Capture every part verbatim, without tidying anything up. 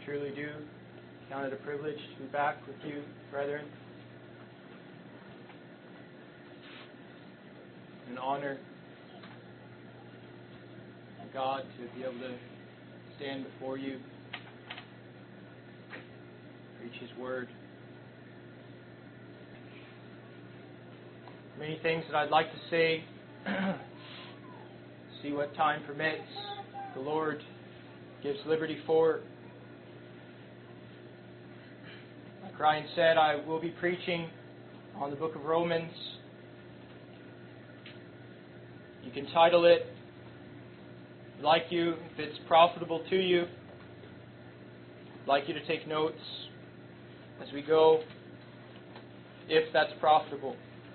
truly do count it a privilege to be back with you, brethren. An honor to God to be able to stand before you, preach His Word. Many things that I'd like to say. See what time permits. The Lord gives liberty for. Like Ryan said, I will be preaching on the book of Romans. You can title it, I'd like you, if it's profitable to you, I'd like you to take notes as we go, if that's profitable.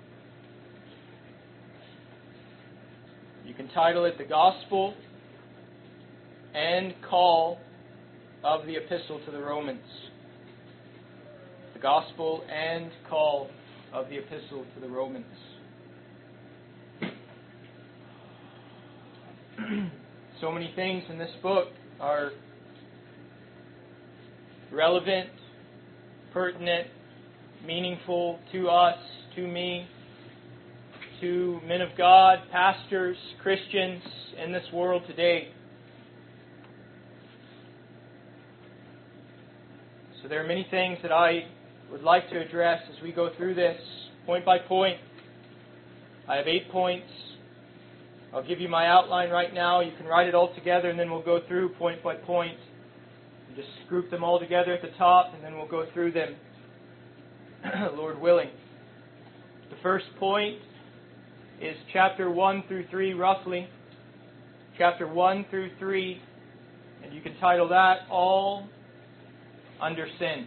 You can title it, The Gospel and Call of the Epistle to the Romans. The Gospel and Call of the Epistle to the Romans. So many things in this book are relevant, pertinent, meaningful to us, to me, to men of God, pastors, Christians in this world today. So there are many things that I would like to address as we go through this, point by point. I have eight points. I'll give you my outline right now. You can write it all together, and then we'll go through point by point. You just group them all together at the top, and then we'll go through them, Lord willing. The first point is chapter one through three, roughly. Chapter one through three, and you can title that, All Under Sin.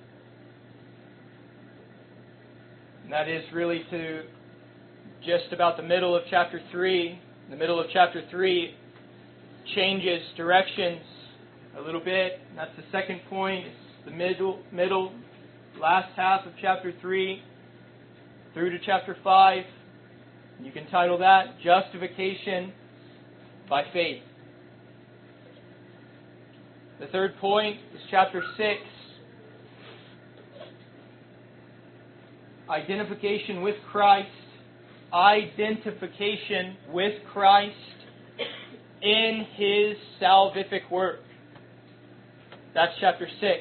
And that is really to just about the middle of chapter three. The middle of chapter three changes directions a little bit. That's the second point. It's the middle, middle, last half of chapter three through to chapter five. You can title that, Justification by Faith. The third point is chapter six, Identification with Christ. Identification with Christ in His salvific work. That's chapter six.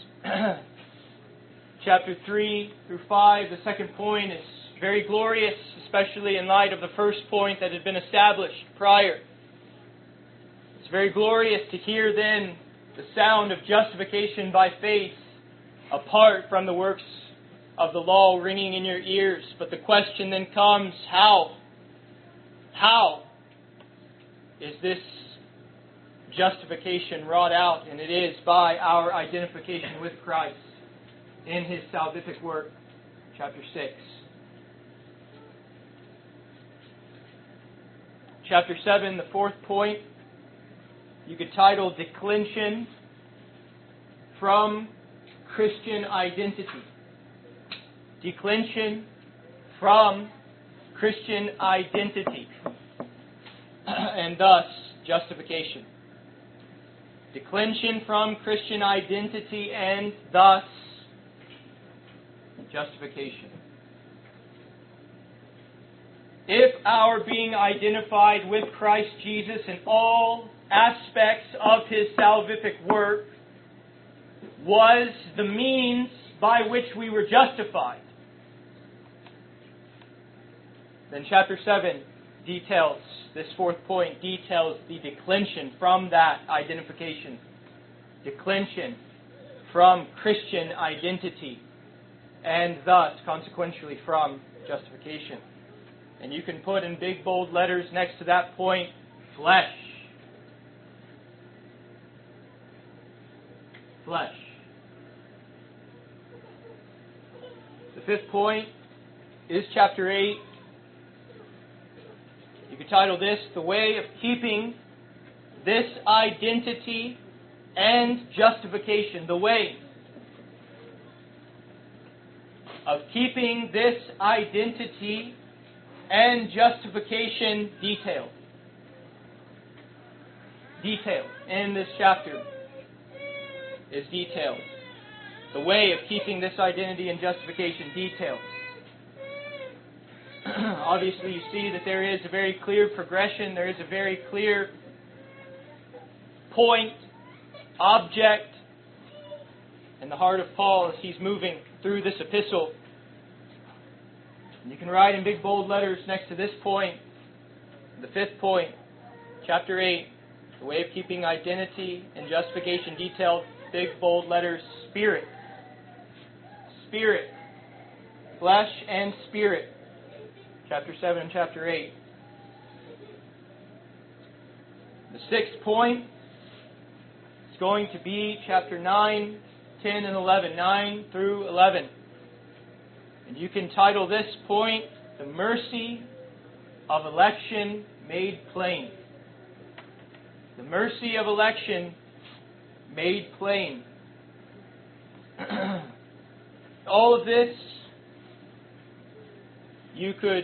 Chapter three through five, the second point, is very glorious, especially in light of the first point that had been established prior. It's very glorious to hear then the sound of justification by faith apart from the works of the law ringing in your ears. But the question then comes, how? How is this justification wrought out? And it is by our identification with Christ in His salvific work. Chapter six. Chapter seven, the fourth point, you could title Declension from Christian Identity. Declension from Christian identity, and thus justification. Declension from Christian identity, and thus justification. If our being identified with Christ Jesus in all aspects of His salvific work was the means by which we were justified, then chapter seven details, this fourth point details the declension from that identification. Declension from Christian identity, and thus, consequentially, from justification. And you can put in big bold letters next to that point, flesh. Flesh. The fifth point is chapter eight. You could title this, The Way of Keeping This Identity and Justification. The way of keeping this identity and justification detailed. Detailed in this chapter. is detailed. The way of keeping this identity and justification detailed. Obviously, you see that there is a very clear progression. There is a very clear point, object, in the heart of Paul as he's moving through this epistle. And you can write in big bold letters next to this point, the fifth point, chapter eight, the way of keeping identity and justification detailed, big bold letters, Spirit. Spirit. Flesh and Spirit. Chapter seven and chapter eight. The sixth point is going to be chapter nine, ten, and eleven. nine through eleven. And you can title this point, The Mercy of Election Made Plain. The mercy of election made plain. All of this, you could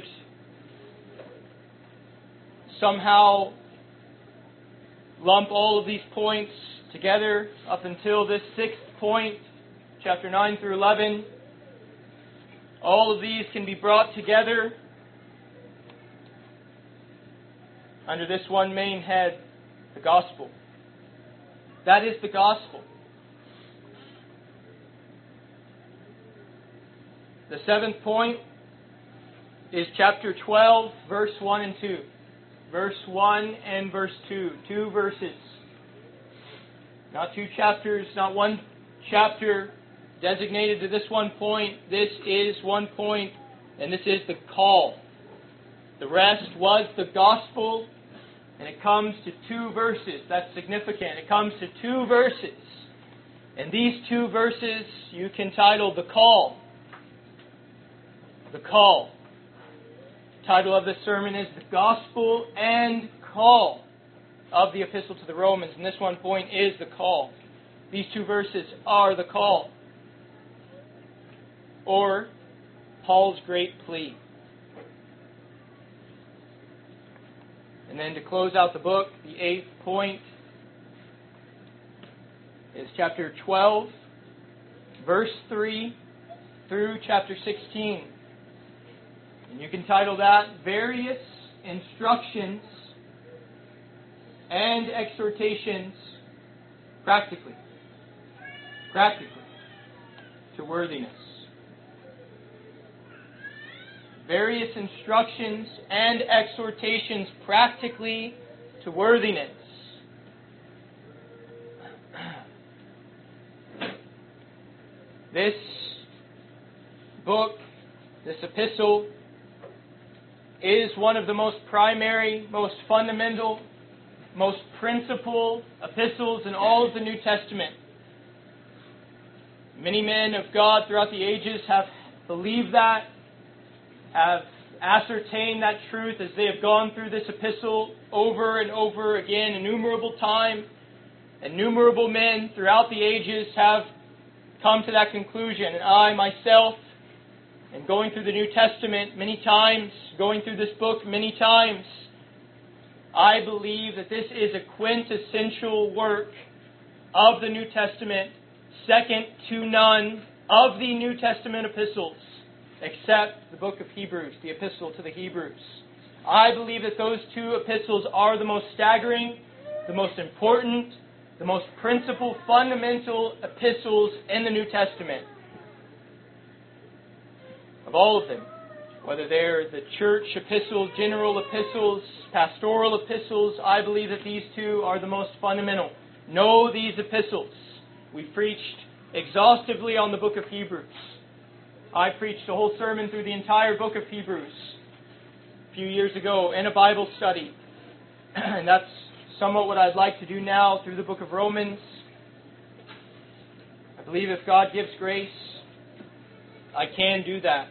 somehow lump all of these points together up until this sixth point, chapter nine through eleven. All of these can be brought together under this one main head, the gospel. That is the gospel. The seventh point is chapter twelve, verse one and two. Verse one and verse two. Two verses. Not two chapters, not one chapter designated to this one point. This is one point, and this is the call. The rest was the gospel, and it comes to two verses. That's significant. It comes to two verses. And these two verses you can title The Call. The Call. The title of this sermon is The Gospel and Call of the Epistle to the Romans. And this one point is the call. These two verses are the call. Or Paul's great plea. And then to close out the book, the eighth point is chapter twelve, verse three through chapter sixteen. And you can title that Various Instructions and Exhortations Practically. Practically to Worthiness. Various instructions and exhortations practically to worthiness. This book, this epistle, is one of the most primary, most fundamental, most principal epistles in all of the New Testament. Many men of God throughout the ages have believed that, have ascertained that truth as they have gone through this epistle over and over again, innumerable time. Innumerable men throughout the ages have come to that conclusion. And I myself, and going through the New Testament many times, going through this book many times, I believe that this is a quintessential work of the New Testament, second to none of the New Testament epistles, except the book of Hebrews, the epistle to the Hebrews. I believe that those two epistles are the most staggering, the most important, the most principal, fundamental epistles in the New Testament. Of all of them, whether they're the church epistles, general epistles, pastoral epistles, I believe that these two are the most fundamental. Know these epistles. We preached exhaustively on the book of Hebrews. I preached a whole sermon through the entire book of Hebrews a few years ago in a Bible study. And that's somewhat what I'd like to do now through the book of Romans. I believe if God gives grace, I can do that.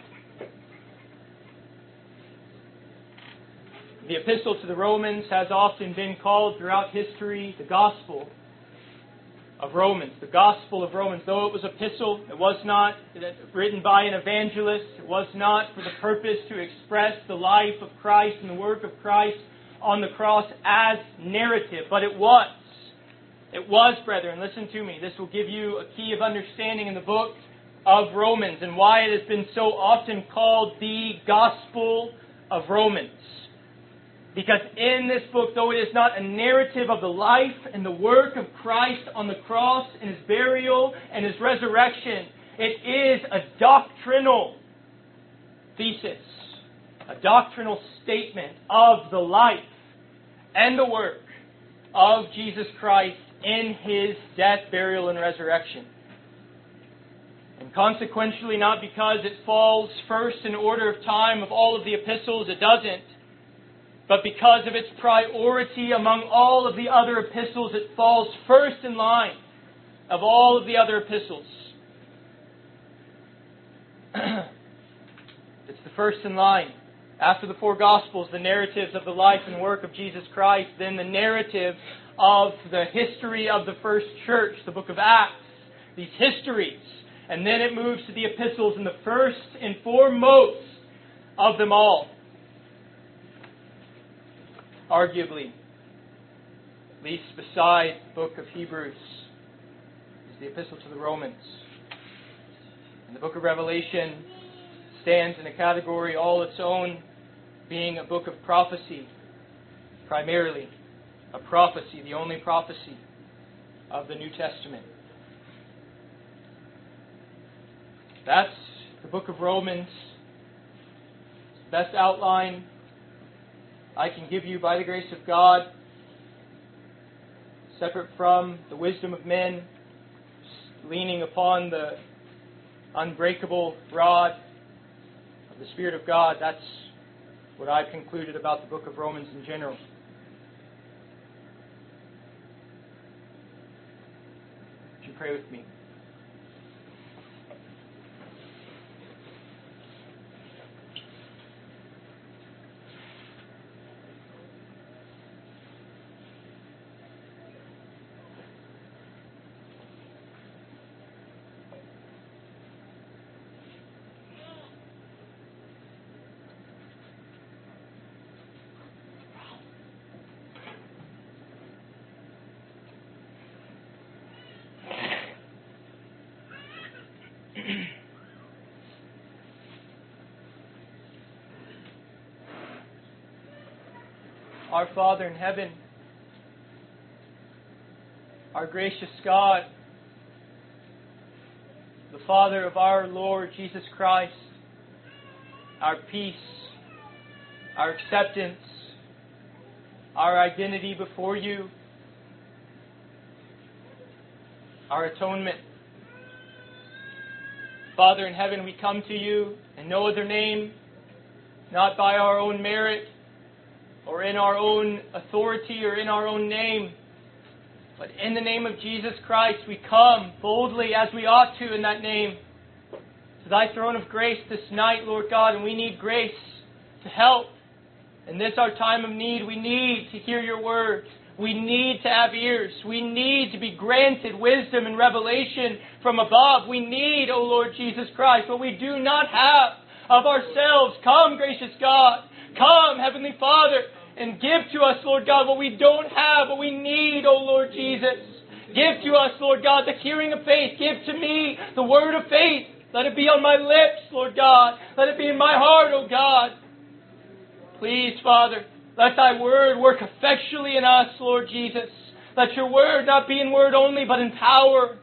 The epistle to the Romans has often been called throughout history the Gospel of Romans. The Gospel of Romans. Though it was epistle, it was not written by an evangelist. It was not for the purpose to express the life of Christ and the work of Christ on the cross as narrative. But it was It was, brethren, listen to me, this will give you a key of understanding in the book of Romans and why it has been so often called the Gospel of Romans. Because in this book, though it is not a narrative of the life and the work of Christ on the cross and His burial and His resurrection, it is a doctrinal thesis, a doctrinal statement of the life and the work of Jesus Christ in His death, burial, and resurrection. And consequentially, not because it falls first in order of time of all of the epistles, it doesn't, but because of its priority among all of the other epistles, it falls first in line of all of the other epistles. It's the first in line. After the four Gospels, the narratives of the life and work of Jesus Christ, then the narrative of the history of the first church, the book of Acts, these histories. And then it moves to the epistles, and the first and foremost of them all, arguably, at least beside the book of Hebrews, is the epistle to the Romans. And the book of Revelation stands in a category all its own, being a book of prophecy, primarily a prophecy, the only prophecy of the New Testament. That's the book of Romans. It's the best outline I can give you by the grace of God, separate from the wisdom of men, leaning upon the unbreakable rod of the Spirit of God. That's what I've concluded about the book of Romans in general. Would you pray with me? Our Father in heaven, our gracious God, the Father of our Lord Jesus Christ, our peace, our acceptance, our identity before You, our atonement. Father in heaven, we come to You in no other name, not by our own merit, or in our own authority, or in our own name, but in the name of Jesus Christ we come boldly as we ought to in that name to Thy throne of grace this night, Lord God, and we need grace to help. In this our time of need, we need to hear Your word. We need to have ears. We need to be granted wisdom and revelation from above. We need, O Lord Jesus Christ, what we do not have of ourselves. Come, gracious God. Come, Heavenly Father, and give to us, Lord God, what we don't have, what we need, O Lord Jesus. Give to us, Lord God, the hearing of faith. Give to me the word of faith. Let it be on my lips, Lord God. Let it be in my heart, O God. Please, Father, let Thy word work effectually in us, Lord Jesus. Let Your word not be in word only, but in power,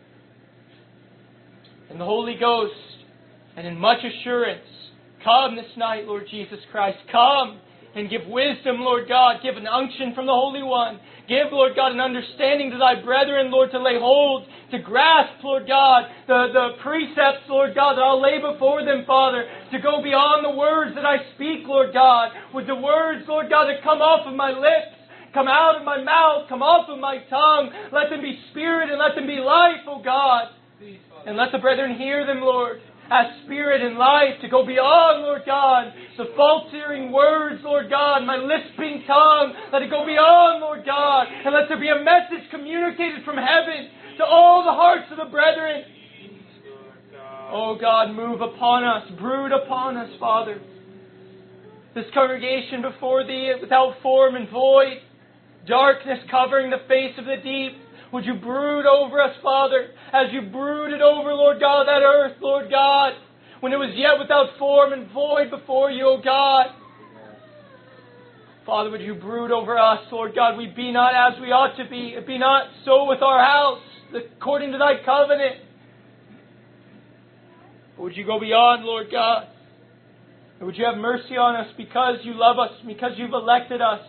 in the Holy Ghost, and in much assurance. Come this night, Lord Jesus Christ. Come and give wisdom, Lord God. Give an unction from the Holy One. Give, Lord God, an understanding to Thy brethren, Lord, to lay hold, to grasp, Lord God, the, the precepts, Lord God, that I'll lay before them, Father, to go beyond the words that I speak, Lord God, with the words, Lord God, that come off of my lips, come out of my mouth, come off of my tongue. Let them be spirit and let them be life, O God. And let the brethren hear them, Lord, as spirit and life, to go beyond, Lord God, the faltering words, Lord God, my lisping tongue. Let it go beyond, Lord God, and let there be a message communicated from heaven to all the hearts of the brethren. Oh God, move upon us, brood upon us, Father. This congregation before Thee without form and void, darkness covering the face of the deep. Would you brood over us, Father, as you brooded over, Lord God, that earth, Lord God, when it was yet without form and void before you, O God. Father, would you brood over us, Lord God? We be not as we ought to be. It be not so with our house, according to thy covenant. But would you go beyond, Lord God? And would you have mercy on us because you love us, because you've elected us?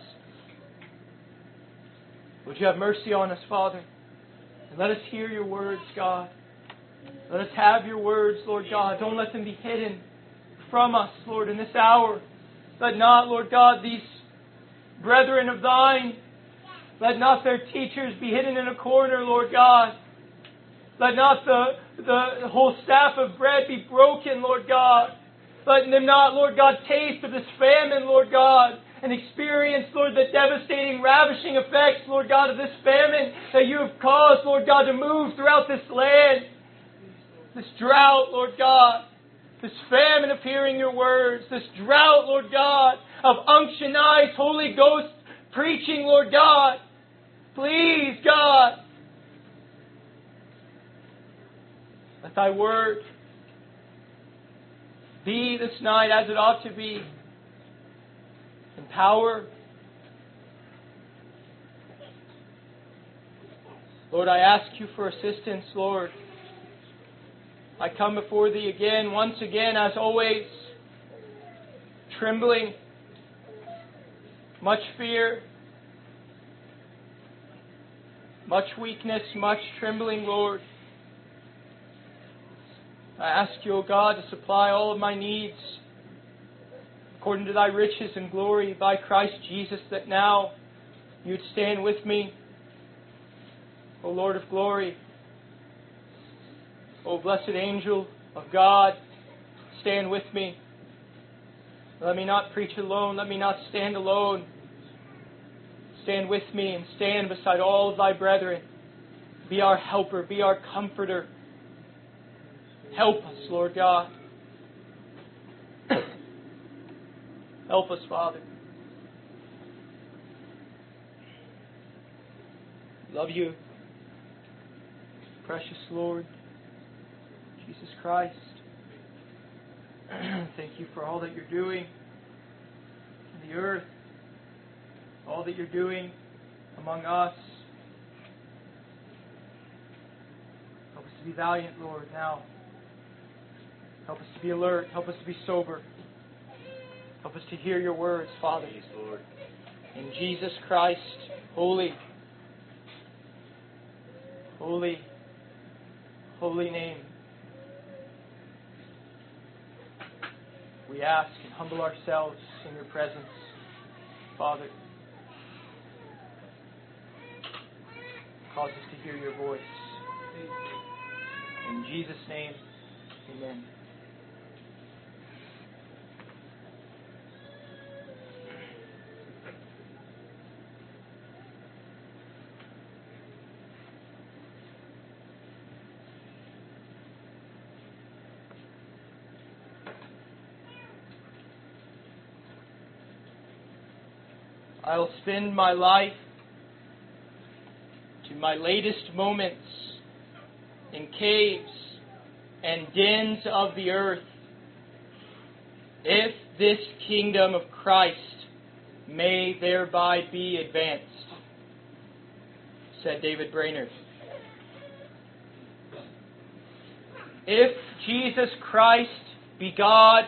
Would you have mercy on us, Father? And let us hear your words, God. Let us have your words, Lord God. Don't let them be hidden from us, Lord, in this hour. Let not, Lord God, these brethren of thine, let not their teachers be hidden in a corner, Lord God. Let not the, the whole staff of bread be broken, Lord God. Let them not, Lord God, taste of this famine, Lord God, and experience, Lord, the devastating, ravishing effects, Lord God, of this famine that you have caused, Lord God, to move throughout this land. This drought, Lord God. This famine of hearing your words. This drought, Lord God, of unctionized Holy Ghost preaching, Lord God. Please, God, let thy word be this night as it ought to be. In power. Lord, I ask you for assistance, Lord. I come before thee again, once again, as always, trembling, much fear, much weakness, much trembling, Lord. I ask you, O God, to supply all of my needs according to thy riches and glory by Christ Jesus, that now you'd stand with me, O Lord of glory. O blessed angel of God, stand with me. Let me not preach alone. Let me not stand alone. Stand with me and stand beside all of thy brethren. Be our helper. Be our comforter. Help us, Lord God. Help us, Father. Love you, precious Lord Jesus Christ. Thank you for all that you're doing in the earth, all that you're doing among us. Help us to be valiant, Lord, now. Help us to be alert. Help us to be sober. Help us to hear your words, Father. Please, Lord. In Jesus Christ, holy, holy, holy name, we ask and humble ourselves in your presence, Father. Cause us to hear your voice. In Jesus' name, amen. I'll spend my life to my latest moments in caves and dens of the earth, if this kingdom of Christ may thereby be advanced, said David Brainerd. If Jesus Christ be God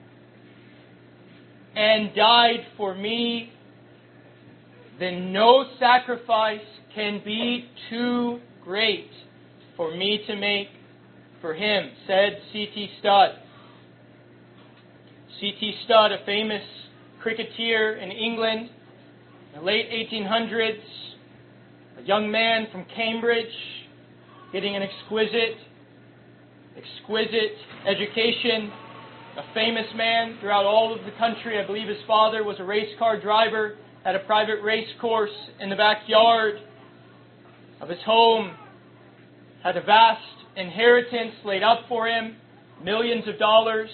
and died for me, then no sacrifice can be too great for me to make for him, said C T Studd. C T Studd, a famous cricketer in England in the late eighteen hundreds, a young man from Cambridge, getting an exquisite, exquisite education, a famous man throughout all of the country. I believe his father was a race car driver, at a private race course in the backyard of his home, had a vast inheritance laid up for him, millions of dollars.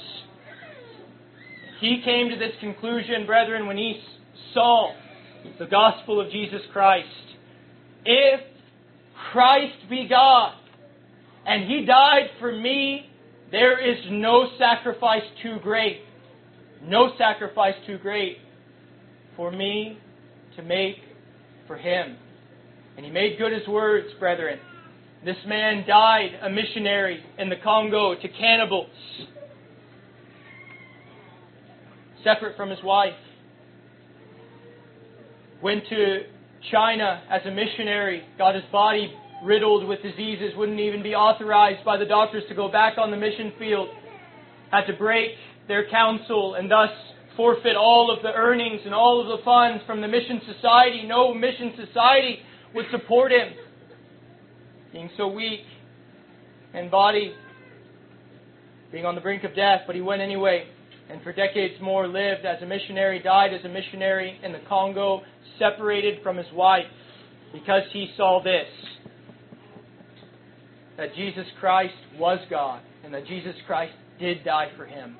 He came to this conclusion, brethren, when he saw the gospel of Jesus Christ. If Christ be God, and He died for me, there is no sacrifice too great, no sacrifice too great for me to make for Him. And He made good His words, brethren. This man died a missionary in the Congo to cannibals, separate from his wife. Went to China as a missionary, got his body riddled with diseases, wouldn't even be authorized by the doctors to go back on the mission field. Had to break their counsel and thus forfeit all of the earnings and all of the funds from the mission society. No mission society would support him, being so weak in body, being on the brink of death, but he went anyway. And for decades more lived as a missionary, died as a missionary in the Congo, separated from his wife, because he saw this, that Jesus Christ was God, and that Jesus Christ did die for him.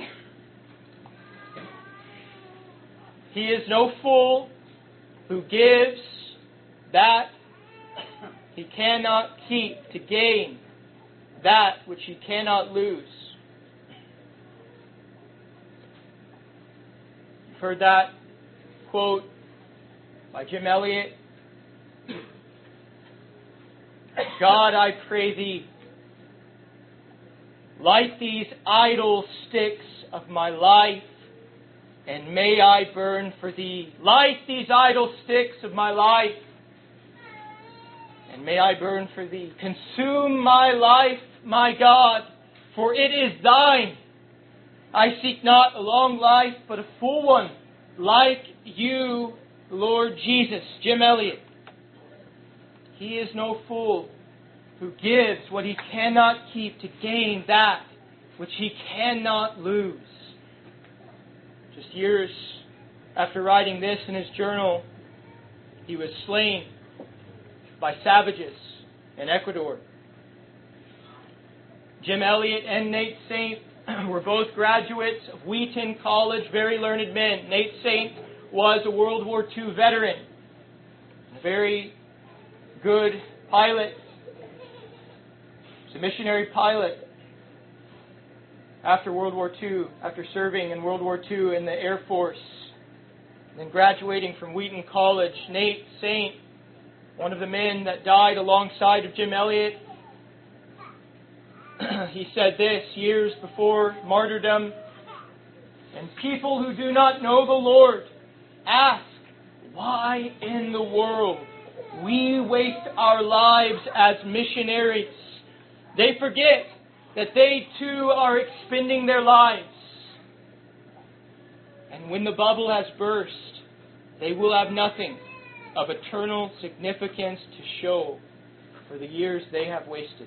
He is no fool who gives that he cannot keep to gain that which he cannot lose. You've heard that quote by Jim Elliot. God, I pray Thee, light these idle sticks of my life, and may I burn for Thee. Light these idle sticks of my life, and may I burn for Thee. Consume my life, my God, for it is Thine. I seek not a long life, but a full one, like You, Lord Jesus. Jim Elliot. He is no fool who gives what he cannot keep to gain that which he cannot lose. Just years after writing this in his journal, he was slain by savages in Ecuador. Jim Elliot and Nate Saint were both graduates of Wheaton College, very learned men. Nate Saint was a World War Two veteran, a very good pilot. He was a missionary pilot after World War Two, after serving in World War Two in the Air Force, then graduating from Wheaton College. Nate Saint, one of the men that died alongside of Jim Elliot, he said this years before martyrdom: "And people who do not know the Lord ask, why in the world we waste our lives as missionaries? They forget that they too are expending their lives. And when the bubble has burst, they will have nothing of eternal significance to show for the years they have wasted."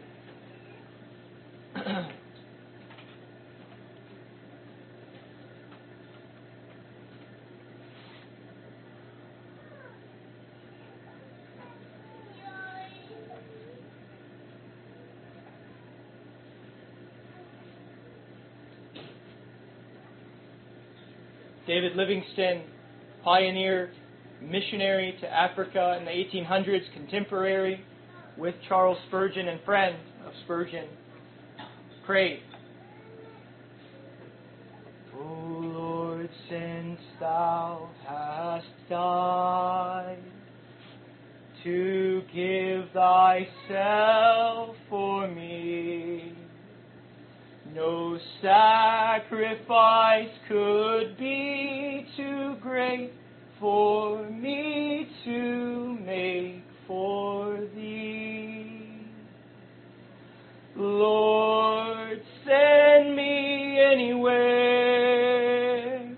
David Livingstone, pioneer, missionary to Africa in the eighteen hundreds, contemporary with Charles Spurgeon and friend of Spurgeon, prayed, "O Lord, since Thou hast died to give Thyself for me, no sacrifice could be too great for me to make for Thee. Lord, send me anywhere,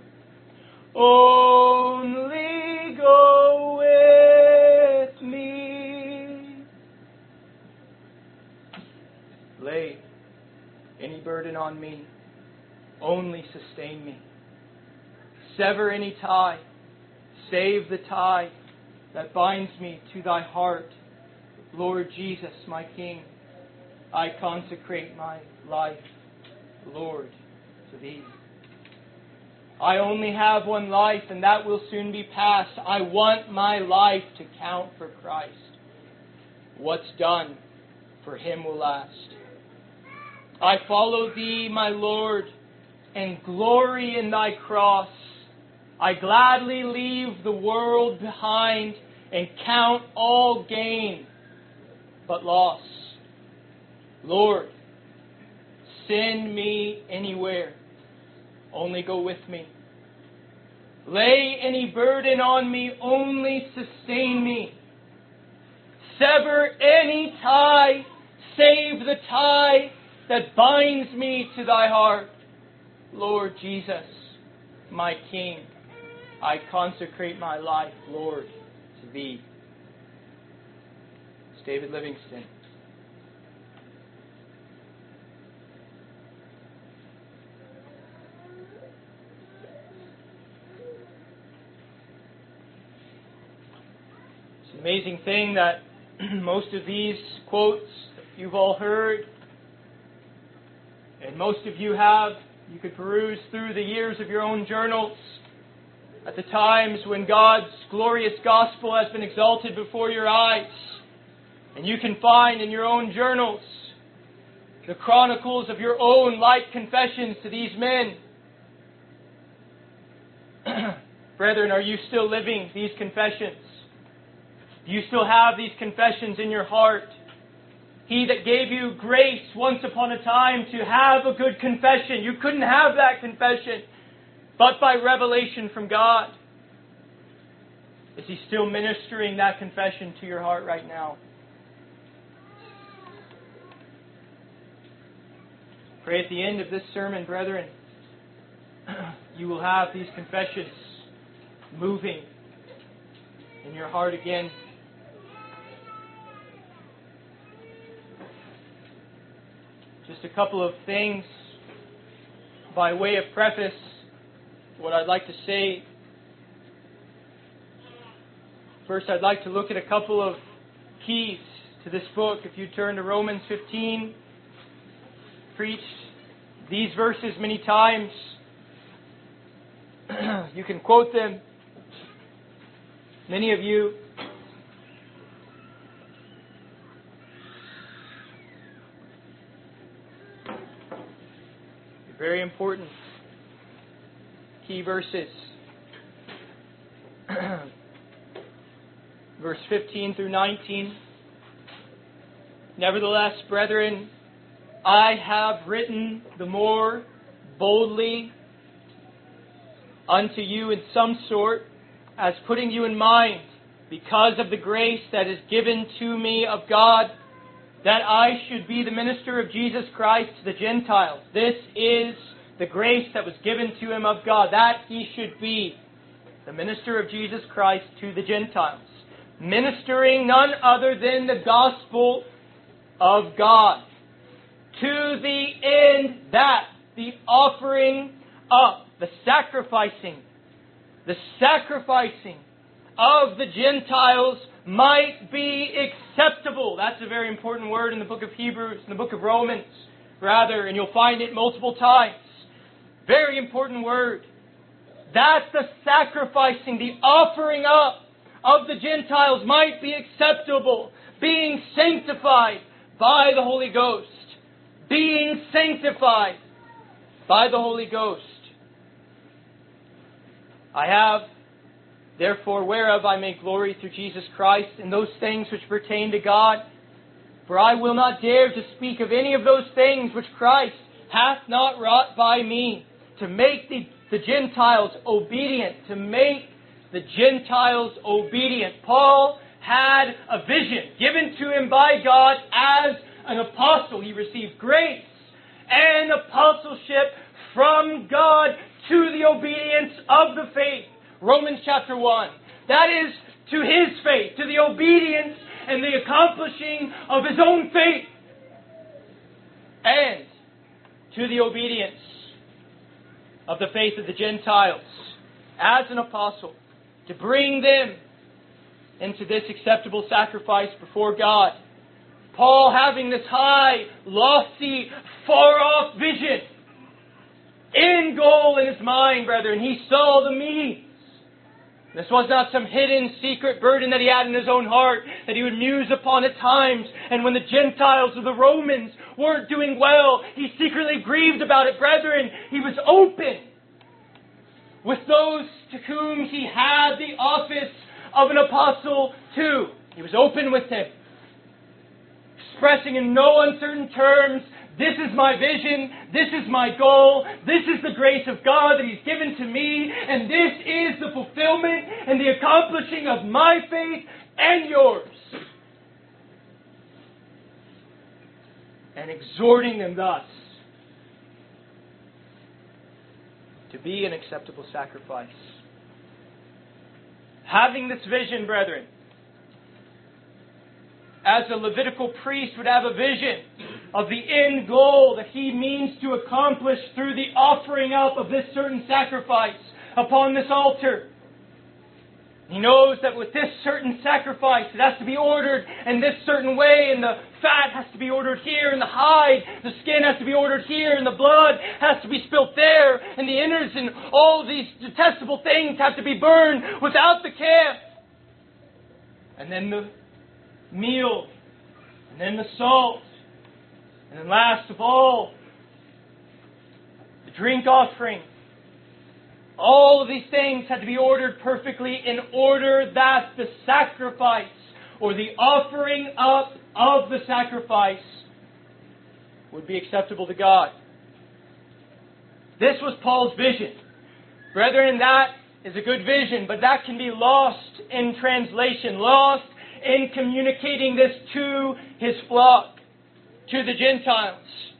only go with me. Lay any burden on me, only sustain me. Sever any tie, save the tie that binds me to Thy heart. Lord Jesus, my King, I consecrate my life, Lord, to Thee. I only have one life, and that will soon be past. I want my life to count for Christ. what's done for Him will last. I follow Thee, my Lord, and glory in Thy cross. I gladly leave the world behind and count all gain but loss. Lord, send me anywhere, only go with me. Lay any burden on me, only sustain me. Sever any tie, save the tie that binds me to Thy heart. Lord Jesus, my King, I consecrate my life, Lord, to Thee. It's David Livingston. It's an amazing thing that most of these quotes you've all heard, and most of you have, you could peruse through the years of your own journals at the times when God's glorious gospel has been exalted before your eyes. And you can find in your own journals the chronicles of your own light confessions to these men. Brethren, are you still living these confessions? Do you still have these confessions in your heart? He that gave you grace once upon a time to have a good confession, you couldn't have that confession but by revelation from God. Is He still ministering that confession to your heart right now? Pray at the end of this sermon, brethren, you will have these confessions moving in your heart again. Just a couple of things by way of preface, what I'd like to say. First, I'd like to look at a couple of keys to this book. If you turn to Romans fifteen, preached these verses many times. You can quote them. Many of you. Very important key verses. Verse fifteen through nineteen. Nevertheless, brethren, I have written the more boldly unto you in some sort, as putting you in mind, because of the grace that is given to me of God, that I should be the minister of Jesus Christ to the Gentiles. This is the grace that was given to him of God, that he should be the minister of Jesus Christ to the Gentiles, ministering none other than the gospel of God, to the end that the offering up, the sacrificing, the sacrificing of the Gentiles might be acceptable. That's a very important word in the book of Hebrews, in the book of Romans, rather, and you'll find it multiple times. Very important word. That the sacrificing, the offering up of the Gentiles might be acceptable, being sanctified by the Holy Ghost. Being sanctified by the Holy Ghost. I have, therefore, whereof I may glory through Jesus Christ in those things which pertain to God. For I will not dare to speak of any of those things which Christ hath not wrought by me, to make the, the Gentiles obedient, to make the Gentiles obedient. Paul had a vision given to him by God as an apostle. He received grace and apostleship from God to the obedience of the faith. Romans chapter one. That is to his faith, to the obedience and the accomplishing of his own faith. And to the obedience of the faith of the Gentiles as an apostle, to bring them into this acceptable sacrifice before God. Paul having this high, lofty, far-off vision, end goal in his mind, brethren. He saw the means This was not some hidden, secret burden that he had in his own heart, that he would muse upon at times. And when the Gentiles or the Romans weren't doing well, he secretly grieved about it. Brethren, he was open with those to whom he had the office of an apostle too. He was open with them, expressing in no uncertain terms, this is my vision, this is my goal, this is the grace of God that He's given to me, and this is the fulfillment and the accomplishing of my faith and yours. And exhorting them thus to be an acceptable sacrifice. Having this vision, brethren, as a Levitical priest would have a vision of the end goal that he means to accomplish through the offering up of this certain sacrifice upon this altar. He knows that with this certain sacrifice, it has to be ordered in this certain way, and the fat has to be ordered here, and the hide, the skin has to be ordered here, and the blood has to be spilt there, and the innards and all of these detestable things have to be burned without the calf. And then the meal, and then the salt, and then last of all, the drink offering. All of these things had to be ordered perfectly in order that the sacrifice, or the offering up of the sacrifice, would be acceptable to God. This was Paul's vision. Brethren, that is a good vision, but that can be lost in translation, lost in communicating this to his flock, to the Gentiles.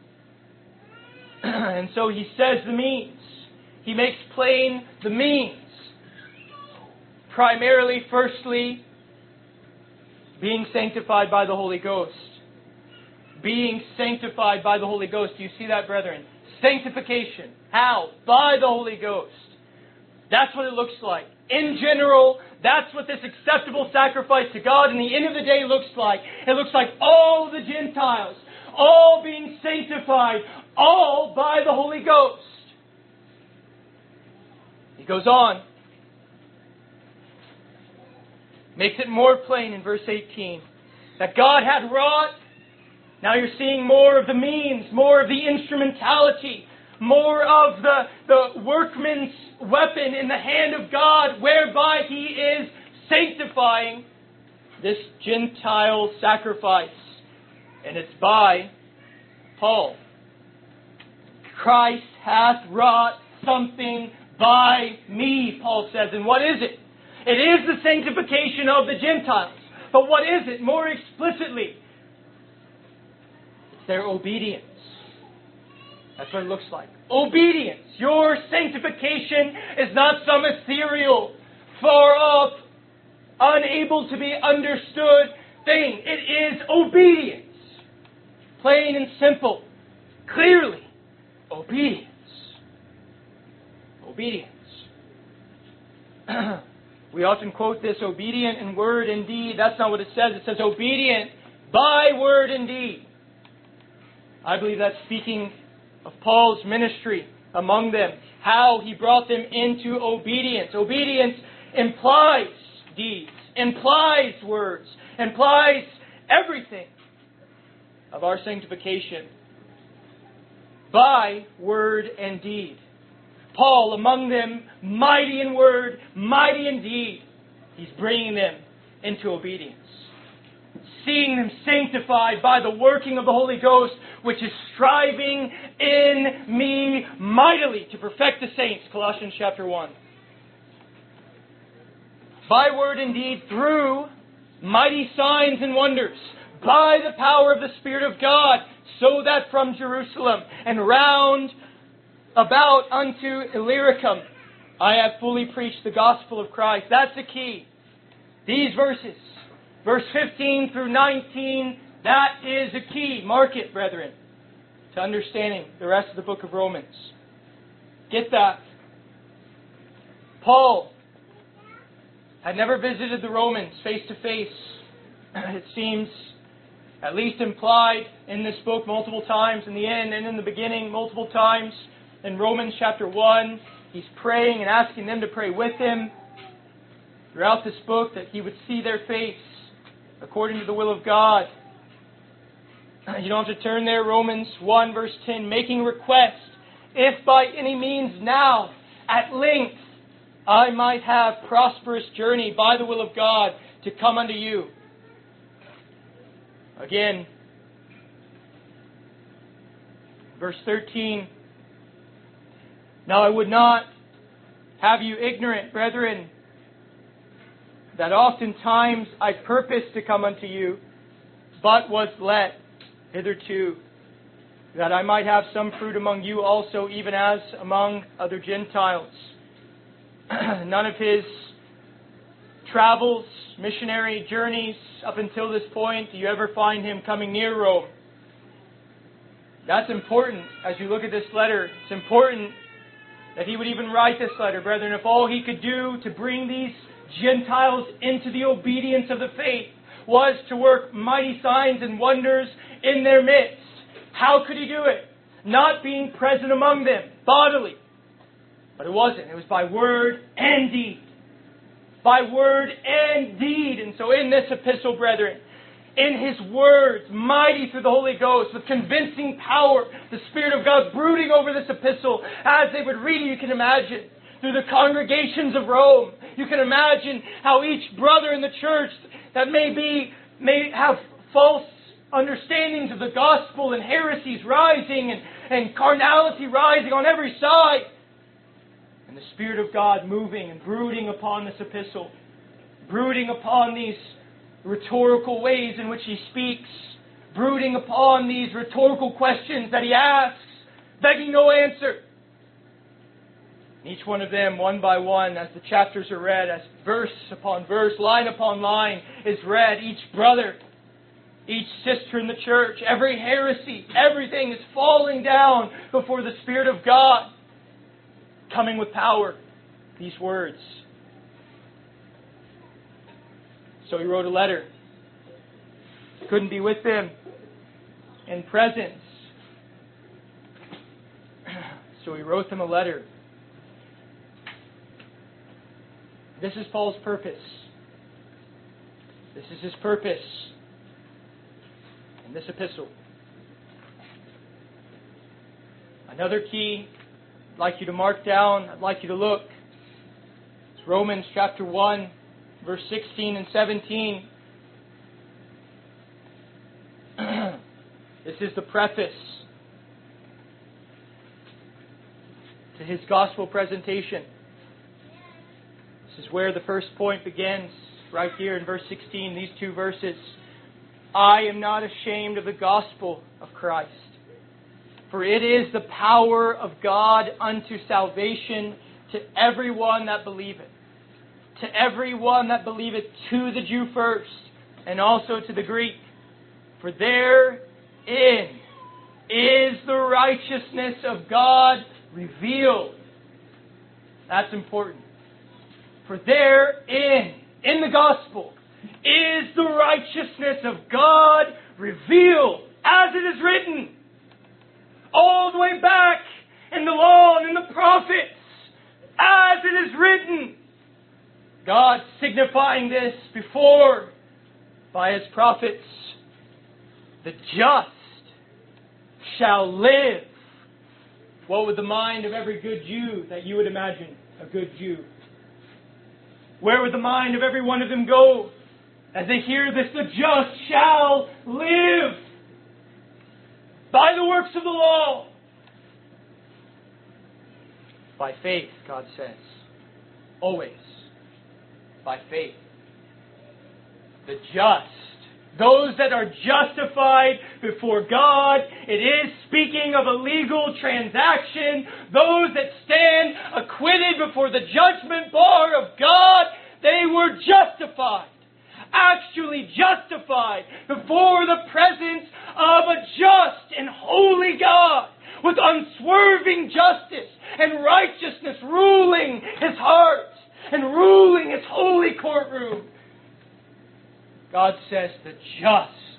And so he says the means. He makes plain the means. Primarily, firstly, being sanctified by the Holy Ghost. Being sanctified by the Holy Ghost. Do you see that, brethren? Sanctification. How? By the Holy Ghost. That's what it looks like. In general, that's what this acceptable sacrifice to God in the end of the day looks like. It looks like all the Gentiles, all being sanctified, all by the Holy Ghost. He goes on, makes it more plain in verse eighteen, that God had wrought. Now you're seeing more of the means, more of the instrumentality, more of the, the workman's weapon in the hand of God, whereby He is sanctifying this Gentile sacrifice. And it's by Paul. Christ hath wrought something by me, Paul says. And what is it? It is the sanctification of the Gentiles. But what is it? More explicitly, it's their obedience. That's what it looks like. Obedience. Your sanctification is not some ethereal, far off, unable to be understood thing. It is obedience. Plain and simple. Clearly, obedience. Obedience. We often quote this, obedient in word and deed. That's not what it says. It says obedient by word and deed. I believe that's speaking of Paul's ministry among them, how he brought them into obedience. Obedience implies deeds, implies words, implies everything of our sanctification by word and deed. Paul, among them, mighty in word, mighty in deed. He's bringing them into obedience. Seeing them sanctified by the working of the Holy Ghost, which is striving in me mightily to perfect the saints. Colossians chapter one. By word and deed, through mighty signs and wonders, by the power of the Spirit of God, so that from Jerusalem and round about unto Illyricum I have fully preached the gospel of Christ. That's the key. These verses, verse fifteen through nineteen, that is a key. Mark it, brethren, to understanding the rest of the book of Romans. Get that. Paul had never visited the Romans face to face. It seems at least implied in this book multiple times, in the end and in the beginning multiple times. In Romans chapter one, he's praying and asking them to pray with him. throughout this book, that He would see their face according to the will of God. You don't have to turn there. Romans one verse ten, making request, if by any means now, at length, I might have prosperous journey by the will of God to come unto you. Again, verse thirteen, now I would not have you ignorant, brethren, that oftentimes I purposed to come unto you, but was let hitherto, that I might have some fruit among you also, even as among other Gentiles. None of His travels, missionary journeys up until this point do you ever find Him coming near Rome. That's important as you look at this letter. It's important that He would even write this letter, brethren. If all He could do to bring these Gentiles into the obedience of the faith was to work mighty signs and wonders in their midst, how could He do it? Not being present among them bodily. But it wasn't. It was by word and deed. By word and deed. And so in this epistle, brethren, in His words, mighty through the Holy Ghost, with convincing power, the Spirit of God brooding over this epistle, as they would read it, you can imagine, through the congregations of Rome, you can imagine how each brother in the church that may be, may have false understandings of the gospel and heresies rising and, and carnality rising on every side. And the Spirit of God moving and brooding upon this epistle, brooding upon these rhetorical ways in which He speaks, brooding upon these rhetorical questions that He asks, begging no answer. Each one of them, one by one, as the chapters are read, as verse upon verse, line upon line is read, each brother, each sister in the church, every heresy, everything is falling down before the Spirit of God, coming with power, these words. So he wrote a letter. Couldn't be with them in presence. So he wrote them a letter. This is Paul's purpose. This is his purpose in this epistle. Another key I'd like you to mark down, I'd like you to look. It's Romans chapter one, verse sixteen and seventeen. This is the preface to his gospel presentation. This is where the first point begins, right here in verse sixteen, these two verses. I am not ashamed of the gospel of Christ, for it is the power of God unto salvation to everyone that believeth. To everyone that believeth, to the Jew first, and also to the Greek. For therein is the righteousness of God revealed. That's important. For therein, in the gospel, is the righteousness of God revealed, as it is written, all the way back in the law and in the prophets, as it is written. God signifying this before by His prophets, the just shall live. What would the mind of every good Jew that you would imagine a good Jew? Where would the mind of every one of them go as they hear this? The just shall live by the works of the law. By faith, God says. Always. By faith. The just. Those that are justified before God. It is speaking of a legal transaction. Those that stand acquitted before the judgment bar of God. They were justified. Actually justified before the presence of a just and holy God. With unswerving justice and righteousness ruling His heart and ruling His holy courtroom. God says the just,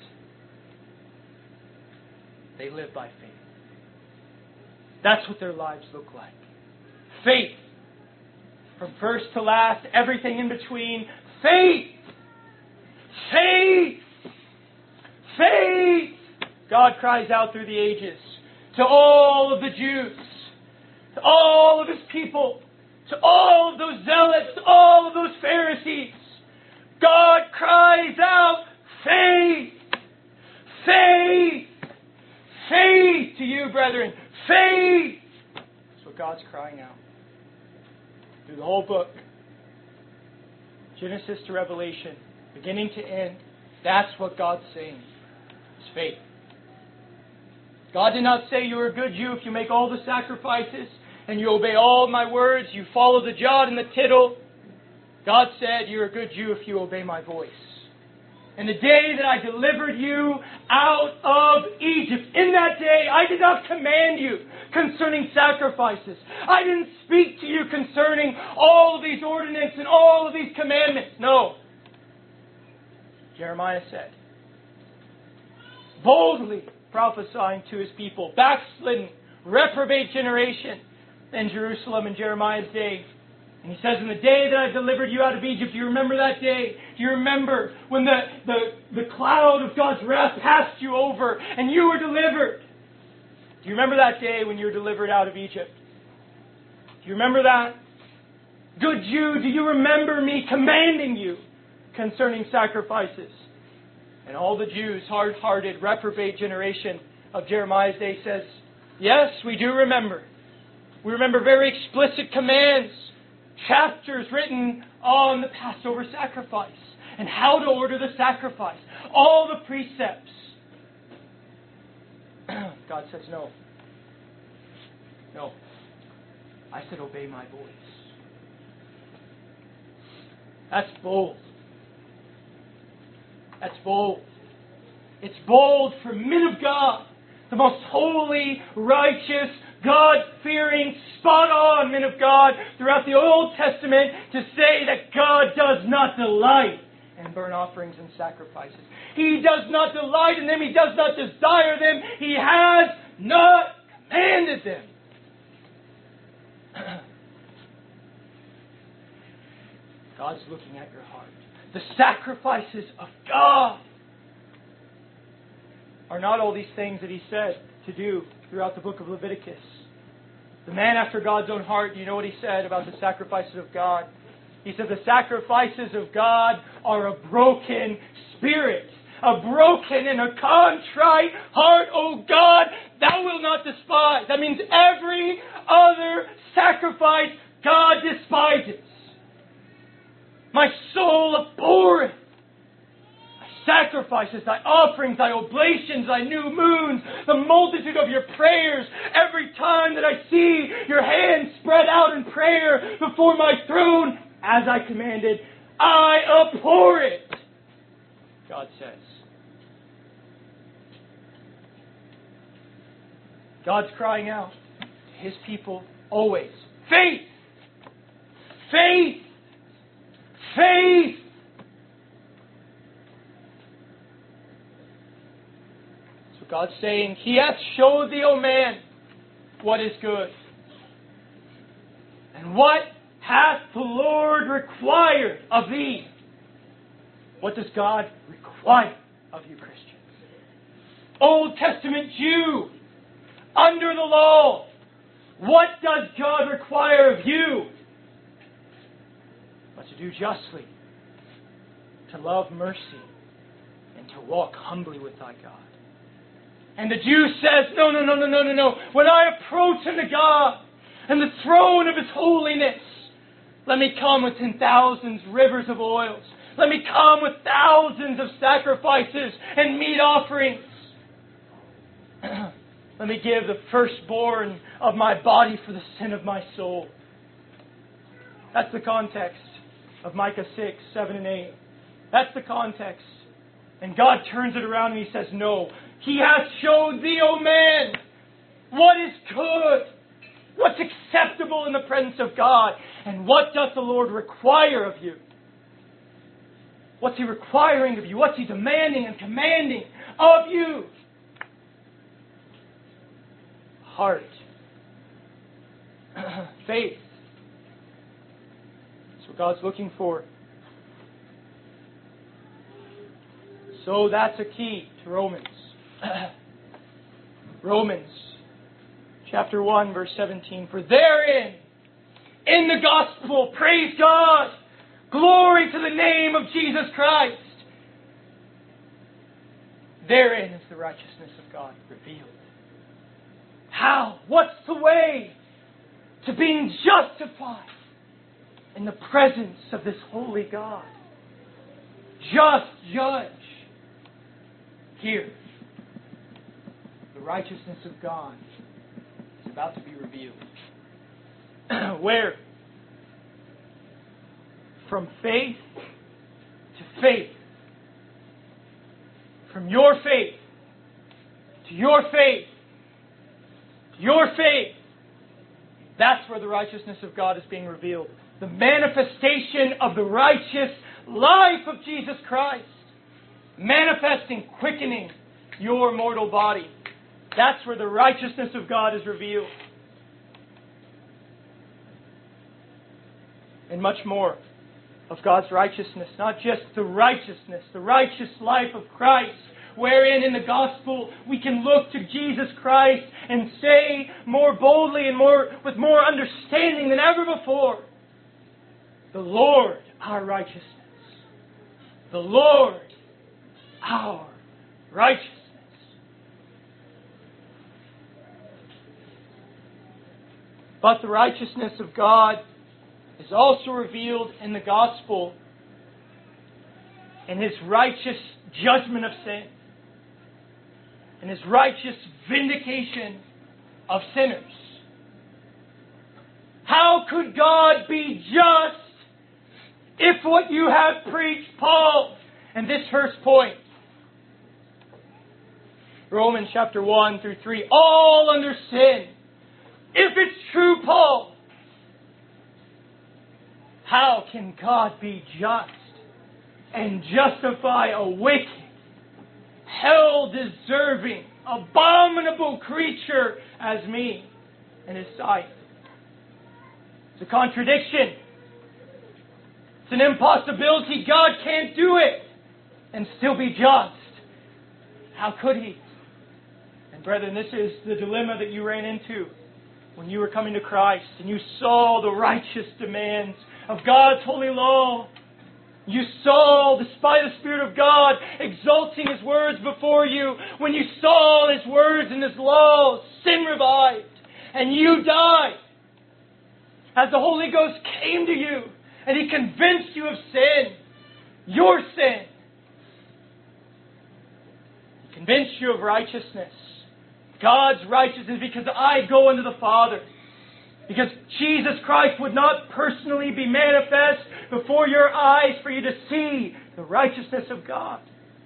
they live by faith. That's what their lives look like. Faith. From first to last, everything in between. Faith! Faith! Faith! God cries out through the ages to all of the Jews, to all of His people, to all of those zealots, to all of those Pharisees. God cries out, faith! Faith! Faith to you, brethren! Faith! That's what God's crying out. Through the whole book, Genesis to Revelation, beginning to end, that's what God's saying. It's faith. God did not say you are a good Jew if you make all the sacrifices and you obey all my words, you follow the jot and the tittle. God said you're a good Jew if you obey my voice. And the day that I delivered you out of Egypt, in that day I did not command you concerning sacrifices. I didn't speak to you concerning all of these ordinances and all of these commandments. No. Jeremiah said, boldly prophesying to his people, backslidden, reprobate generation in Jerusalem in Jeremiah's day. And he says, in the day that I delivered you out of Egypt, do you remember that day? Do you remember when the, the, the cloud of God's wrath passed you over and you were delivered? Do you remember that day when you were delivered out of Egypt? Do you remember that? Good Jew, do you remember me commanding you concerning sacrifices? And all the Jews, hard-hearted, reprobate generation of Jeremiah's day says, yes, we do remember. We remember very explicit commands, chapters written on the Passover sacrifice and how to order the sacrifice, all the precepts. God says, no. No. I said, obey my voice. That's bold. That's bold. It's bold for men of God, the most holy, righteous, God-fearing, spot-on men of God throughout the Old Testament to say that God does not delight in burnt offerings and sacrifices. He does not delight in them. He does not desire them. He has not commanded them. God's looking at your heart. The sacrifices of God are not all these things that He said to do throughout the book of Leviticus. The man after God's own heart, you know what he said about the sacrifices of God? He said the sacrifices of God are a broken spirit, a broken and a contrite heart. O God, Thou wilt not despise. That means every other sacrifice God despises. My soul abhorreth thy sacrifices, thy offerings, thy oblations, thy new moons, the multitude of your prayers. Every time that I see your hands spread out in prayer before my throne, as I commanded, I abhor it, God says. God's crying out to His people always. Faith! Faith! Faith! So God's saying, He hath showed thee, O man, what is good. And what hath the Lord required of thee? What does God require of you, Christians? Old Testament Jew, under the law, what does God require of you? But to do justly, to love mercy, and to walk humbly with thy God. And the Jew says, no, no, no, no, no, no, no. When I approach unto God and the throne of His holiness, let me come with ten thousands rivers of oils. Let me come with thousands of sacrifices and meat offerings. Let me give the firstborn of my body for the sin of my soul. That's the context of Micah six, seven, and eight. That's the context. And God turns it around and He says, no. He hath showed thee, O man, what is good, what's acceptable in the presence of God, and what doth the Lord require of you? What's He requiring of you? What's He demanding and commanding of you? Heart. Faith. what God's looking for. So that's a key to Romans. Romans chapter one, verse seventeen. For therein, in the gospel, praise God, glory to the name of Jesus Christ. Therein is the righteousness of God revealed. How? What's the way to being justified in the presence of this holy God? Just judge. Here, the righteousness of God is about to be revealed. Where? From faith to faith. From your faith to your faith to your faith. That's where the righteousness of God is being revealed. The manifestation of the righteous life of Jesus Christ. Manifesting, quickening your mortal body. That's where the righteousness of God is revealed. And much more of God's righteousness. Not just the righteousness, the righteous life of Christ, wherein in the gospel we can look to Jesus Christ and say more boldly and more with more understanding than ever before, the Lord, our righteousness. The Lord, our righteousness. But the righteousness of God is also revealed in the gospel in His righteous judgment of sin, in His righteous vindication of sinners. How could God be just if what you have preached, Paul? And this first point, Romans chapter one through three, all under sin. If it's true, Paul, how can God be just and justify a wicked, hell-deserving, abominable creature as me in His sight? It's a contradiction. It's an impossibility. God can't do it and still be just. How could He? And brethren, this is the dilemma that you ran into when you were coming to Christ and you saw the righteous demands of God's holy law. You saw, despite the Spirit of God exalting His words before you, when you saw His words and His law, sin revived and you died. As the Holy Ghost came to you and He convinced you of sin, your sin. He convinced you of righteousness. God's righteousness, because I go unto the Father. Because Jesus Christ would not personally be manifest before your eyes for you to see the righteousness of God.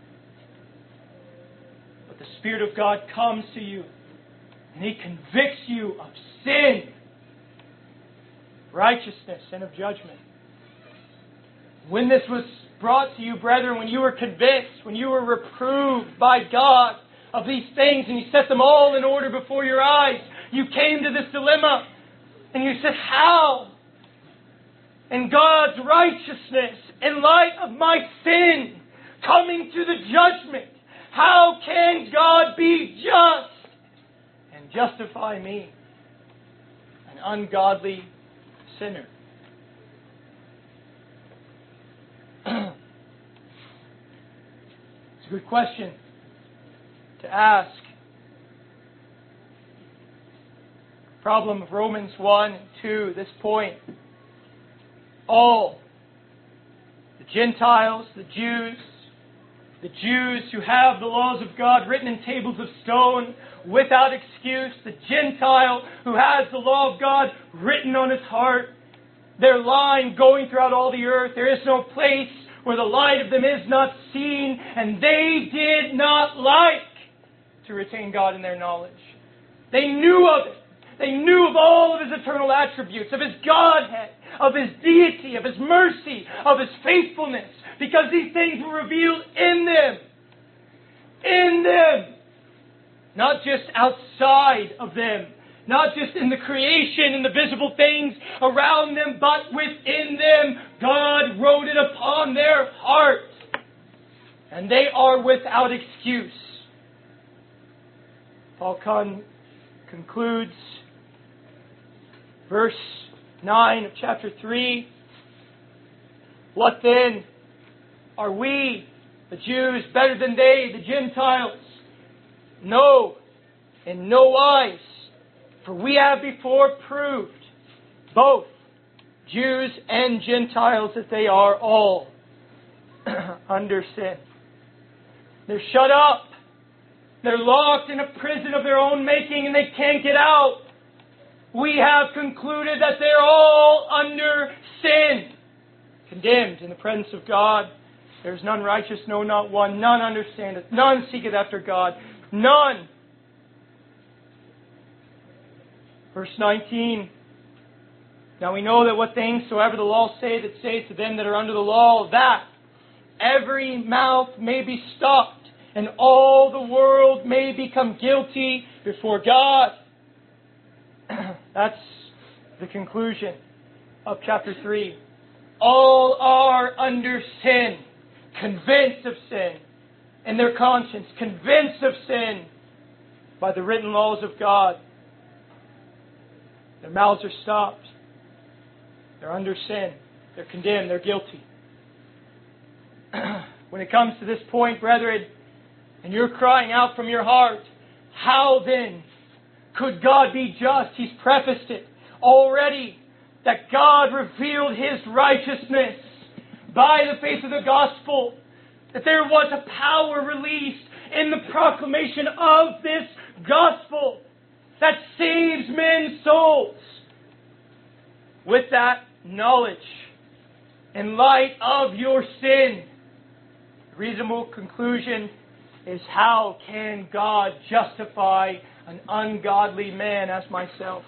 But the Spirit of God comes to you and He convicts you of sin, righteousness, and of judgment. When this was brought to you, brethren, when you were convinced, when you were reproved by God of these things and He set them all in order before your eyes, you came to this dilemma. And you said, how? In God's righteousness, in light of my sin, coming to the judgment, how can God be just and justify me, an ungodly sinner? It's a good question to ask. Problem of Romans one and two, this point. All, the Gentiles, the Jews, the Jews who have the laws of God written in tables of stone without excuse, the Gentile who has the law of God written on his heart, their line going throughout all the earth. There is no place where the light of them is not seen, and they did not like to retain God in their knowledge. They knew of it. They knew of all of His eternal attributes, of His Godhead, of His deity, of His mercy, of His faithfulness, because these things were revealed in them. In them. Not just outside of them. not just in the creation and the visible things around them, but within them. God wrote it upon their hearts. And they are without excuse. Paul con- concludes verse nine of chapter three. What then? Are we, the Jews, better than they, the Gentiles? No, in no wise. For we have before proved, both Jews and Gentiles, that they are all under sin. They're shut up. They're locked in a prison of their own making and they can't get out. We have concluded that they're all under sin, condemned in the presence of God. There is none righteous, no, not one. None understandeth. None seeketh after God. None. Verse nineteen. Now we know that what things soever the law saith, it saith to them that are under the law, that every mouth may be stopped, and all the world may become guilty before God. That's the conclusion of chapter three. All are under sin, convinced of sin in their conscience, convinced of sin by the written laws of God. Their mouths are stopped. They're under sin. They're condemned. They're guilty. When it comes to this point, brethren, and you're crying out from your heart, how then could God be just? He's prefaced it already, that God revealed His righteousness by the faith of the gospel, that there was a power released in the proclamation of this gospel that saves men's souls. With that knowledge, in light of your sin, the reasonable conclusion is, how can God justify an ungodly man as myself?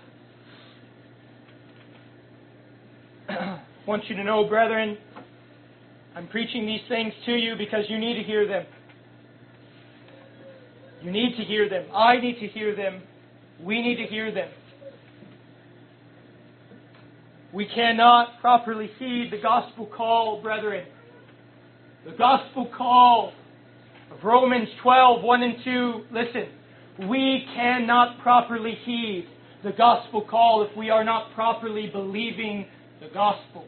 I want you to know, brethren, I'm preaching these things to you because you need to hear them. You need to hear them. I need to hear them. We need to hear them. We cannot properly heed the gospel call, brethren. The gospel call of Romans twelve, one and two. Listen, we cannot properly heed the gospel call if we are not properly believing the gospel.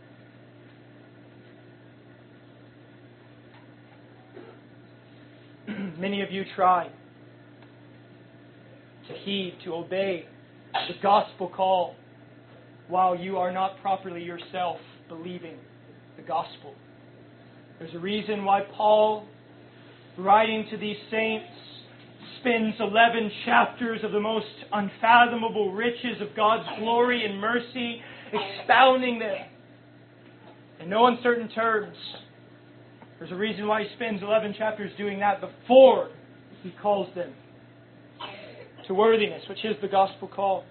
Many of you try to heed, to obey the gospel call while you are not properly yourself believing the gospel. There's a reason why Paul, writing to these saints, spends eleven chapters of the most unfathomable riches of God's glory and mercy, expounding them in no uncertain terms. There's a reason why he spends eleven chapters doing that before he calls them to worthiness, which is the gospel call.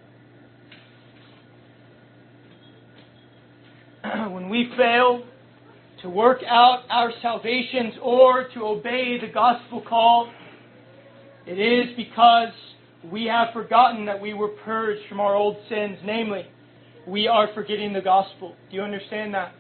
When we fail to work out our salvations or to obey the gospel call, it is because we have forgotten that we were purged from our old sins. Namely, we are forgetting the gospel. Do you understand that?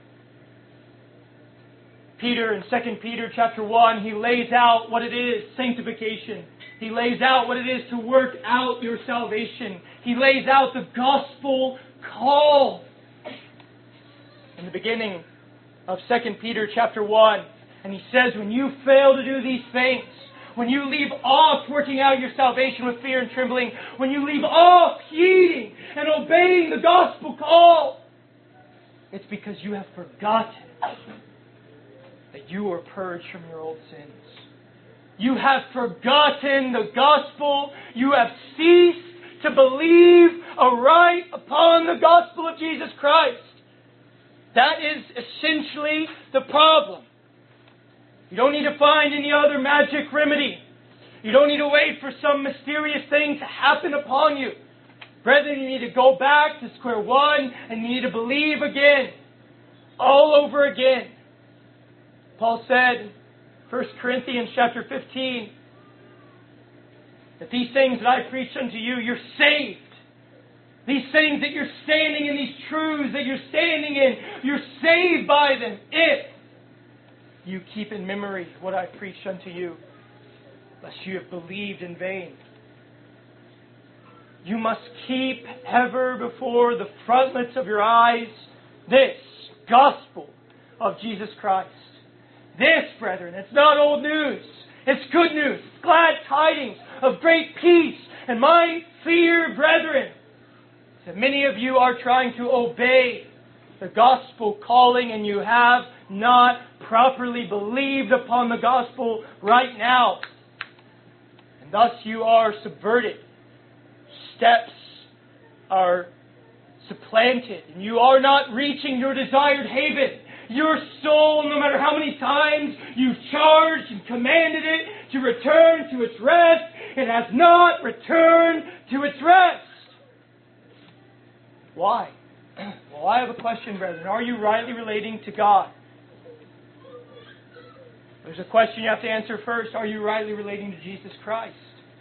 Peter, in Second Peter chapter one, he lays out what it is, sanctification. He lays out what it is to work out your salvation. He lays out the gospel call in the beginning of Second Peter chapter one. And he says, when you fail to do these things, when you leave off working out your salvation with fear and trembling, when you leave off heeding and obeying the gospel call, it's because you have forgotten that you are purged from your old sins. You have forgotten the gospel. You have ceased to believe aright upon the gospel of Jesus Christ. That is essentially the problem. You don't need to find any other magic remedy. You don't need to wait for some mysterious thing to happen upon you. Brethren, you need to go back to square one and you need to believe again. All over again. Paul said in First Corinthians chapter fifteen, that these things that I preach unto you, you're saved. These things that you're standing in, these truths that you're standing in, you're saved by them if you keep in memory what I preached unto you, lest you have believed in vain. You must keep ever before the frontlets of your eyes this gospel of Jesus Christ. This, brethren, it's not old news. It's good news. It's glad tidings of great peace. And my fear, brethren, is that many of you are trying to obey the gospel calling and you have not properly believed upon the gospel right now. And thus you are subverted. Steps are supplanted. And you are not reaching your desired haven. Your soul, no matter how many times you've charged and commanded it to return to its rest, it has not returned to its rest. Why? Well, I have a question, brethren. Are you rightly relating to God? There's a question you have to answer first. Are you rightly relating to Jesus Christ?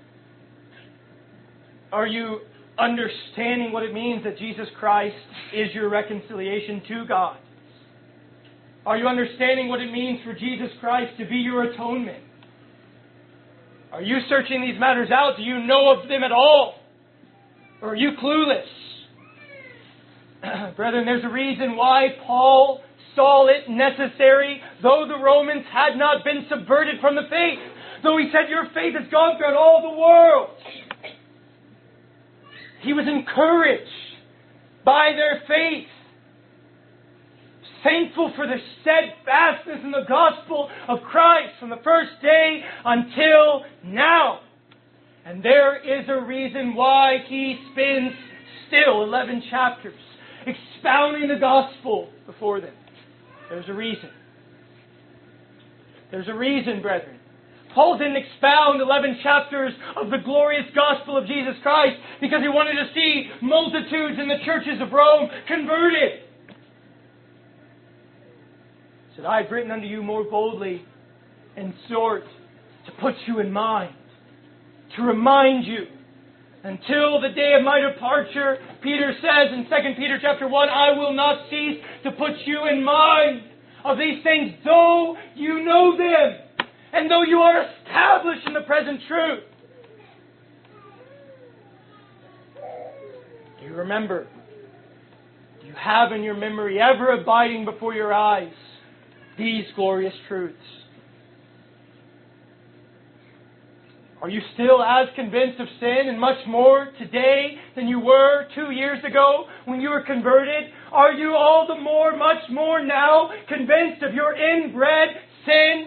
Are you understanding what it means that Jesus Christ is your reconciliation to God? Are you understanding what it means for Jesus Christ to be your atonement? Are you searching these matters out? Do you know of them at all? Or are you clueless? Brethren, there's a reason why Paul saw it necessary, though the Romans had not been subverted from the faith. Though he said, your faith has gone throughout all the world. He was encouraged by their faith. Thankful for their steadfastness in the gospel of Christ from the first day until now. And there is a reason why he spends still eleven chapters expounding the gospel before them. There's a reason. There's a reason, brethren. Paul didn't expound eleven chapters of the glorious gospel of Jesus Christ because he wanted to see multitudes in the churches of Rome converted. He said, I have written unto you more boldly and sort to put you in mind, to remind you. Until the day of my departure, Peter says in Second Peter chapter one, I will not cease to put you in mind of these things, though you know them, and though you are established in the present truth. Do you remember? Do you have in your memory, ever abiding before your eyes, these glorious truths? Are you still as convinced of sin and much more today than you were two years ago when you were converted? Are you all the more, much more now convinced of your inbred sin?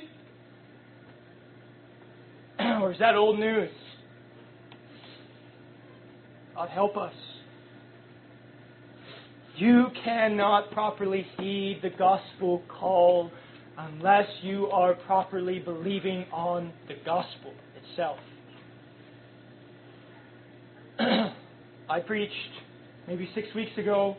Or is that old news? God help us. You cannot properly heed the gospel call unless you are properly believing on the gospel itself. I preached maybe six weeks ago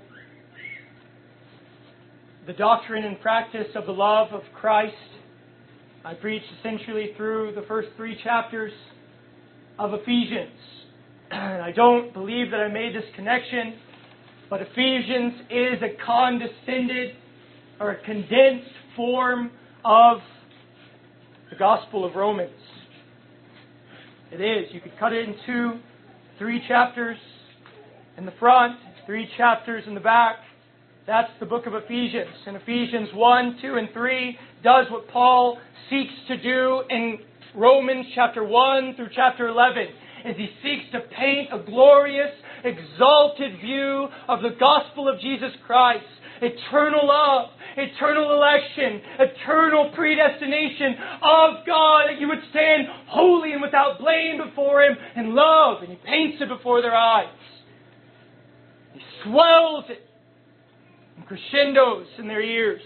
the doctrine and practice of the love of Christ. I preached essentially through the first three chapters of Ephesians. And I don't believe that I made this connection, but Ephesians is a condescended or a condensed form of the Gospel of Romans. It is. You could cut it in two, three chapters in the front, three chapters in the back. That's the book of Ephesians. And Ephesians one, two, and three does what Paul seeks to do in Romans chapter one through chapter eleven. As he seeks to paint a glorious, exalted view of the gospel of Jesus Christ. Eternal love, eternal election, eternal predestination of God, that you would stand holy and without blame before Him in love. And he paints it before their eyes. He swells it in crescendos in their ears.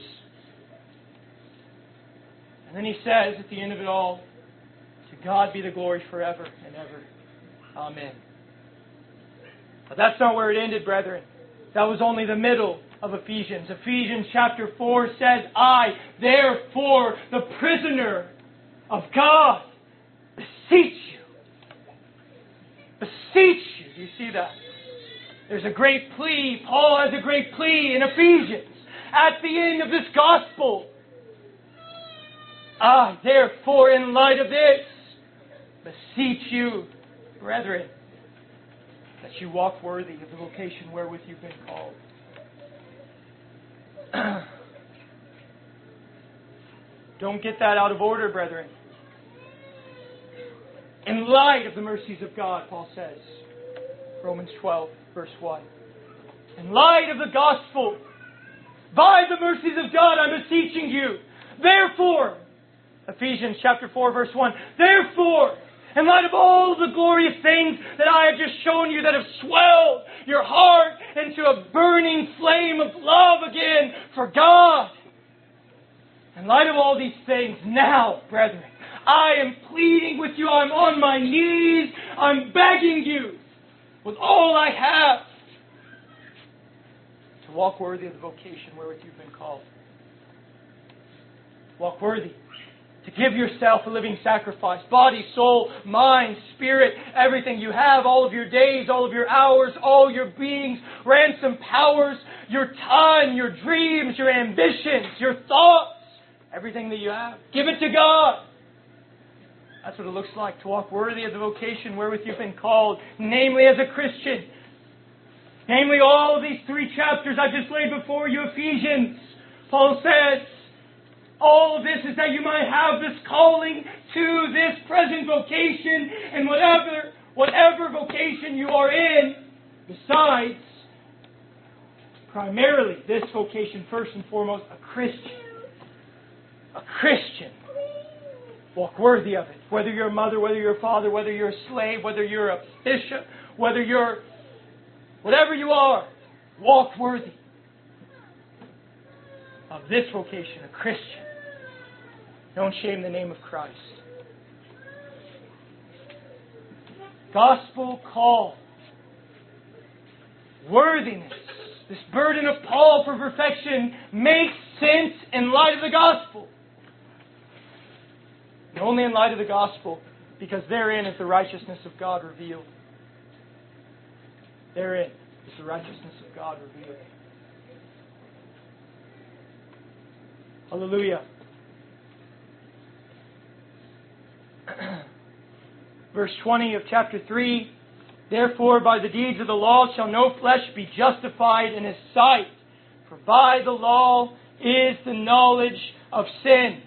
And then he says at the end of it all, to God be the glory forever and ever. Amen. But that's not where it ended, brethren. That was only the middle of Ephesians. Ephesians chapter four says, I, therefore, the prisoner of God, beseech you see that? There's a great plea. Paul has a great plea in Ephesians at the end of this gospel. I, therefore, in light of this, beseech you, brethren, that you walk worthy of the vocation wherewith you've been called. Don't get that out of order, brethren. In light of the mercies of God, Paul says, Romans twelve, verse one. In light of the gospel, by the mercies of God, I'm beseeching you. Therefore, Ephesians chapter four, verse one. Therefore, in light of all the glorious things that I have just shown you that have swelled your heart into a burning flame of love again for God. In light of all these things, now, brethren, I am pleading with you. I'm on my knees. I'm begging you with all I have to walk worthy of the vocation wherewith you've been called. Walk worthy. To give yourself a living sacrifice. Body, soul, mind, spirit, everything you have, all of your days, all of your hours, all your beings, ransom powers, your time, your dreams, your ambitions, your thoughts, everything that you have. Give it to God. That's what it looks like to walk worthy of the vocation wherewith you've been called, namely as a Christian. Namely, all of these three chapters I just laid before you, Ephesians. Paul says, all of this is that you might have this calling to this present vocation, and whatever, whatever vocation you are in, besides, primarily this vocation, first and foremost, a Christian. A Christian. Walk worthy of it. Whether you're a mother, whether you're a father, whether you're a slave, whether you're a bishop, whether you're whatever you are, walk worthy of this vocation, a Christian. Don't shame the name of Christ. Gospel call. Worthiness. This burden of Paul for perfection makes sense in light of the gospel. And only in light of the gospel, because therein is the righteousness of God revealed. Therein is the righteousness of God revealed. Hallelujah. Verse twenty of chapter three. Therefore, by the deeds of the law shall no flesh be justified in His sight. For by the law is the knowledge of sin.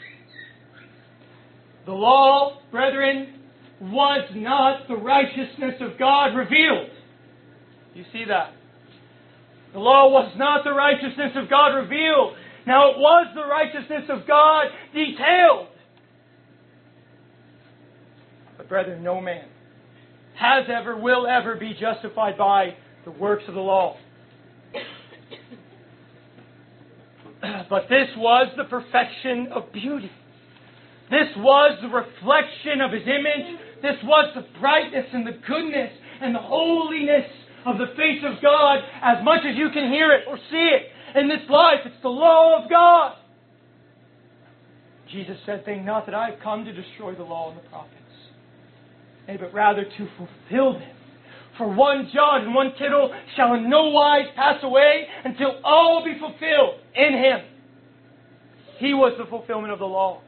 The law, brethren, was not the righteousness of God revealed. You see that? The law was not the righteousness of God revealed. Now it was the righteousness of God detailed. But brethren, no man has ever, will ever be justified by the works of the law. But this was the perfection of beauty. This was the reflection of His image. This was the brightness and the goodness and the holiness of the face of God, as much as you can hear it or see it in this life. It's the law of God. Jesus said, "Think not that I have come to destroy the law and the prophets, nay, but rather to fulfill them. For one jot and one tittle shall in no wise pass away until all be fulfilled in Him." He was the fulfillment of the law.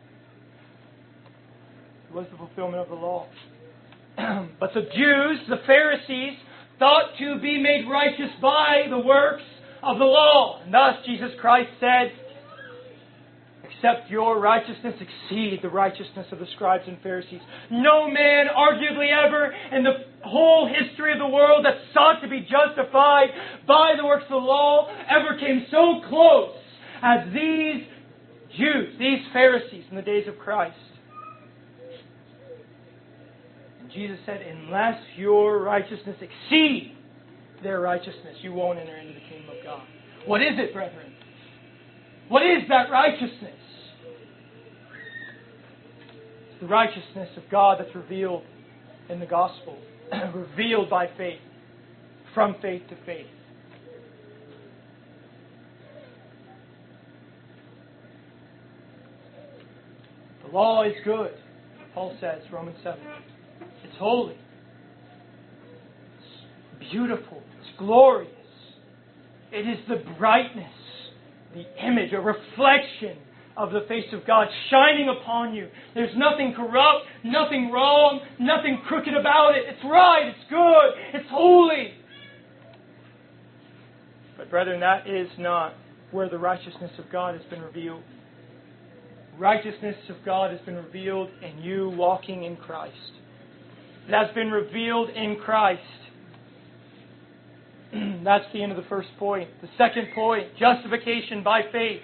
He was the fulfillment of the law. But the Jews, the Pharisees, thought to be made righteous by the works of the law. And thus Jesus Christ said, "Except your righteousness exceed the righteousness of the scribes and Pharisees." No man, arguably ever, in the whole history of the world that sought to be justified by the works of the law ever came so close as these Jews, these Pharisees in the days of Christ. And Jesus said, unless your righteousness exceed their righteousness, you won't enter into the kingdom of God. What is it, brethren? What is that righteousness? It's the righteousness of God that's revealed in the gospel, revealed by faith, from faith to faith. The law is good, Paul says, Romans seven. It's holy. It's beautiful. It's glorious. It is the brightness, the image, a reflection of the face of God shining upon you. There's nothing corrupt, nothing wrong, nothing crooked about it. It's right, it's good, it's holy. But brethren, that is not where the righteousness of God has been revealed. Righteousness of God has been revealed in you walking in Christ. It has been revealed in Christ. That's the end of the first point. The second point, justification by faith.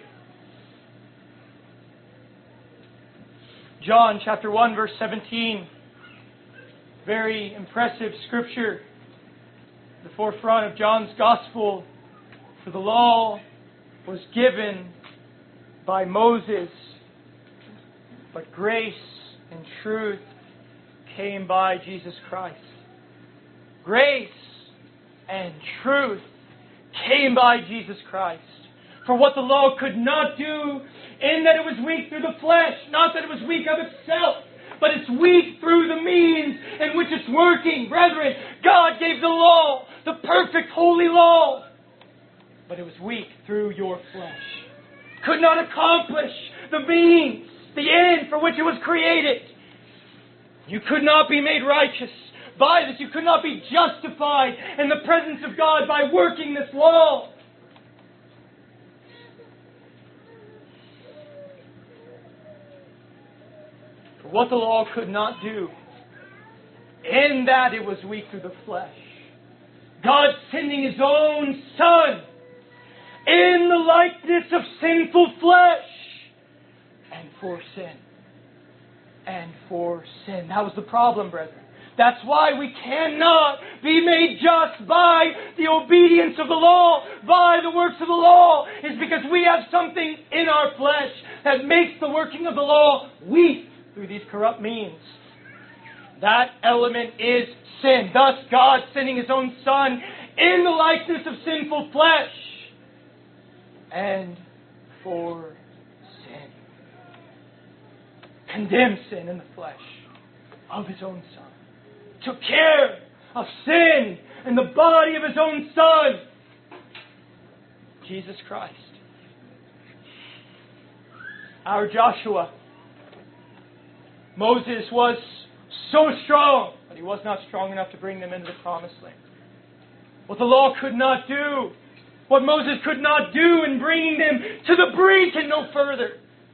John chapter one, verse seventeen. Very impressive scripture. The forefront of John's Gospel. For the law was given by Moses, but grace and truth came by Jesus Christ. Grace and truth came by Jesus Christ. For what the law could not do, in that it was weak through the flesh, not that it was weak of itself, but it's weak through the means in which it's working. Brethren, God gave the law, the perfect holy law, but it was weak through your flesh. Could not accomplish the means, the end for which it was created. You could not be made righteous by this. You could not be justified in the presence of God by working this law. For what the law could not do, in that it was weak through the flesh, God sending His own Son in the likeness of sinful flesh, and for sin. And for sin. That was the problem, brethren. That's why we cannot be made just by the obedience of the law, by the works of the law. It's because we have something in our flesh that makes the working of the law weak through these corrupt means. That element is sin. Thus God sending His own Son in the likeness of sinful flesh, and for sin. Condemned sin in the flesh of His own Son. Took care of sin in the body of His own Son, Jesus Christ. Our Joshua. Moses was so strong, but he was not strong enough to bring them into the promised land. What the law could not do, what Moses could not do in bringing them to the brink and no further.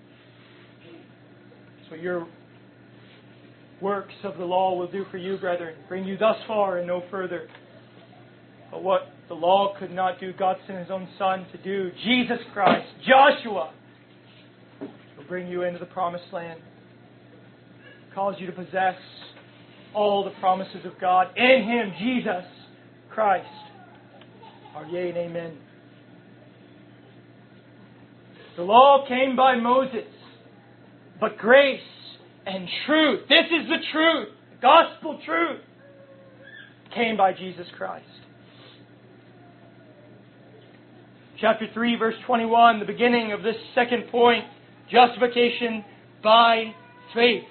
So your works of the law will do for you, brethren. Bring you thus far and no further. But what the law could not do, God sent His own Son to do. Jesus Christ, Joshua, will bring you into the promised land. Cause you to possess all the promises of God in Him, Jesus Christ. Our yea and amen. The law came by Moses, but grace and truth, this is the truth, the gospel truth, came by Jesus Christ. Chapter three, verse twenty-one, the beginning of this second point, justification by faith.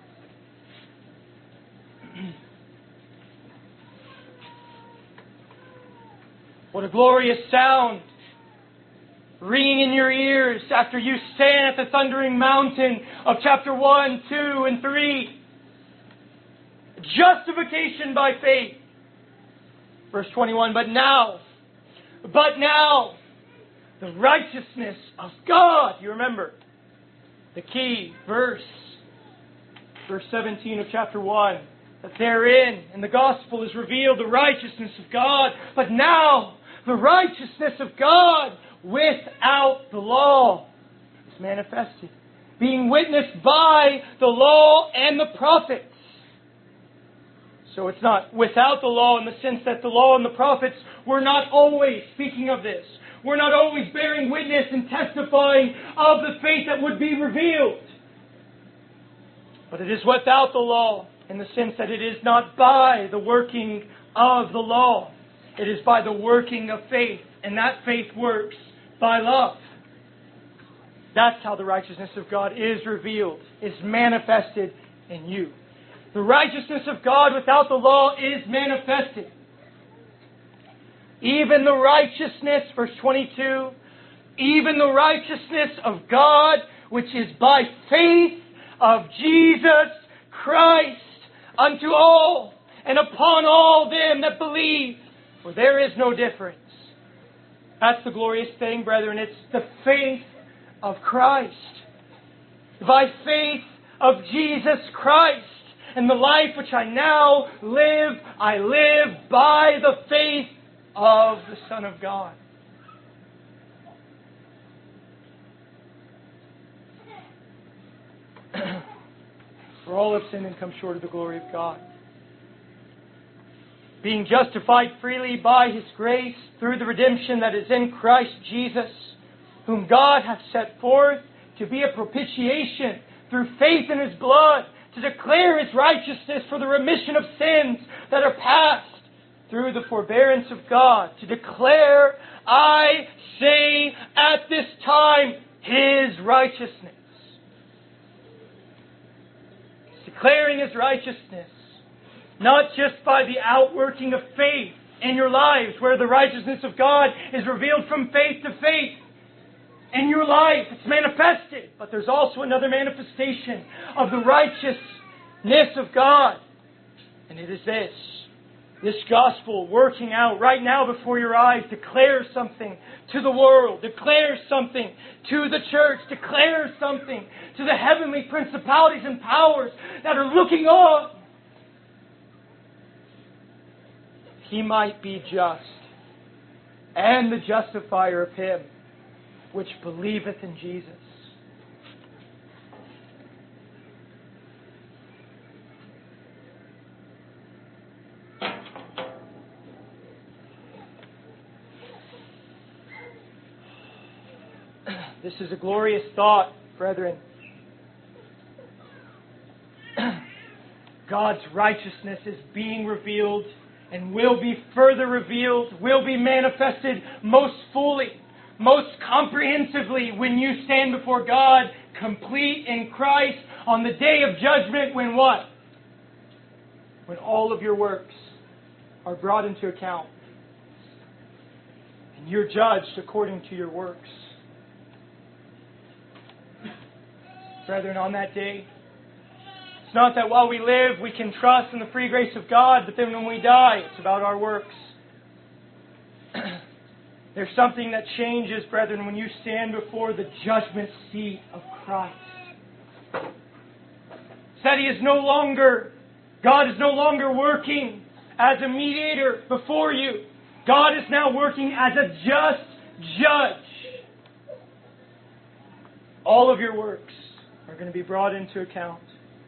What a glorious sound ringing in your ears after you stand at the thundering mountain of chapter one, two, and three. Justification by faith. Verse twenty-one, but now, but now, the righteousness of God. You remember the key verse, verse seventeen of chapter one. That therein, in the gospel, is revealed the righteousness of God. But now, the righteousness of God without the law is manifested, being witnessed by the law and the prophets. So it's not without the law in the sense that the law and the prophets were not always speaking of this. We're not always bearing witness and testifying of the faith that would be revealed. But it is without the law in the sense that it is not by the working of the law. It is by the working of faith. And that faith works by love. That's how the righteousness of God is revealed, is manifested in you. The righteousness of God without the law is manifested. even the righteousness, verse twenty-two, even the righteousness of God, which is by faith of Jesus Christ, unto all and upon all them that believe. For there is no difference. That's the glorious thing, brethren. It's the faith of Christ. By faith of Jesus Christ. And the life which I now live, I live by the faith of the Son of God. For all have sinned and come short of the glory of God. Being justified freely by His grace through the redemption that is in Christ Jesus, whom God hath set forth to be a propitiation through faith in His blood, to declare His righteousness for the remission of sins that are past through the forbearance of God, to declare, I say, at this time, His righteousness. Declaring His righteousness, not just by the outworking of faith in your lives, where the righteousness of God is revealed from faith to faith. In your life, it's manifested. But there's also another manifestation of the righteousness of God. And it is this. This gospel working out right now before your eyes declares something to the world. Declares something to the church. Declares something to the heavenly principalities and powers that are looking on. He might be just, and the justifier of him which believeth in Jesus. This is a glorious thought, brethren. God's righteousness is being revealed and will be further revealed, will be manifested most fully, most comprehensively when you stand before God, complete in Christ, on the day of judgment, when what? When all of your works are brought into account. And you're judged according to your works. Brethren, on that day, it's not that while we live we can trust in the free grace of God, but then when we die, it's about our works. There's something that changes, brethren, when you stand before the judgment seat of Christ. It's that He is no longer, God is no longer working as a mediator before you. God is now working as a just judge. All of your works are going to be brought into account.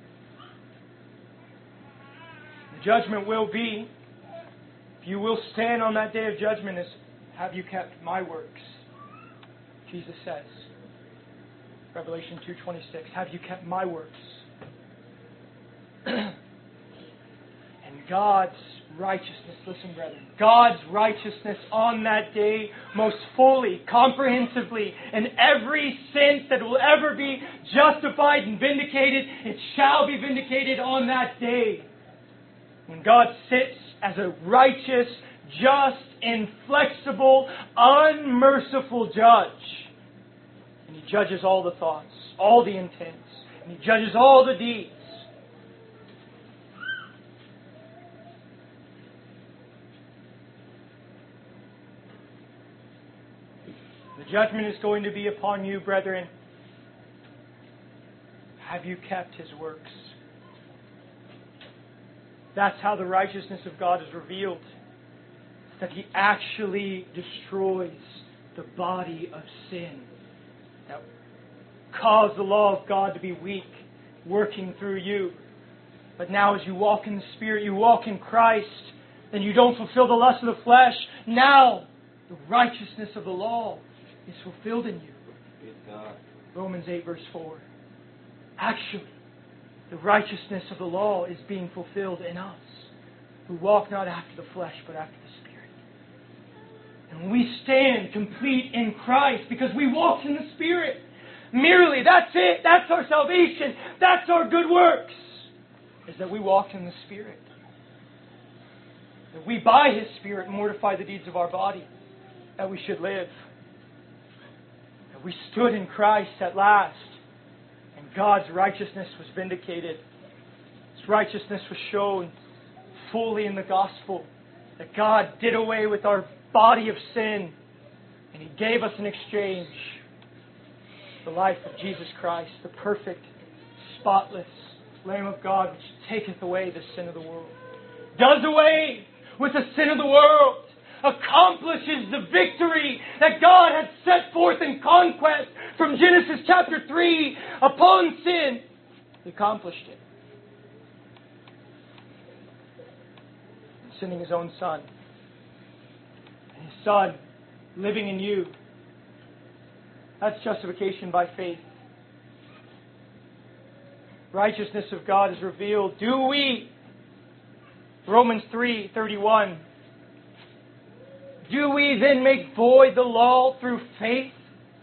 The judgment will be, if you will stand on that day of judgment, is, have you kept my works? Jesus says, Revelation two twenty-six, have you kept my works? And God's righteousness, listen, brethren, God's righteousness on that day, most fully, comprehensively, in every sense that will ever be justified and vindicated, it shall be vindicated on that day. When God sits as a righteous, just, inflexible, unmerciful judge. And He judges all the thoughts, all the intents, and He judges all the deeds. The judgment is going to be upon you, brethren. Have you kept His works? That's how the righteousness of God is revealed. That He actually destroys the body of sin that caused the law of God to be weak, working through you. But now as you walk in the Spirit, you walk in Christ, then you don't fulfill the lust of the flesh. Now the righteousness of the law is fulfilled in you. Romans eight verse four. Actually, the righteousness of the law is being fulfilled in us, who walk not after the flesh, but after the Spirit. And when we stand complete in Christ, because we walk in the Spirit, merely, that's it, that's our salvation, that's our good works, is that we walk in the Spirit. that we by His Spirit mortify the deeds of our body, that we should live. That we stood in Christ at last, and God's righteousness was vindicated. His righteousness was shown fully in the gospel, that God did away with our body of sin, and He gave us in exchange the life of Jesus Christ, the perfect, spotless Lamb of God, which taketh away the sin of the world. Does away with the sin of the world. Accomplishes the victory that God had set forth in conquest from Genesis chapter three upon sin. He accomplished it. Sending His own Son. And His Son living in you. That's justification by faith. Righteousness of God is revealed. Do we? Romans three thirty-one. Do we then make void the law through faith?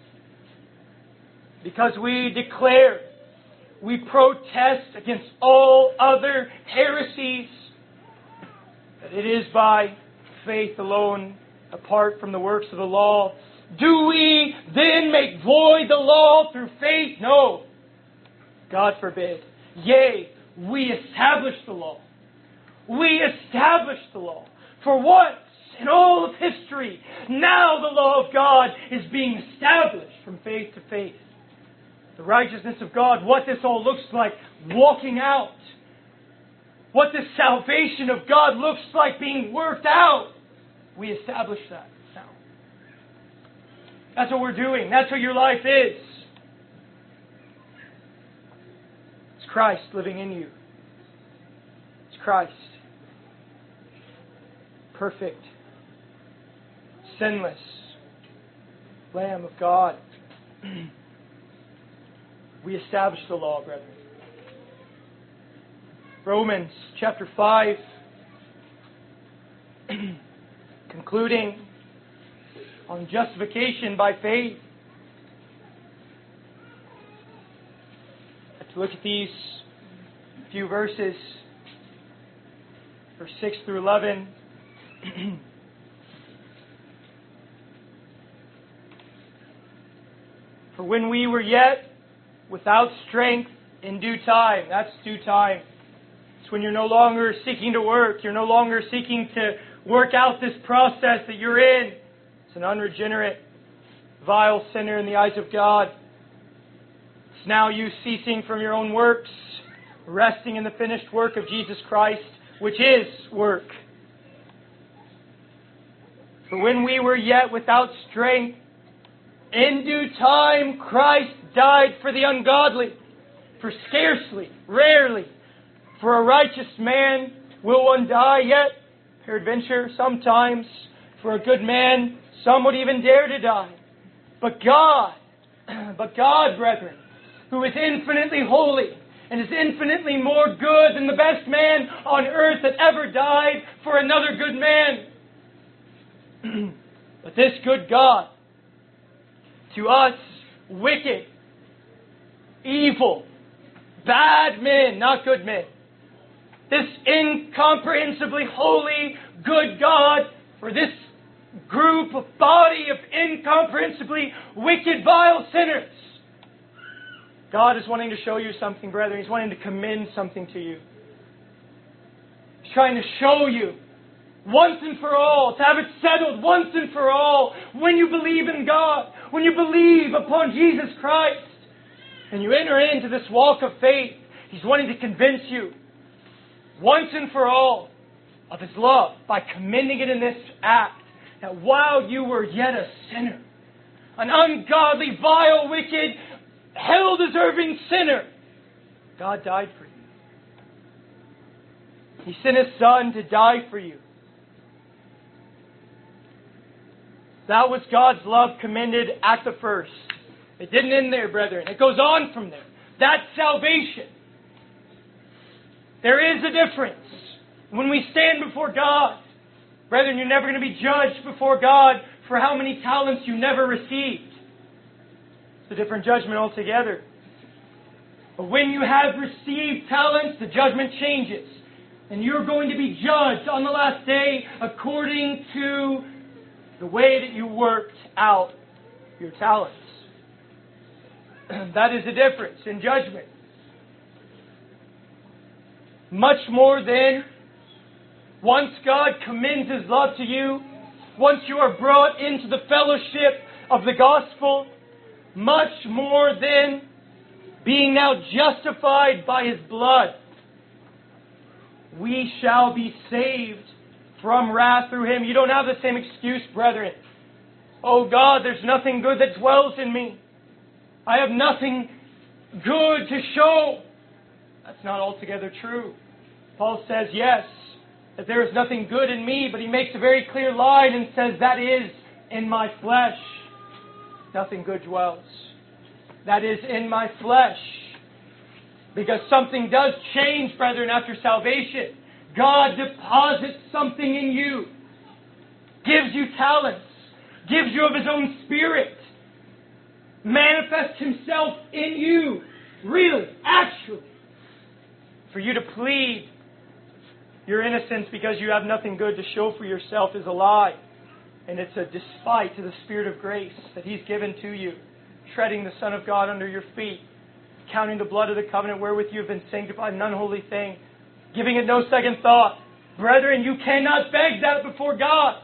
Because we declare, we protest against all other heresies, that it is by faith alone, apart from the works of the law. Do we then make void the law through faith? No. God forbid. Yea, we establish the law. We establish the law. For once in all of history, now the law of God is being established from faith to faith. The righteousness of God, what this all looks like, walking out. What the salvation of God looks like being worked out. We establish that now. That's what we're doing. That's what your life is. It's Christ living in you. It's Christ. Perfect. Sinless. Lamb of God. We establish the law, brethren. Romans chapter five. Concluding on justification by faith. Let's look at these few verses. Verse six through eleven. For when we were yet without strength, in due time. That's due time. It's when you're no longer seeking to work. You're no longer seeking to work out this process that you're in. It's an unregenerate, vile sinner in the eyes of God. It's now you ceasing from your own works, resting in the finished work of Jesus Christ, which is work. For when we were yet without strength, in due time Christ died for the ungodly. For scarcely, rarely, for a righteous man will one die, yet, peradventure, sometimes, for a good man, some would even dare to die. But God, but God, brethren, who is infinitely holy, and is infinitely more good than the best man on earth that ever died for another good man. But this good God, to us, wicked, evil, bad men, not good men, this incomprehensibly holy, good God, for this group of body of incomprehensibly wicked, vile sinners, God is wanting to show you something, brethren. He's wanting to commend something to you. He's trying to show you once and for all, to have it settled once and for all, when you believe in God, when you believe upon Jesus Christ, and you enter into this walk of faith, He's wanting to convince you once and for all of His love by commending it in this act, that while you were yet a sinner, an ungodly, vile, wicked, hell-deserving sinner, God died for you. He sent His Son to die for you. That was God's love commended at the first. It didn't end there, brethren. It goes on from there. That's salvation. There is a difference. When we stand before God, brethren, you're never going to be judged before God for how many talents you never received. It's a different judgment altogether. But when you have received talents, the judgment changes. And you're going to be judged on the last day according to the way that you worked out your talents. That is the difference in judgment. Much more than once God commends His love to you, once you are brought into the fellowship of the gospel, much more than being now justified by His blood, we shall be saved from wrath through Him. You don't have the same excuse, brethren. Oh God, there's nothing good that dwells in me. I have nothing good to show. That's not altogether true. Paul says, yes, that there is nothing good in me, but he makes a very clear line and says, that is in my flesh. Nothing good dwells. That is in my flesh. Because something does change, brethren, after salvation. God deposits something in you. Gives you talents. Gives you of His own Spirit. Manifests Himself in you. Really, actually. For you to plead your innocence because you have nothing good to show for yourself is a lie. And it's a despite to the Spirit of grace that He's given to you. Treading the Son of God under your feet. Counting the blood of the covenant wherewith you have been sanctified, an unholy thing. Giving it no second thought. Brethren, you cannot beg that before God.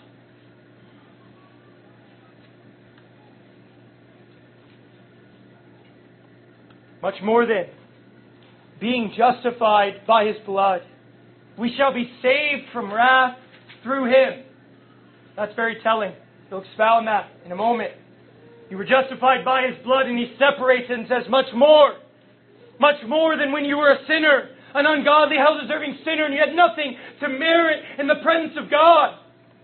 Much more than being justified by His blood, we shall be saved from wrath through Him. That's very telling. He'll expound that in a moment. You were justified by His blood, and He separates it and says, much more. Much more than when you were a sinner, an ungodly, hell-deserving sinner, and you had nothing to merit in the presence of God.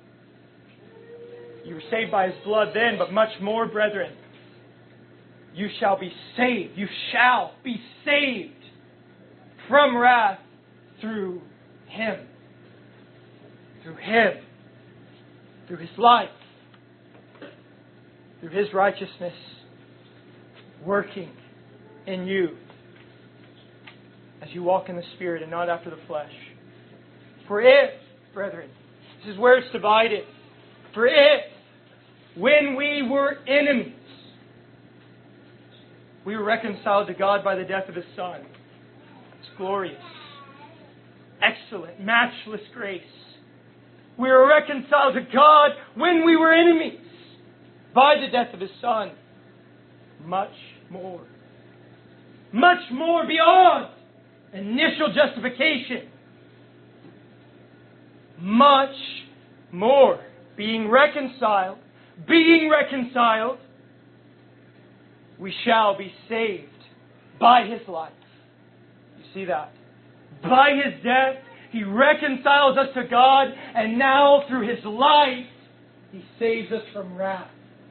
You were saved by His blood then, but much more, brethren. You shall be saved. You shall be saved from wrath through Him. Through Him. Through His life. Through His righteousness working in you as you walk in the Spirit and not after the flesh. For if, brethren, this is where it's divided. For if, when we were enemies, we were reconciled to God by the death of His Son. It's glorious, excellent, matchless grace. We were reconciled to God when we were enemies by the death of His Son. Much more. Much more beyond initial justification. Much more. Being reconciled, being reconciled, we shall be saved by His life. You see that? By His death, He reconciles us to God, and now through His life, He saves us from wrath.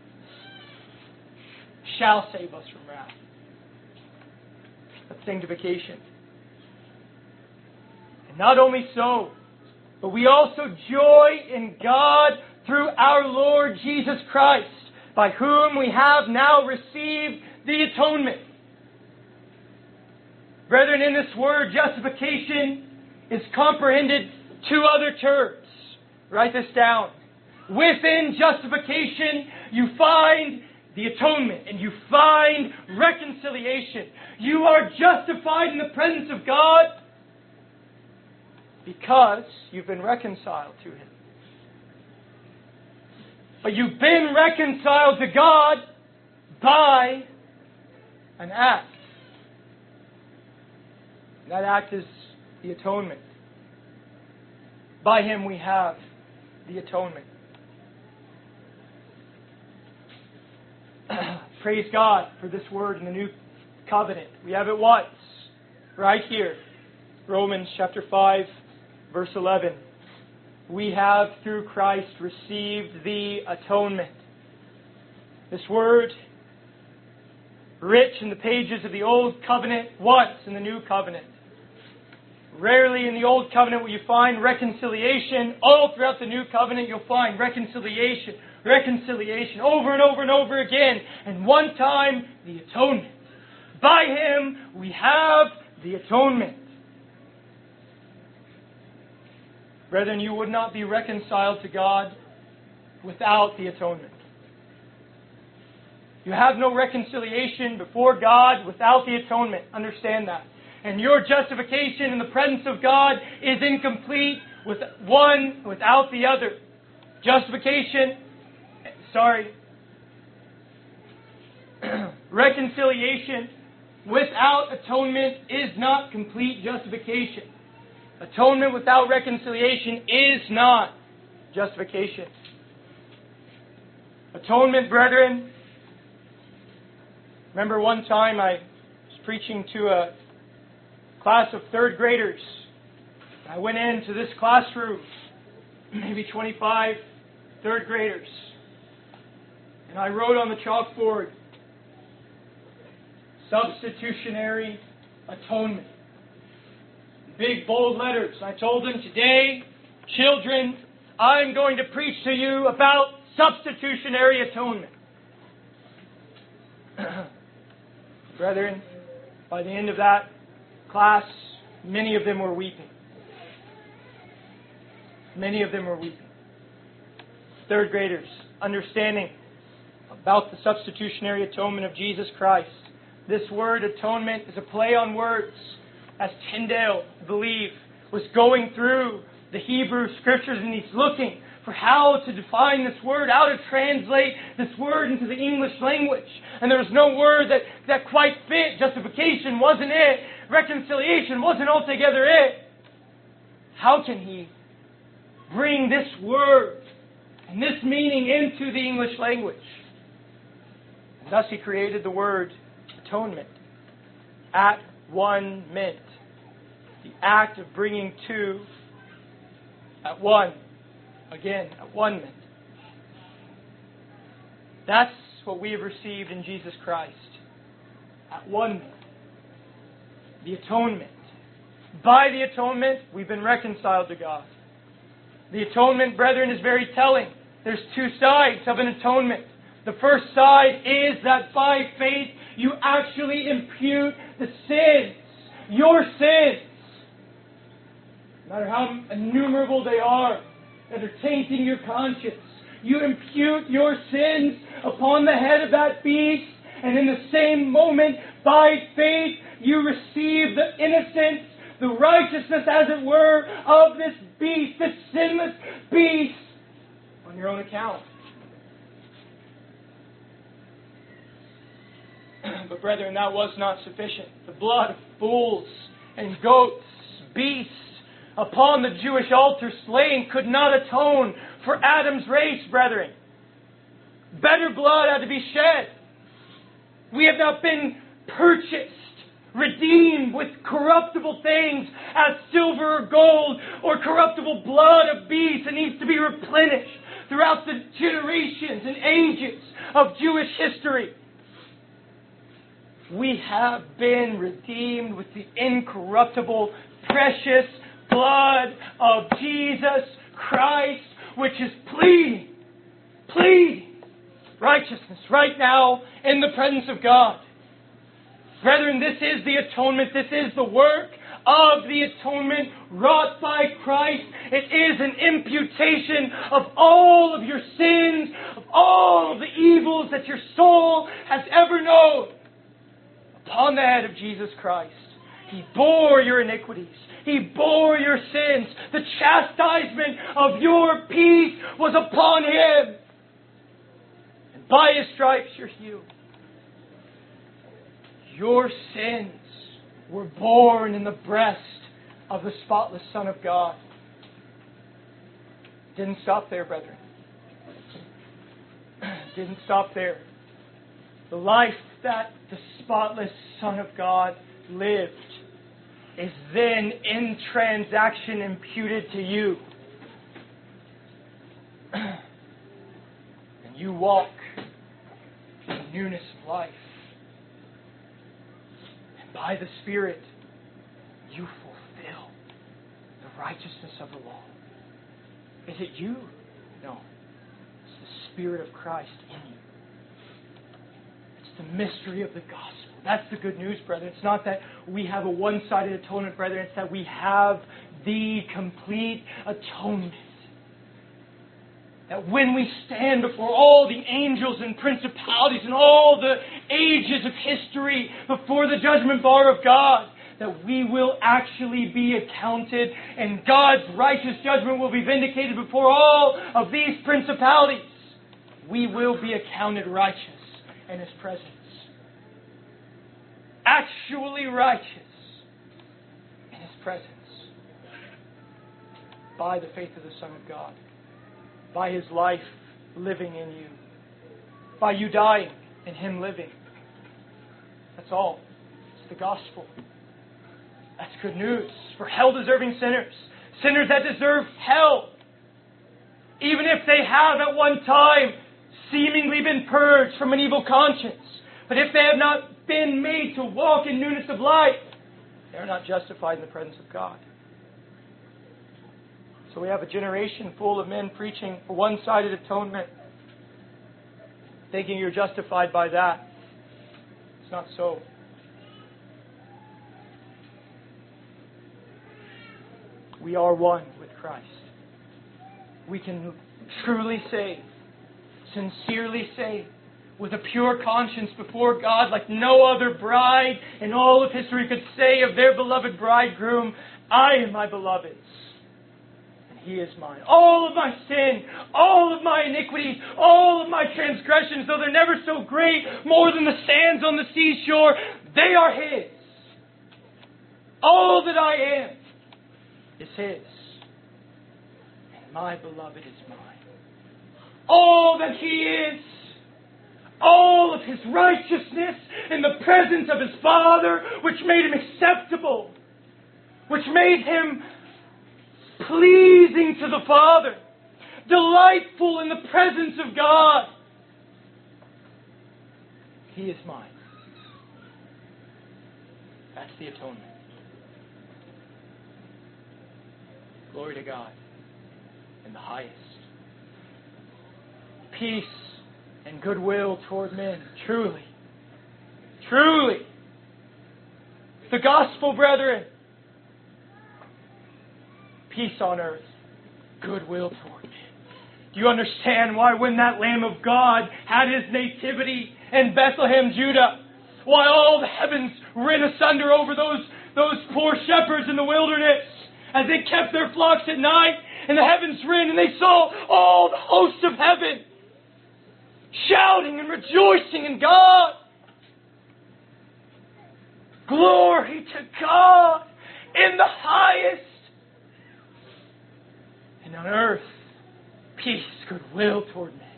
Shall save us from wrath. That's sanctification. And not only so, but we also joy in God through our Lord Jesus Christ, by whom we have now received the atonement. Brethren, in this word, justification is comprehended two other terms. Write this down. Within justification, you find the atonement, and you find reconciliation. You are justified in the presence of God because you've been reconciled to Him. But you've been reconciled to God by an act. That act is the atonement. By Him we have the atonement. Praise God for this word in the New Covenant. We have it once, right here. Romans chapter five, verse eleven. We have, through Christ, received the atonement. This word, rich in the pages of the Old Covenant, once in the New Covenant. Rarely in the Old Covenant will you find reconciliation. All throughout the New Covenant you'll find reconciliation, reconciliation, over and over and over again. And one time, the atonement. By Him we have the atonement. Brethren, you would not be reconciled to God without the atonement. You have no reconciliation before God without the atonement. Understand that. And your justification in the presence of God is incomplete with one without the other. Justification, sorry, reconciliation without atonement is not complete justification. Atonement without reconciliation is not justification. Atonement, brethren. Remember one time I was preaching to a class of third graders. I went into this classroom, maybe twenty-five third graders, and I wrote on the chalkboard, substitutionary atonement. Big bold letters. I told them, today, children, I'm going to preach to you about substitutionary atonement. Brethren, by the end of that class, many of them were weeping. Many of them were weeping. Third graders, understanding about the substitutionary atonement of Jesus Christ. This word atonement is a play on words. As Tyndale, I believe, was going through the Hebrew Scriptures and he's looking for how to define this word, how to translate this word into the English language. And there was no word that, that quite fit. Justification wasn't it. Reconciliation wasn't altogether it. How can he bring this word and this meaning into the English language? And thus he created the word atonement. At one meant the act of bringing two at one. Again, at one meant. That's what we have received in Jesus Christ. At one meant. The atonement. By the atonement, we've been reconciled to God. The atonement, brethren, is very telling. There's two sides of an atonement. The first side is that by faith, you actually impute the sins, your sins, no matter how innumerable they are, that are tainting your conscience. You impute your sins upon the head of that beast, and in the same moment, by faith, you receive the innocence, the righteousness, as it were, of this beast, this sinless beast, on your own account. But brethren, that was not sufficient. The blood of bulls and goats, beasts, upon the Jewish altar slain could not atone for Adam's race, brethren. Better blood had to be shed. We have not been purchased, redeemed with corruptible things as silver or gold or corruptible blood of beasts. It needs to be replenished throughout the generations and ages of Jewish history. We have been redeemed with the incorruptible, precious blood of Jesus Christ, which is pleading, pleading righteousness right now in the presence of God. Brethren, this is the atonement. This is the work of the atonement wrought by Christ. It is an imputation of all of your sins, of all of the evils that your soul has ever known, upon the head of Jesus Christ. He bore your iniquities. He bore your sins. The chastisement of your peace was upon Him. And by His stripes you're healed. Your sins were born in the breast of the spotless Son of God. Didn't stop there, brethren. Didn't stop there. The life that the spotless Son of God lived is then in transaction imputed to you. And you walk in newness of life. And by the Spirit, you fulfill the righteousness of the law. Is it you? No. It's the Spirit of Christ in you. The mystery of the gospel. That's the good news, brethren. It's not that we have a one-sided atonement, brethren. It's that we have the complete atonement. That when we stand before all the angels and principalities and all the ages of history before the judgment bar of God, that we will actually be accounted and God's righteous judgment will be vindicated before all of these principalities. We will be accounted righteous in His presence. Actually righteous in His presence. By the faith of the Son of God. By His life living in you. By you dying and Him living. That's all. It's the gospel. That's good news for hell-deserving sinners. Sinners that deserve hell. Even if they have at one time seemingly been purged from an evil conscience. But if they have not been made to walk in newness of life, they are not justified in the presence of God. So we have a generation full of men preaching for one-sided atonement, thinking you're justified by that. It's not so. We are one with Christ. We can truly save, sincerely save, with a pure conscience before God like no other bride in all of history could say of their beloved bridegroom, I am my beloved's. He is mine. All of my sin, all of my iniquities, all of my transgressions, though they're never so great, more than the sands on the seashore, they are His. All that I am is His. And my beloved is mine. All that He is, all of His righteousness in the presence of His Father, which made Him acceptable, which made Him pleasing to the Father, delightful in the presence of God. He is mine. That's the atonement. Glory to God in the highest. Peace and goodwill toward men. Truly. Truly. The gospel, brethren. Peace on earth, goodwill toward men. Do you understand why when that Lamb of God had His nativity in Bethlehem, Judah, why all the heavens rent asunder over those, those poor shepherds in the wilderness as they kept their flocks at night, and the heavens rent and they saw all the hosts of heaven shouting and rejoicing in God. Glory to God in the highest. And on earth, peace, goodwill toward men.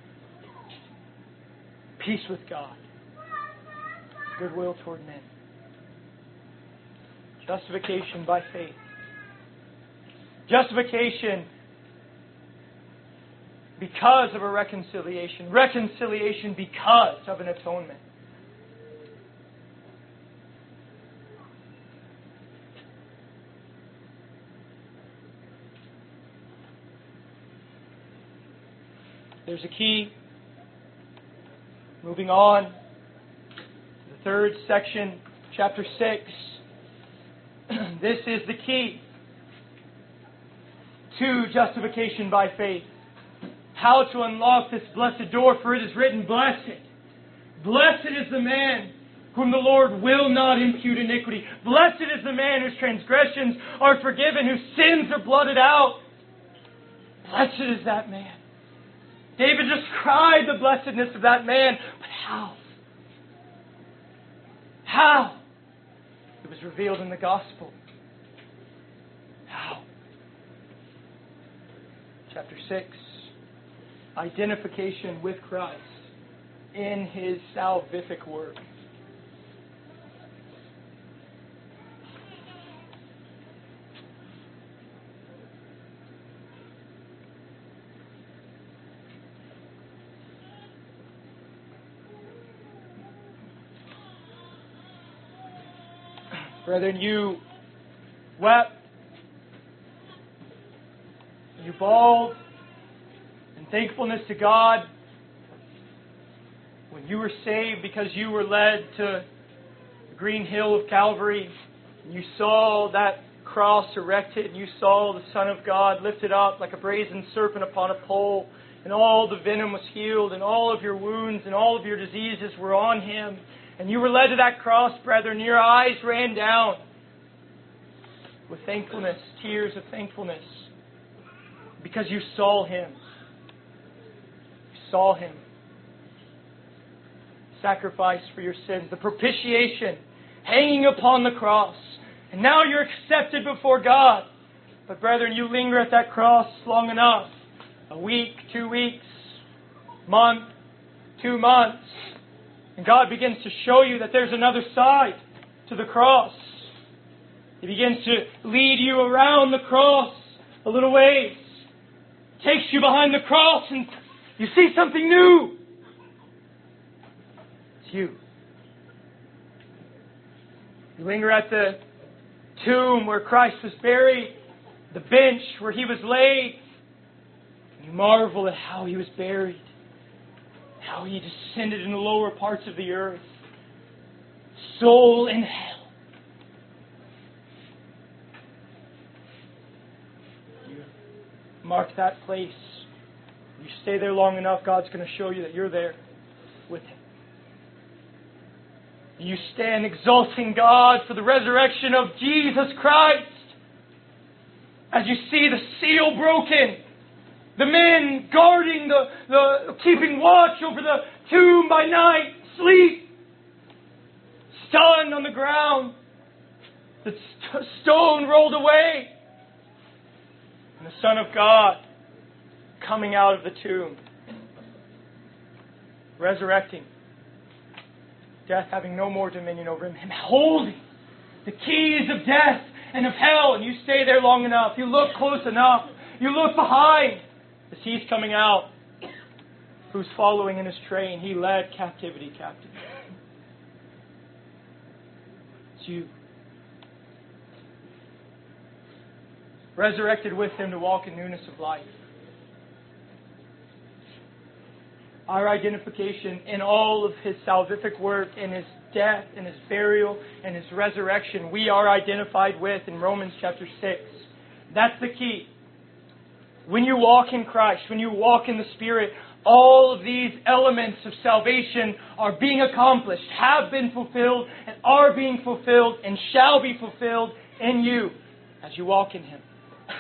Peace with God. Goodwill toward men. Justification by faith. Justification because of a reconciliation. Reconciliation because of an atonement. There's a key. Moving on to the third section, chapter six. This is the key to justification by faith. How to unlock this blessed door, for it is written, Blessed, blessed is the man whom the Lord will not impute iniquity. Blessed is the man whose transgressions are forgiven, whose sins are blotted out. Blessed is that man. David described the blessedness of that man. But how? How? It was revealed in the gospel. How? Chapter six. Identification with Christ in His salvific work. Brethren, you wept, you bawled in thankfulness to God when you were saved because you were led to the green hill of Calvary and you saw that cross erected, and you saw the Son of God lifted up like a brazen serpent upon a pole, and all the venom was healed, and all of your wounds and all of your diseases were on Him, and you were led to that cross, brethren, and your eyes ran down with thankfulness, tears of thankfulness, because you saw Him. You saw Him sacrifice for your sins, the propitiation hanging upon the cross. And now you're accepted before God. But brethren, you linger at that cross long enough. A week, two weeks, month, two months. And God begins to show you that there's another side to the cross. He begins to lead you around the cross a little ways. Takes you behind the cross and you see something new. It's you. You linger at the tomb where Christ was buried, the bench where He was laid. And you marvel at how He was buried, how He descended in the lower parts of the earth, soul in hell. You mark that place. You stay there long enough, God's going to show you that you're there with Him. You stand exalting God for the resurrection of Jesus Christ. As you see the seal broken, the men guarding, the, the keeping watch over the tomb by night, sleep, stunned on the ground, the st- stone rolled away, and the Son of God coming out of the tomb, resurrecting. Death having no more dominion over Him. Him holding the keys of death and of hell. And you stay there long enough. You look close enough. You look behind as He's coming out. Who's following in His train? He led captivity captive. It's you. Resurrected with Him to walk in newness of life. Our identification in all of His salvific work, in His death, in His burial, and His resurrection, we are identified with in Romans chapter six. That's the key. When you walk in Christ, when you walk in the Spirit, all of these elements of salvation are being accomplished, have been fulfilled, and are being fulfilled, and shall be fulfilled in you as you walk in Him.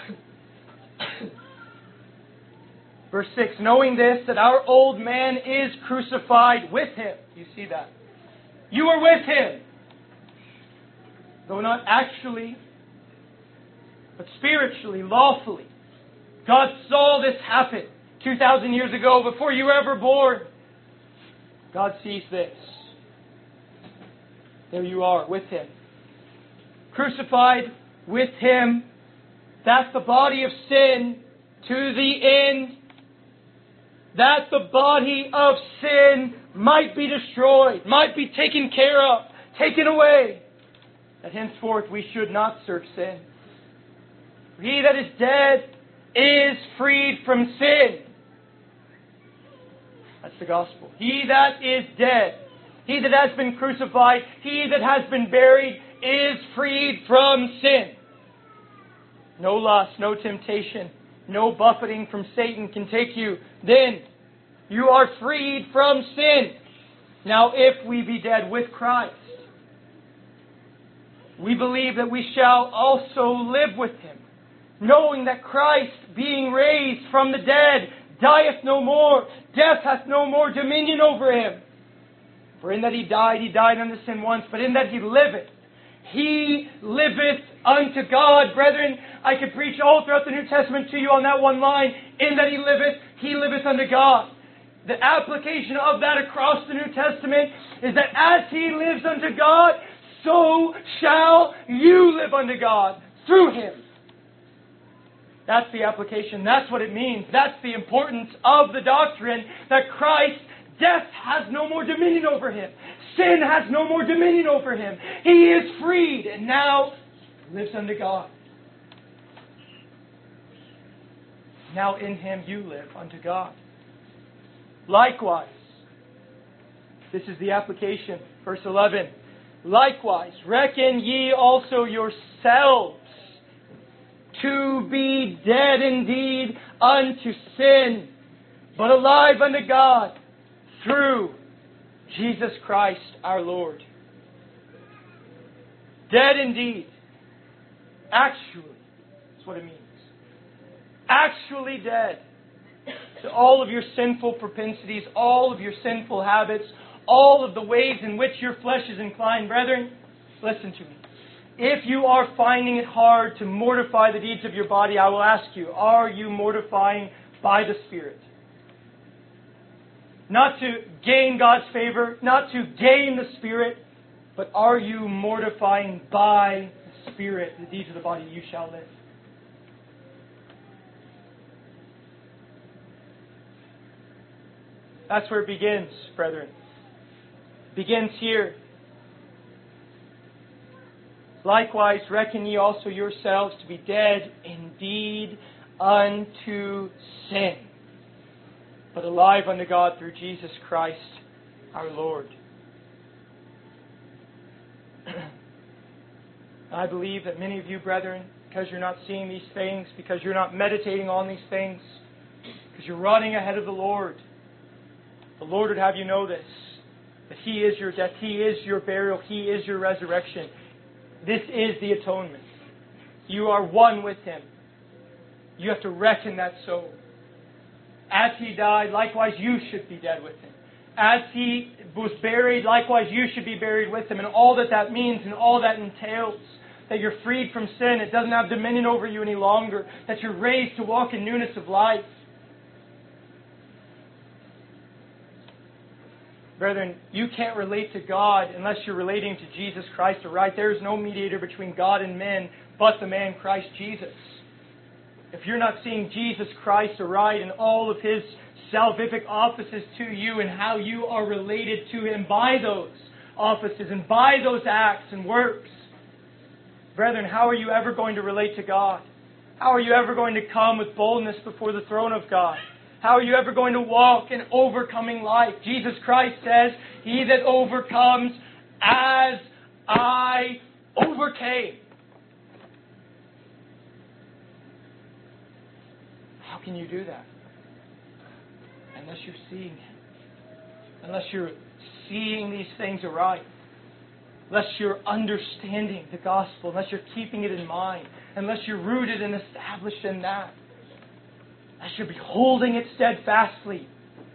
Verse six, knowing this, that our old man is crucified with Him. You see that? You are with Him. Though not actually, but spiritually, lawfully. God saw this happen two thousand years ago before you were ever born. God sees this. There you are with Him. Crucified with Him. That's the body of sin to the end that the body of sin might be destroyed, might be taken care of, taken away, that henceforth we should not serve sin. For he that is dead is freed from sin. That's the gospel. He that is dead, he that has been crucified, he that has been buried is freed from sin. No lust, no temptation, no buffeting from Satan can take you. Then you are freed from sin. Now if we be dead with Christ, we believe that we shall also live with Him, knowing that Christ, being raised from the dead, dieth no more. Death hath no more dominion over Him. For in that He died, He died unto sin once, but in that He liveth, He liveth unto God. Brethren, I could preach all throughout the New Testament to you on that one line. In that He liveth, He liveth unto God. The application of that across the New Testament is that as He lives unto God, so shall you live unto God through Him. That's the application. That's what it means. That's the importance of the doctrine that Christ, death has no more dominion over Him. Sin has no more dominion over Him. He is freed and now lives unto God. Now in Him you live unto God. Likewise, this is the application. Verse eleven. Likewise, reckon ye also yourselves to be dead indeed unto sin, but alive unto God through Jesus Christ our Lord. Dead indeed. Actually, that's what it means. Actually dead to all of your sinful propensities, all of your sinful habits, all of the ways in which your flesh is inclined. Brethren, listen to me. If you are finding it hard to mortify the deeds of your body, I will ask you, are you mortifying by the Spirit? Not to gain God's favor, not to gain the Spirit, but are you mortifying by the Spirit the deeds of the body? You shall live. That's where it begins, brethren. It begins here. Likewise, reckon ye also yourselves to be dead indeed unto sin, but alive unto God through Jesus Christ our Lord. I believe that many of you, brethren, because you're not seeing these things, because you're not meditating on these things, because you're running ahead of the Lord, the Lord would have you know this, that He is your death, He is your burial, He is your resurrection. This is the atonement. You are one with Him. You have to reckon that so. As He died, likewise you should be dead with Him. As He was buried, likewise you should be buried with Him. And all that that means and all that entails, that you're freed from sin, it doesn't have dominion over you any longer, that you're raised to walk in newness of life. Brethren, you can't relate to God unless you're relating to Jesus Christ aright. There is no mediator between God and men but the man Christ Jesus. If you're not seeing Jesus Christ aright in all of His salvific offices to you and how you are related to Him by those offices and by those acts and works, brethren, how are you ever going to relate to God? How are you ever going to come with boldness before the throne of God? How are you ever going to walk in overcoming life? Jesus Christ says, He that overcomes as I overcame. How can you do that? Unless you're seeing Him. Unless you're seeing these things aright. Unless you're understanding the gospel. Unless you're keeping it in mind. Unless you're rooted and established in that. I should be holding it steadfastly.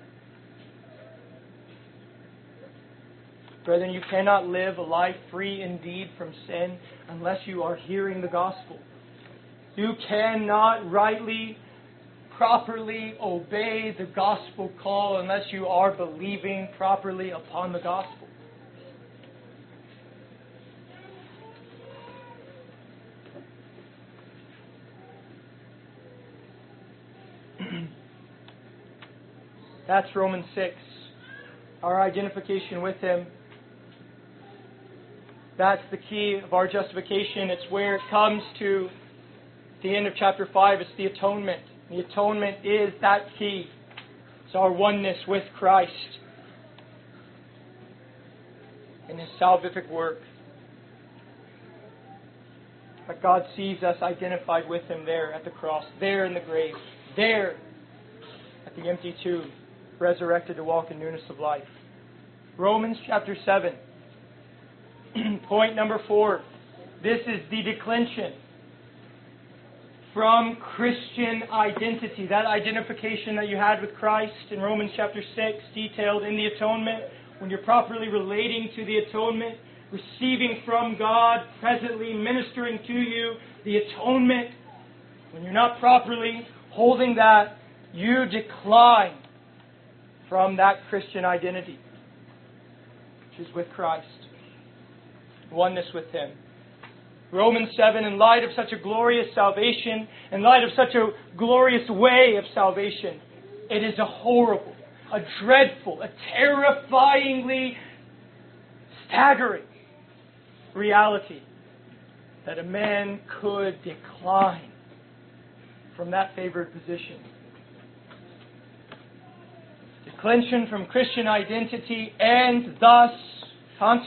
Brethren, you cannot live a life free indeed from sin unless you are hearing the gospel. You cannot rightly, properly obey the gospel call unless you are believing properly upon the gospel. That's Romans six. Our identification with Him. That's the key of our justification. It's where it comes to the end of chapter five. It's the atonement. The atonement is that key. It's our oneness with Christ in His salvific work. But God sees us identified with Him there at the cross, there in the grave, there at the empty tomb, resurrected to walk in newness of life. Romans chapter seven. Point number four. This is the declension from Christian identity. That identification that you had with Christ in Romans chapter six, detailed in the atonement. When you're properly relating to the atonement, receiving from God, presently ministering to you, the atonement. When you're not properly holding that, you decline from that Christian identity, which is with Christ. Oneness with Him. Romans seven, in light of such a glorious salvation, in light of such a glorious way of salvation, it is a horrible, a dreadful, a terrifyingly staggering reality that a man could decline from that favored position. Declension from Christian identity and thus,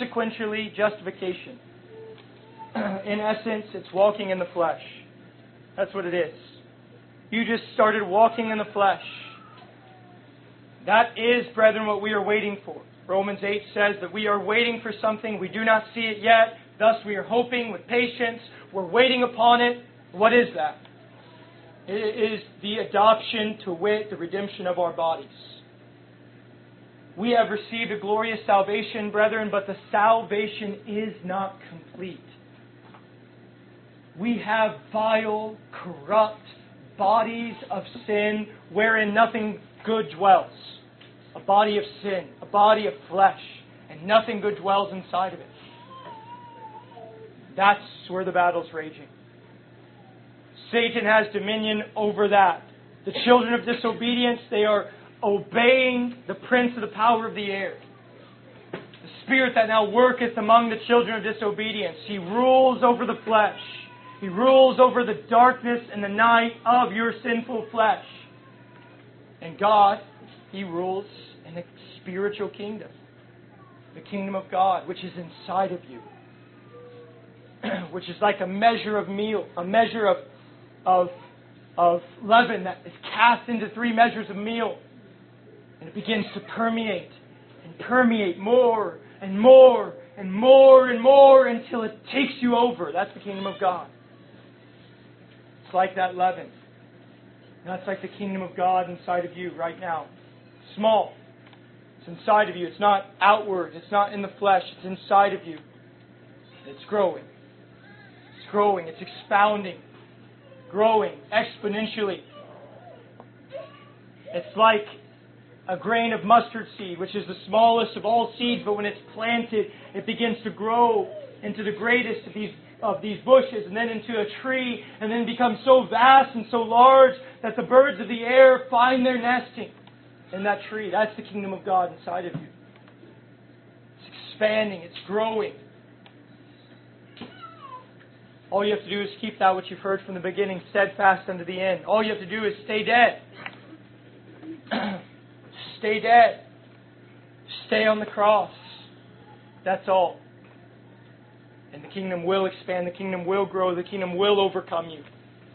consequentially, justification. In essence, it's walking in the flesh. That's what it is. You just started walking in the flesh. That is, brethren, what we are waiting for. Romans eight says that we are waiting for something. We do not see it yet. Thus we are hoping with patience. We're waiting upon it. What is that? It is the adoption, to wit, the redemption of our bodies. We have received a glorious salvation, brethren, but the salvation is not complete. We have vile, corrupt bodies of sin wherein nothing good dwells. A body of sin, a body of flesh, and nothing good dwells inside of it. That's where the battle's raging. Satan has dominion over that. The children of disobedience, they are obeying the prince of the power of the air. The spirit that now worketh among the children of disobedience. He rules over the flesh. He rules over the darkness and the night of your sinful flesh. And God, He rules in the spiritual kingdom. The kingdom of God, which is inside of you. Which is like a measure of meal, a measure of, of, of leaven that is cast into three measures of meal. And it begins to permeate and permeate more and more and more and more until it takes you over. That's the kingdom of God. It's like that leaven. And that's like the kingdom of God inside of you right now. Small. It's inside of you. It's not outward. It's not in the flesh. It's inside of you. And it's growing. It's growing. It's expounding. Growing exponentially. It's like a grain of mustard seed, which is the smallest of all seeds, but when it's planted, it begins to grow into the greatest of these of these bushes, and then into a tree, and then becomes so vast and so large that the birds of the air find their nesting in that tree. That's the kingdom of God inside of you. It's expanding. It's growing. All you have to do is keep that which you've heard from the beginning, steadfast unto the end. All you have to do is stay dead. Stay dead. Stay on the cross. That's all. And the kingdom will expand. The kingdom will grow. The kingdom will overcome you.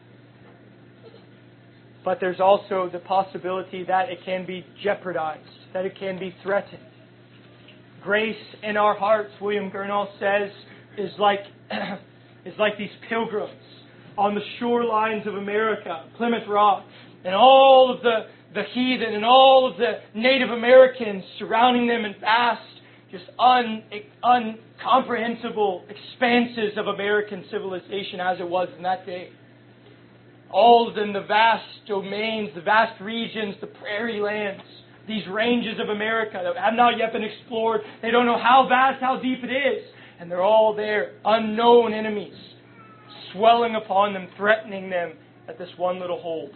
But there's also the possibility that it can be jeopardized, that it can be threatened. Grace in our hearts, William Gurnall says, is like is like these pilgrims on the shorelines of America, Plymouth Rock, and all of the, the heathen and all of the Native Americans surrounding them in vast, just un, uncomprehensible expanses of American civilization as it was in that day. All of them, the vast domains, the vast regions, the prairie lands, these ranges of America that have not yet been explored. They don't know how vast, how deep it is. And they're all there, unknown enemies, swelling upon them, threatening them at this one little hold.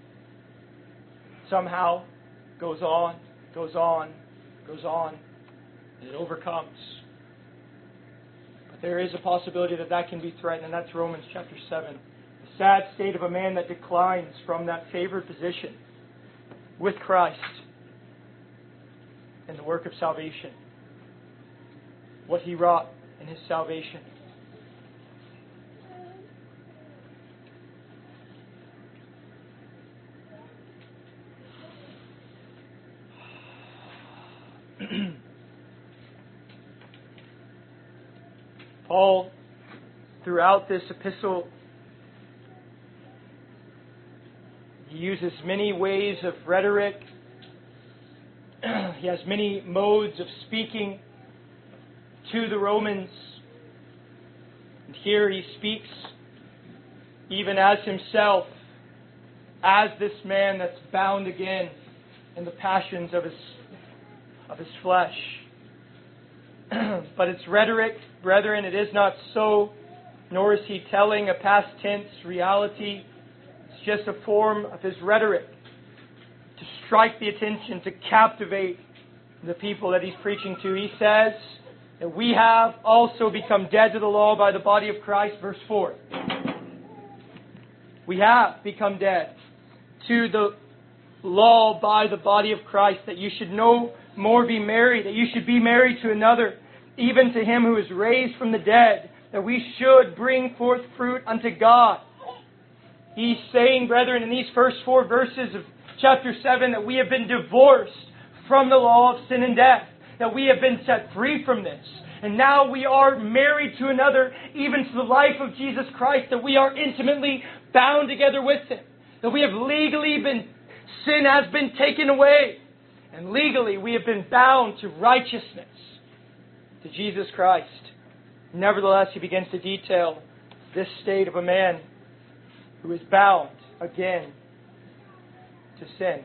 Somehow, goes on, goes on, goes on, and it overcomes. But there is a possibility that that can be threatened, and that's Romans chapter seven. The sad state of a man that declines from that favored position with Christ in the work of salvation. What He wrought in His salvation. Paul, throughout this epistle, he uses many ways of rhetoric. He has many modes of speaking to the Romans. And here he speaks even as himself, as this man that's bound again in the passions of his of his flesh. But it's rhetoric, brethren, it is not so, nor is he telling a past tense reality. It's just a form of his rhetoric to strike the attention, to captivate the people that he's preaching to. He says that we have also become dead to the law by the body of Christ, verse four. We have become dead to the law by the body of Christ, that you should no more be married, that you should be married to another, even to him who is raised from the dead, that we should bring forth fruit unto God. He's saying, brethren, in these first four verses of chapter seven, that we have been divorced from the law of sin and death, that we have been set free from this. And now we are married to another, even to the life of Jesus Christ, that we are intimately bound together with Him, that we have legally been, sin has been taken away, and legally we have been bound to righteousness, to Jesus Christ. Nevertheless, he begins to detail this state of a man who is bound again to sin.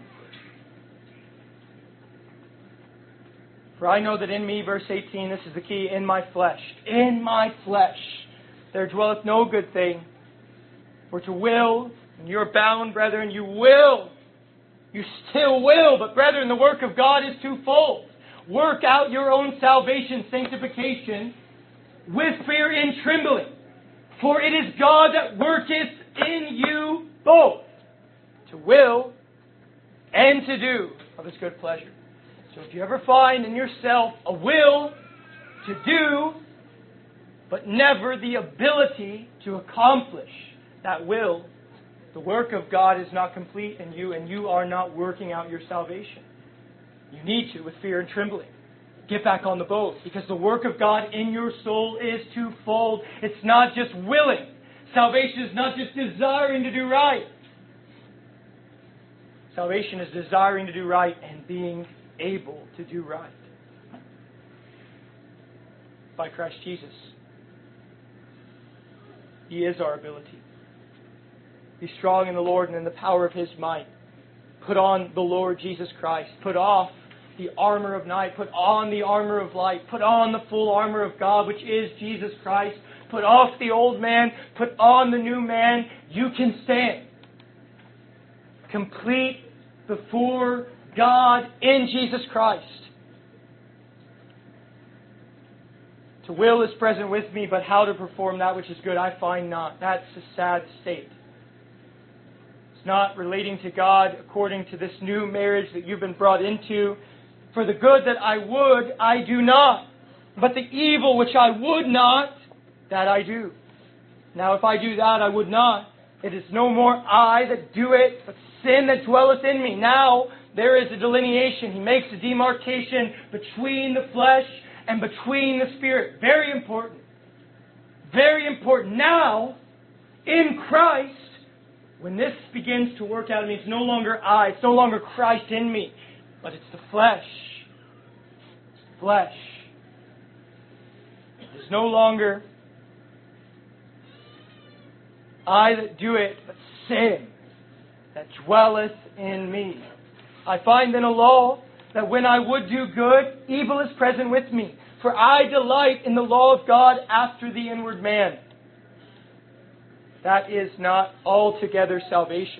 For I know that in me, verse eighteen, this is the key, in my flesh, in my flesh, there dwelleth no good thing. For to will, and you're bound, brethren, you will. You still will. But brethren, the work of God is twofold. Work out your own salvation, sanctification, with fear and trembling. For it is God that worketh in you both, to will and to do of His good pleasure. So if you ever find in yourself a will to do, but never the ability to accomplish that will, the work of God is not complete in you, and you are not working out your salvation. You need to, with fear and trembling, get back on the boat, because the work of God in your soul is twofold. It's not just willing. Salvation is not just desiring to do right. Salvation is desiring to do right and being able to do right by Christ Jesus. He is our ability. Be strong in the Lord and in the power of His might. Put on the Lord Jesus Christ. Put off the armor of night. Put on the armor of light. Put on the full armor of God, which is Jesus Christ. Put off the old man. Put on the new man. You can stand. Complete before God in Jesus Christ. To will is present with me, but how to perform that which is good I find not. That's a sad state. It's not relating to God according to this new marriage that you've been brought into. For the good that I would, I do not. But the evil which I would not, that I do. Now if I do that I would not, it is no more I that do it, but sin that dwelleth in me. Now there is a delineation. He makes a demarcation between the flesh and between the Spirit. Very important. Very important. Now, in Christ, when this begins to work out in me, it's no longer I, it's no longer Christ in me, but it's the flesh. It's the flesh. It's no longer I that do it, but sin that dwelleth in me. I find then a law that when I would do good, evil is present with me. For I delight in the law of God after the inward man. That is not altogether salvation.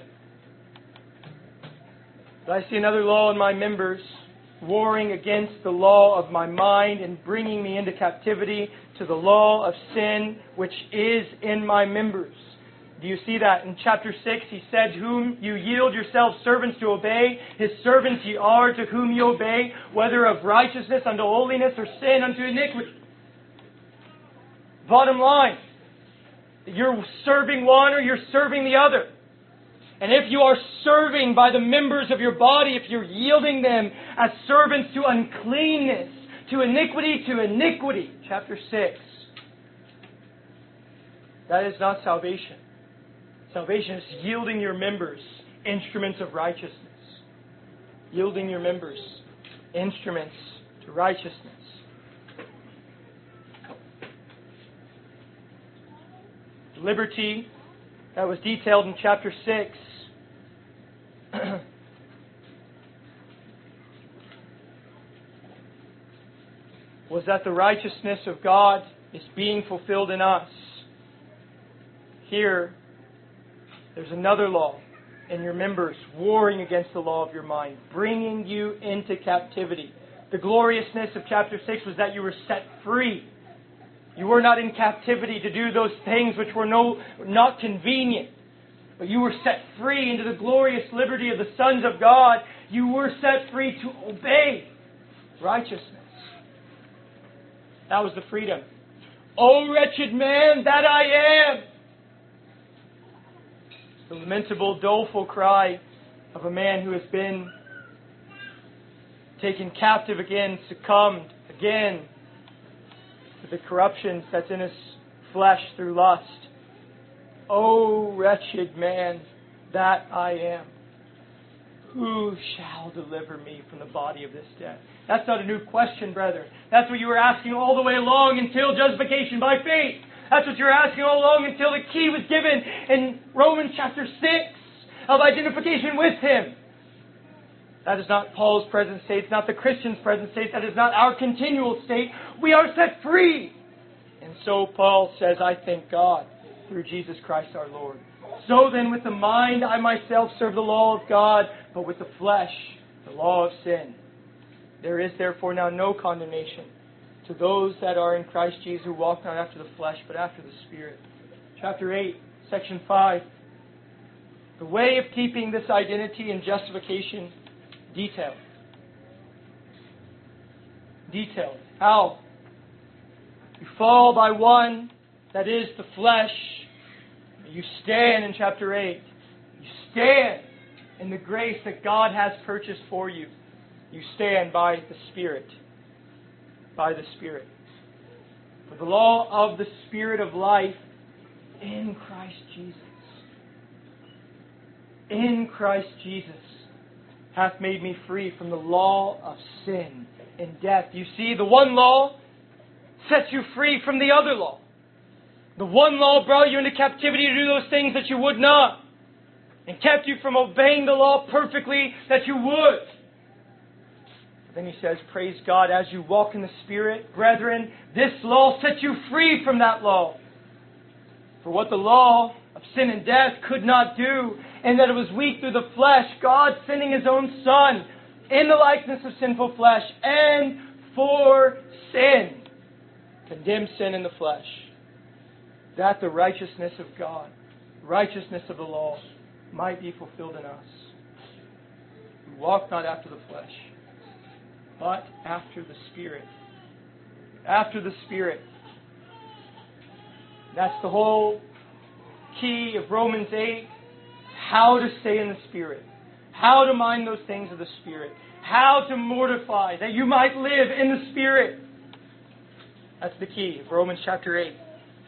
But I see another law in my members, warring against the law of my mind and bringing me into captivity to the law of sin which is in my members. Do you see that? In chapter six, he said, whom you yield yourselves servants to obey, his servants ye are, to whom you obey, whether of righteousness unto holiness or sin unto iniquity. Bottom line, you're serving one or you're serving the other. And if you are serving by the members of your body, if you're yielding them as servants to uncleanness, to iniquity, to iniquity, chapter six, that is not salvation. Salvation is yielding your members instruments of righteousness. Yielding your members instruments to righteousness. Liberty that was detailed in chapter six was that the righteousness of God is being fulfilled in us. Here, there's another law in your members, warring against the law of your mind, bringing you into captivity. The gloriousness of chapter six was that you were set free. You were not in captivity to do those things which were no not convenient. But you were set free into the glorious liberty of the sons of God. You were set free to obey righteousness. That was the freedom. O wretched man that I am! The lamentable, doleful cry of a man who has been taken captive again, succumbed again to the corruption that's in his flesh through lust. O wretched man that I am, who shall deliver me from the body of this death? That's not a new question, brethren. That's what you were asking all the way along until justification by faith. That's what you were asking all along until the key was given in Romans chapter six of identification with Him. That is not Paul's present state. It's not the Christian's present state. That is not our continual state. We are set free. And so Paul says, I thank God through Jesus Christ our Lord. So then with the mind I myself serve the law of God, but with the flesh the law of sin. There is therefore now no condemnation to those that are in Christ Jesus, who walk not after the flesh, but after the Spirit. Chapter eight, section five. The way of keeping this identity and justification detailed. Detailed. How? You fall by one, that is the flesh. You stand in chapter eight. You stand in the grace that God has purchased for you. You stand by the Spirit. By the Spirit. For the law of the Spirit of life in Christ Jesus. In Christ Jesus hath made me free from the law of sin and death. You see, the one law sets you free from the other law. The one law brought you into captivity to do those things that you would not, and kept you from obeying the law perfectly that you would. Then he says, praise God, as you walk in the Spirit, brethren, this law sets you free from that law. For what the law of sin and death could not do, and that it was weak through the flesh, God sending His own Son in the likeness of sinful flesh, and for sin, condemned sin in the flesh, that the righteousness of God, righteousness of the law, might be fulfilled in us, who walk not after the flesh, but after the Spirit. After the Spirit. That's the whole key of Romans eight. How to stay in the Spirit. How to mind those things of the Spirit. How to mortify, that you might live in the Spirit. That's the key of Romans chapter eight.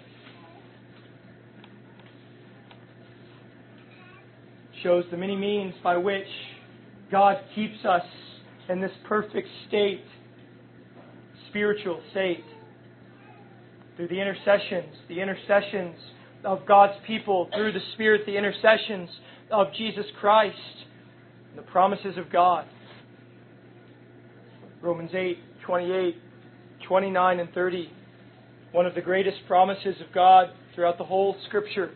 Shows the many means by which God keeps us in this perfect state, spiritual state, through the intercessions, the intercessions of God's people, through the Spirit, the intercessions of Jesus Christ, and the promises of God. Romans eight, twenty-eight, twenty-nine, and thirty. One of the greatest promises of God throughout the whole Scripture.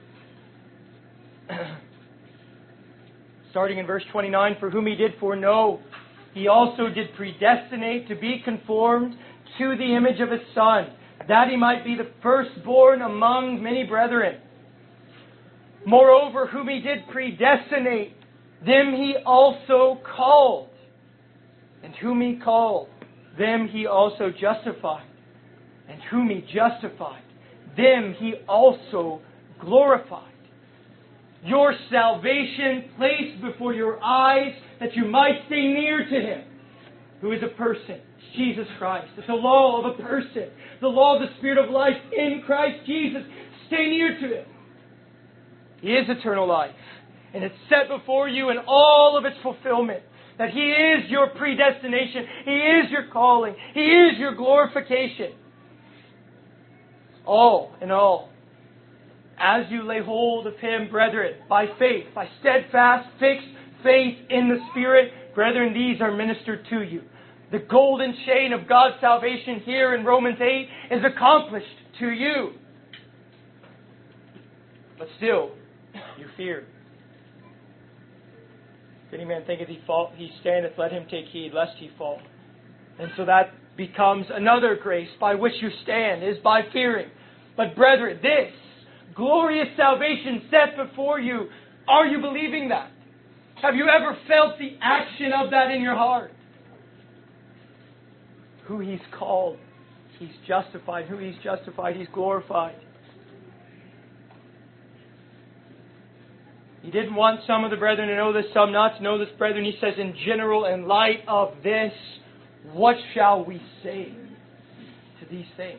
Starting in verse twenty-nine, for whom He did foreknow, He also did predestinate to be conformed to the image of His Son, that He might be the firstborn among many brethren. Moreover, whom He did predestinate, them He also called. And whom He called, them He also justified. And whom He justified, them He also glorified. Your salvation placed before your eyes, that you might stay near to Him, who is a person, Jesus Christ. It's the law of a person, the law of the Spirit of life in Christ Jesus. Stay near to Him. He is eternal life, and it's set before you in all of its fulfillment, that He is your predestination, He is your calling, He is your glorification. All in all. As you lay hold of Him, brethren, by faith, by steadfast, fixed faith in the Spirit, brethren, these are ministered to you. The golden chain of God's salvation here in Romans eight is accomplished to you. But still, you fear. If any man thinketh he fall, he standeth, let him take heed, lest he fall. And so that becomes another grace by which you stand, is by fearing. But brethren, this glorious salvation set before you, are you believing that? Have you ever felt the action of that in your heart? Who He's called, He's justified. Who He's justified, He's glorified. He didn't want some of the brethren to know this, some not to know this, brethren. He says, in general, in light of this, what shall we say to these things?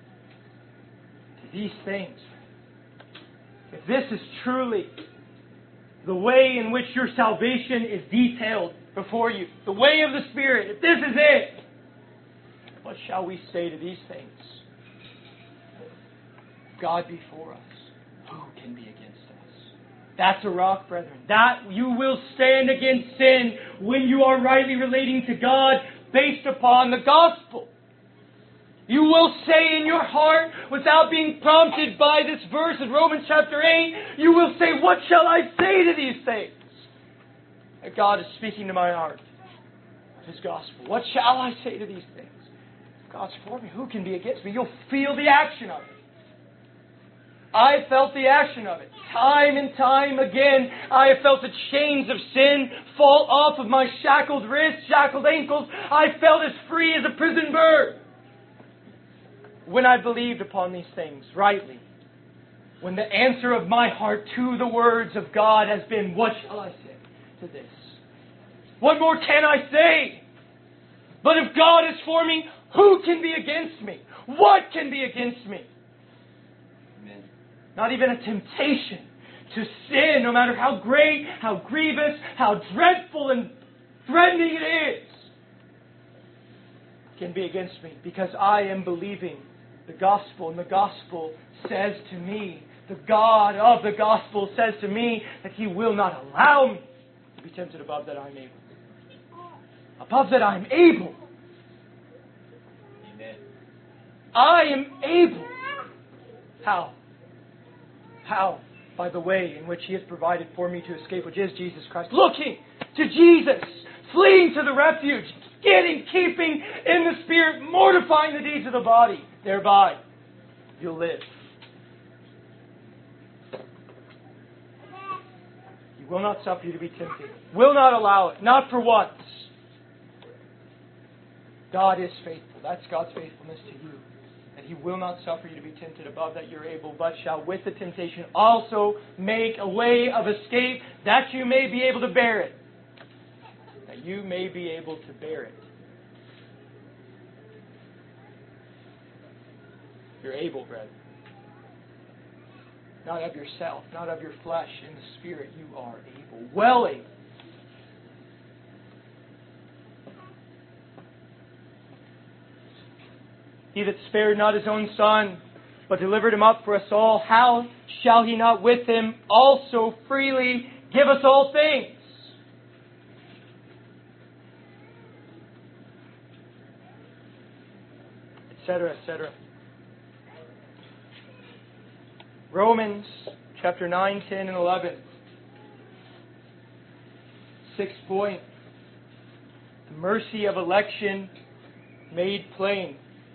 To these things. If this is truly the way in which your salvation is detailed before you, the way of the Spirit, if this is it, what shall we say to these things? God be for us, who can be against us? That's a rock, brethren. That you will stand against sin when you are rightly relating to God based upon the gospel. You will say in your heart, without being prompted by this verse in Romans chapter eight, you will say, what shall I say to these things? And God is speaking to my heart of His gospel. What shall I say to these things? If God's for me, who can be against me? You'll feel the action of it. I felt the action of it. Time and time again, I have felt the chains of sin fall off of my shackled wrists, shackled ankles. I felt as free as a prison bird. When I believed upon these things rightly, when the answer of my heart to the words of God has been, what shall I say to this? What more can I say? But if God is for me, who can be against me? What can be against me? Amen. Not even a temptation to sin, no matter how great, how grievous, how dreadful and threatening it is, can be against me, because I am believing the gospel, and the gospel says to me, the God of the gospel says to me that He will not allow me to be tempted above that I am able. Above that I am able. Amen. I am able. How? How? By the way in which He has provided for me to escape, which is Jesus Christ. Looking to Jesus, fleeing to the refuge, getting, keeping in the Spirit, mortifying the deeds of the body. Thereby, you'll live. He will not suffer you to be tempted. Will not allow it. Not for once. God is faithful. That's God's faithfulness to you. That He will not suffer you to be tempted above that you're able, but shall with the temptation also make a way of escape, that you may be able to bear it. That you may be able to bear it. You're able, brethren. Not of yourself, not of your flesh. In the Spirit, you are able. Well able. He that spared not His own Son, but delivered Him up for us all, how shall He not with Him also freely give us all things? Etc., et cetera. Romans chapter nine, ten, and eleven. Sixth point. The mercy of election made plain.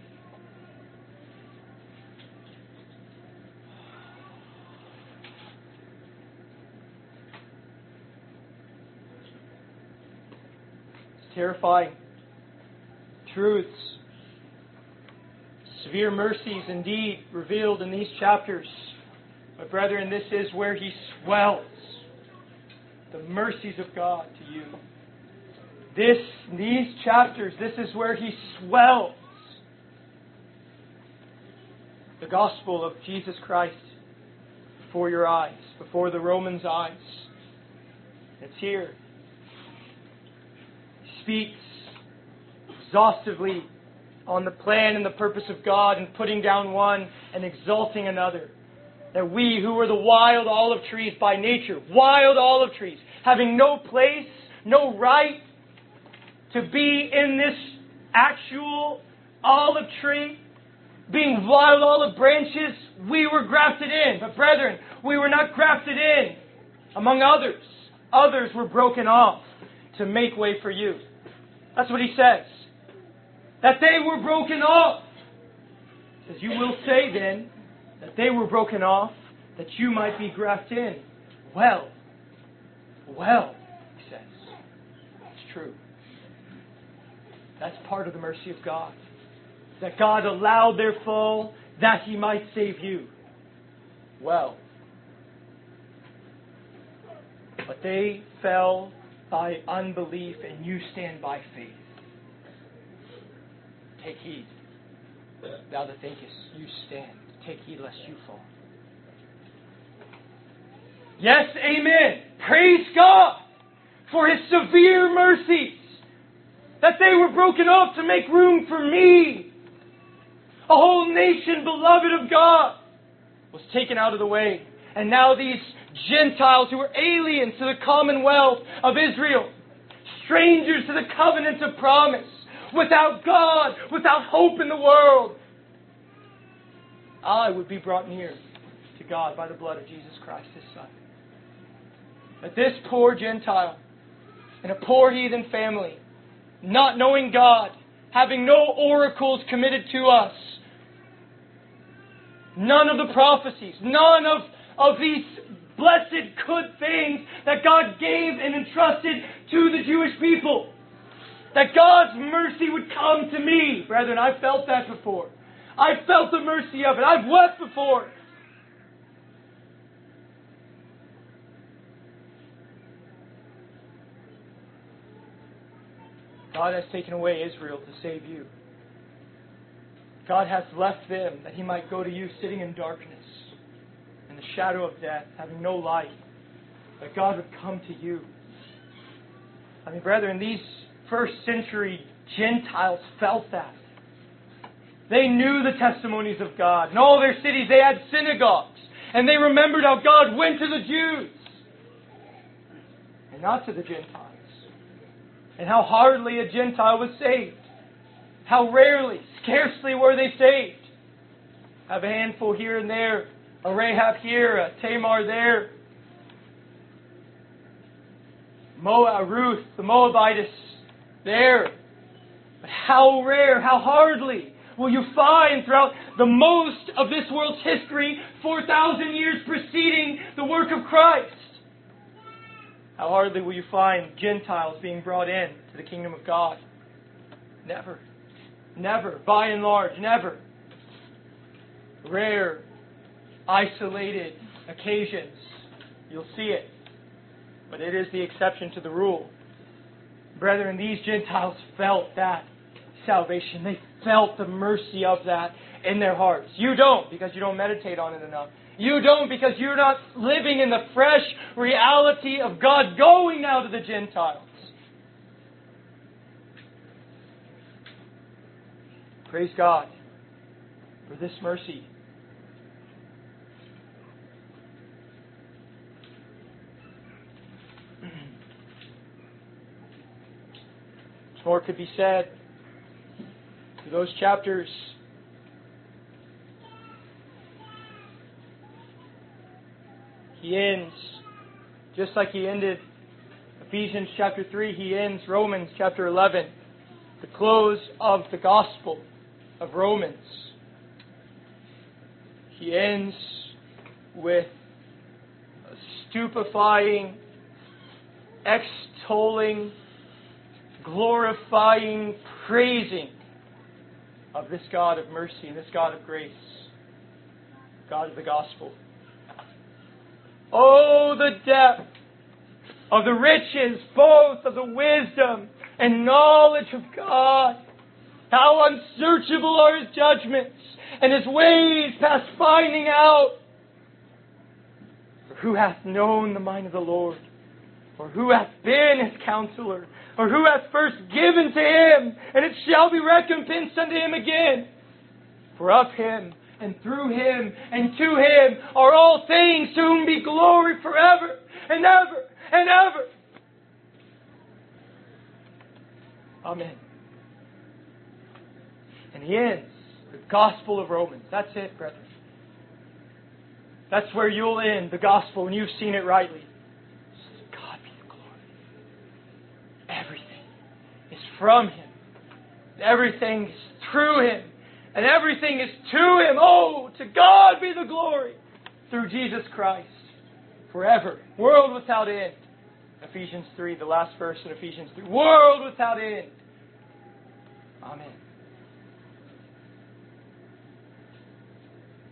It's terrifying. Truths. Severe mercies indeed revealed in these chapters. But brethren, this is where He swells the mercies of God to you. This, these chapters, this is where He swells the gospel of Jesus Christ before your eyes, before the Romans' eyes. It's here. He speaks exhaustively on the plan and the purpose of God, and putting down one and exalting another. That we who were the wild olive trees by nature, wild olive trees, having no place, no right to be in this actual olive tree, being wild olive branches, we were grafted in. But brethren, we were not grafted in among others. Others were broken off to make way for you. That's what He says. That they were broken off. He says, you will say then, that they were broken off, that you might be grafted in. Well, well, He says. It's true. That's part of the mercy of God. That God allowed their fall, that He might save you. Well, they fell by unbelief and you stand by faith. Take heed, thou that thinkest you stand. Take heed lest you fall. Yes, amen. Praise God for His severe mercies, that they were broken off to make room for me. A whole nation, beloved of God, was taken out of the way. And now these Gentiles who were aliens to the commonwealth of Israel, strangers to the covenants of promise, without God, without hope in the world, I would be brought near to God by the blood of Jesus Christ, His Son. That this poor Gentile, in a poor heathen family, not knowing God, having no oracles committed to us, none of the prophecies, none of, of these blessed good things that God gave and entrusted to the Jewish people, that God's mercy would come to me. Brethren, I've felt that before. I've felt the mercy of it. I've wept before. God has taken away Israel to save you. God has left them that He might go to you sitting in darkness, in the shadow of death, having no light, that God would come to you. I mean, brethren, these first century Gentiles felt that. They knew the testimonies of God. In all their cities they had synagogues, and they remembered how God went to the Jews and not to the Gentiles, and how hardly a Gentile was saved. How rarely, scarcely were they saved. Have a handful here and there, a Rahab here, a Tamar there. Moab, Ruth, the Moabitess there. But how rare, how hardly will you find throughout the most of this world's history, four thousand years preceding the work of Christ. How hardly will you find Gentiles being brought in to the kingdom of God. Never. Never. By and large, never. Rare, isolated occasions. You'll see it. But it is the exception to the rule. Brethren, these Gentiles felt that salvation. They felt the mercy of that in their hearts. You don't, because you don't meditate on it enough. You don't, because you're not living in the fresh reality of God going now to the Gentiles. Praise God for this mercy. Much more could be said to those chapters. He ends, just like he ended Ephesians chapter three, he ends Romans chapter eleven, the close of the gospel of Romans. He ends with a stupefying, extolling, glorifying, praising of this God of mercy and this God of grace, God of the gospel. Oh, the depth of the riches, both of the wisdom and knowledge of God. How unsearchable are His judgments and His ways past finding out. For who hath known the mind of the Lord? Or who hath been His counselor? Or who hath first given to Him, and it shall be recompensed unto Him again? For of Him, and through Him, and to Him are all things, to whom be glory forever, and ever, and ever. Amen. And he ends the Gospel of Romans. That's it, brethren. That's where you'll end the Gospel when you've seen it rightly. To God be the glory. Everything is from Him. Everything is through Him. And everything is to Him. Oh, to God be the glory through Jesus Christ forever. World without end. Ephesians three, the last verse in Ephesians three. World without end. Amen.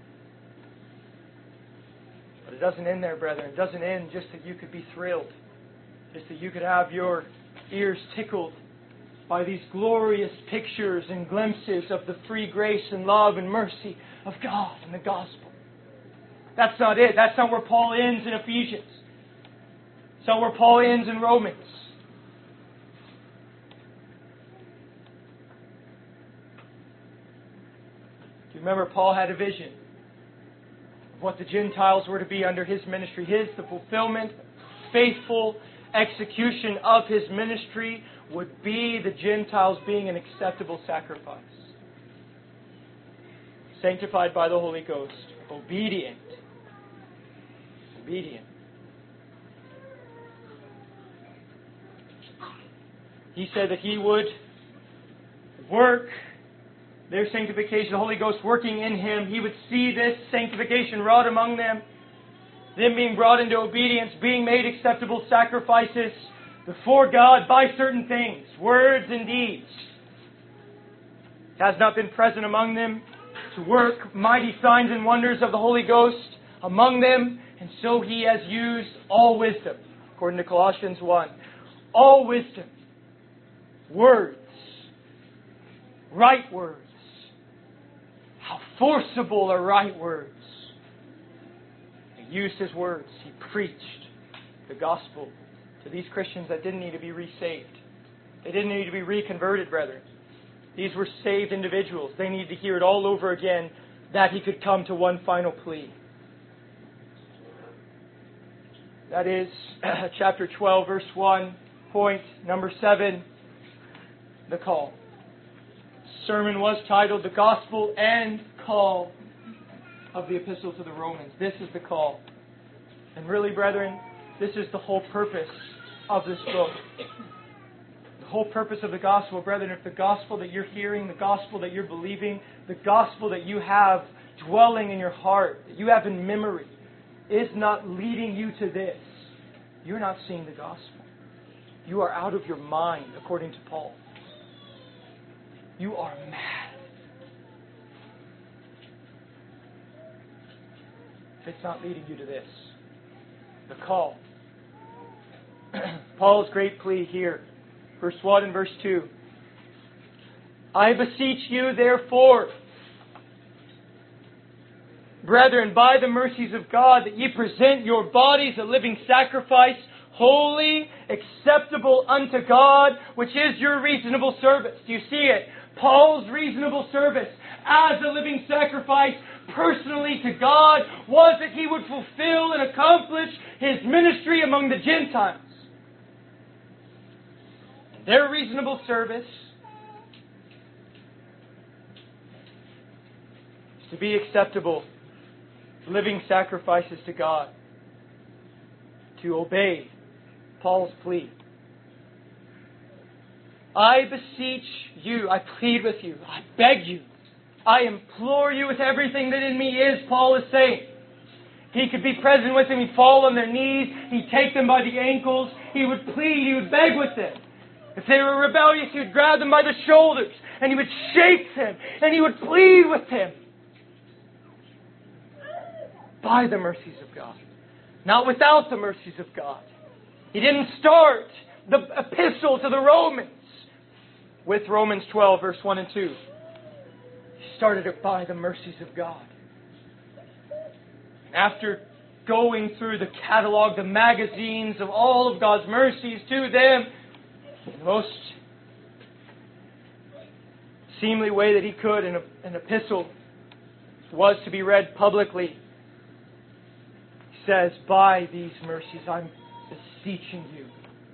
But it doesn't end there, brethren. It doesn't end just that you could be thrilled. is that you could have your ears tickled by these glorious pictures and glimpses of the free grace and love and mercy of God and the gospel. That's not it. That's not where Paul ends in Ephesians. It's not where Paul ends in Romans. Do you remember Paul had a vision of what the Gentiles were to be under his ministry? His, the fulfillment, faithful execution of his ministry would be the Gentiles being an acceptable sacrifice. Sanctified by the Holy Ghost. Obedient. Obedient. He said that He would work their sanctification, the Holy Ghost working in him. He would see this sanctification wrought among them. Them being brought into obedience, being made acceptable sacrifices before God by certain things, words and deeds. It has not been present among them to work mighty signs and wonders of the Holy Ghost among them, and so He has used all wisdom, according to Colossians one. All wisdom, words, right words. How forcible are right words. He used His words. He preached the gospel to these Christians that didn't need to be resaved. They didn't need to be reconverted, brethren. These were saved individuals. They needed to hear it all over again, that He could come to one final plea. That is chapter twelve, verse one, point number seven, the call. The sermon was titled, The Gospel and Call of the Epistle to the Romans. This is the call. And really, brethren, this is the whole purpose of this book. The whole purpose of the gospel, brethren, if the gospel that you're hearing, the gospel that you're believing, the gospel that you have dwelling in your heart, that you have in memory, is not leading you to this, you're not seeing the gospel. You are out of your mind, according to Paul. You are mad. If it's not leading you to this, the call. Paul's great plea here, verse one and verse two. I beseech you, therefore, brethren, by the mercies of God, that ye present your bodies a living sacrifice, holy, acceptable unto God, which is your reasonable service. Do you see it? Paul's reasonable service as a living sacrifice personally to God was that he would fulfill and accomplish his ministry among the Gentiles. Their reasonable service is to be acceptable, living sacrifices to God, to obey Paul's plea. I beseech you, I plead with you, I beg you, I implore you with everything that in me is, Paul is saying. He could be present with them, he'd fall on their knees, he'd take them by the ankles, he would plead, he would beg with them. If they were rebellious, he would grab them by the shoulders, and he would shake them, and he would plead with them. By the mercies of God. Not without the mercies of God. He didn't start the epistle to the Romans with Romans twelve, verse one and two. He started it by the mercies of God. After going through the catalog, the magazines of all of God's mercies to them, in the most seemly way that he could, in an epistle was to be read publicly. He says, by these mercies I'm beseeching you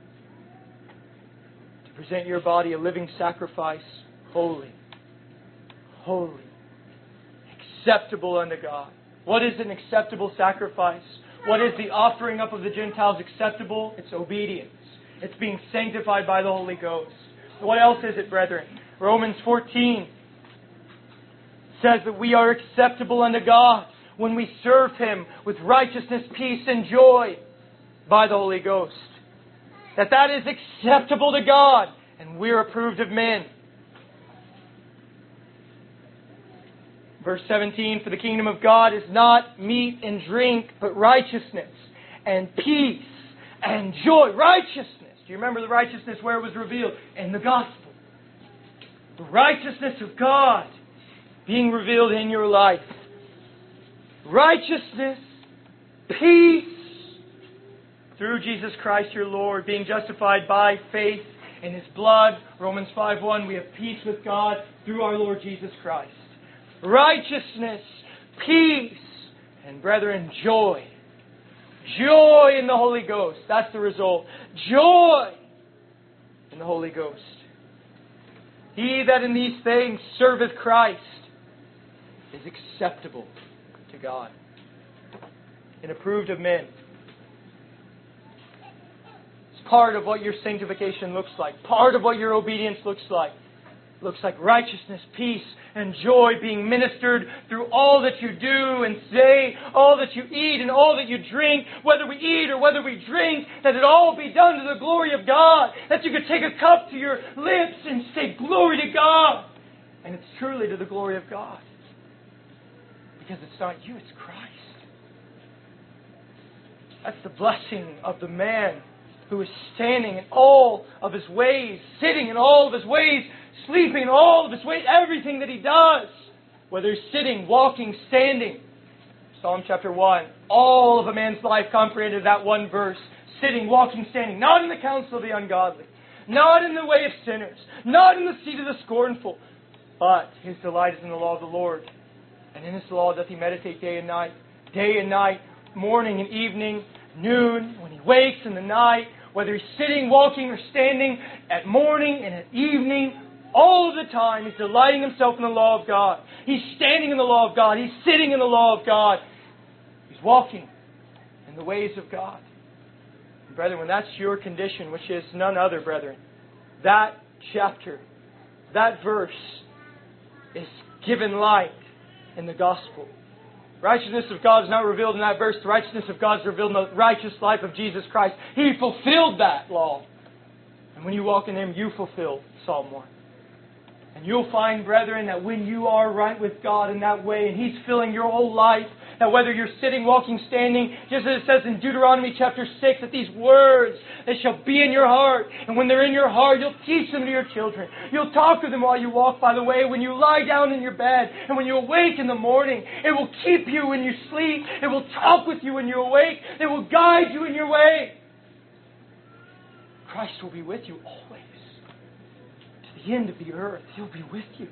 to present your body a living sacrifice, holy, holy, acceptable unto God. What is an acceptable sacrifice? What is the offering up of the Gentiles acceptable? It's obedience. It's being sanctified by the Holy Ghost. What else is it, brethren? Romans fourteen says that we are acceptable unto God when we serve Him with righteousness, peace, and joy by the Holy Ghost. That that is acceptable to God, and we're approved of men. Verse seventeen, for the kingdom of God is not meat and drink, but righteousness and peace and joy. Righteousness. Do you remember the righteousness where it was revealed? In the gospel. The righteousness of God being revealed in your life. Righteousness, peace, through Jesus Christ your Lord, being justified by faith in His blood. Romans five one, we have peace with God through our Lord Jesus Christ. Righteousness, peace, and brethren, joy. Joy in the Holy Ghost. That's the result. Joy in the Holy Ghost. He that in these things serveth Christ is acceptable to God and approved of men. It's part of what your sanctification looks like. Part of what your obedience looks like. Looks like righteousness, peace, and joy being ministered through all that you do and say, all that you eat and all that you drink, whether we eat or whether we drink, that it all be done to the glory of God. That you could take a cup to your lips and say, glory to God. And it's truly to the glory of God. Because it's not you, it's Christ. That's the blessing of the man who is standing in all of his ways, sitting in all of his ways, sleeping in all of his ways, everything that he does. Whether he's sitting, walking, standing. Psalm chapter one. All of a man's life comprehended that one verse. Sitting, walking, standing. Not in the counsel of the ungodly. Not in the way of sinners. Not in the seat of the scornful. But his delight is in the law of the Lord. And in His law doth he meditate day and night. Day and night, morning and evening, noon, when he wakes in the night, whether he's sitting, walking, or standing, at morning and at evening, all of the time he's delighting himself in the law of God. He's standing in the law of God. He's sitting in the law of God. He's walking in the ways of God. And brethren, when that's your condition, which is none other, brethren, that chapter, that verse is given light in the gospel. Righteousness of God is not revealed in that verse. The righteousness of God is revealed in the righteous life of Jesus Christ. He fulfilled that law. And when you walk in Him, you fulfill Psalm one. And you'll find, brethren, that when you are right with God in that way, and He's filling your whole life, that whether you're sitting, walking, standing, just as it says in Deuteronomy chapter six, that these words, they shall be in your heart. And when they're in your heart, you'll teach them to your children. You'll talk to them while you walk by the way, when you lie down in your bed, and when you awake in the morning. It will keep you when you sleep. It will talk with you when you awake. It will guide you in your way. Christ will be with you always. To the end of the earth, He'll be with you.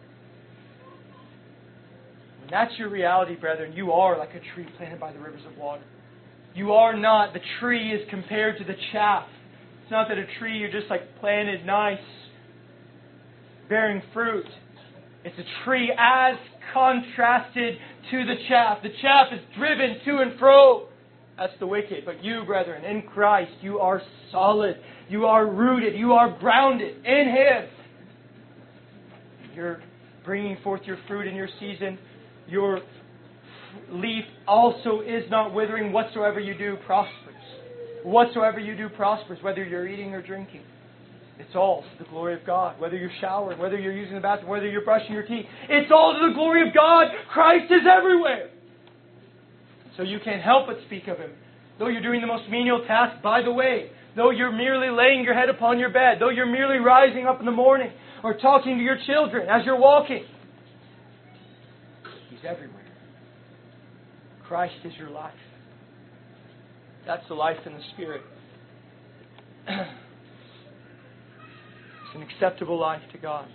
When that's your reality, brethren, you are like a tree planted by the rivers of water. You are not, the tree is compared to the chaff. It's not that a tree you're just like planted nice, bearing fruit. It's a tree as contrasted to the chaff. The chaff is driven to and fro. That's the wicked. But you, brethren, in Christ, you are solid. You are rooted. You are grounded in Him. You're bringing forth your fruit in your season. Your leaf also is not withering. Whatsoever you do prospers. Whatsoever you do prospers, whether you're eating or drinking. It's all to the glory of God. Whether you're showering, whether you're using the bathroom, whether you're brushing your teeth. It's all to the glory of God. Christ is everywhere. So you can't help but speak of Him. Though you're doing the most menial task, by the way, though you're merely laying your head upon your bed, though you're merely rising up in the morning or talking to your children as you're walking, He's everywhere. Christ is your life. That's the life in the Spirit. It's an acceptable life to God.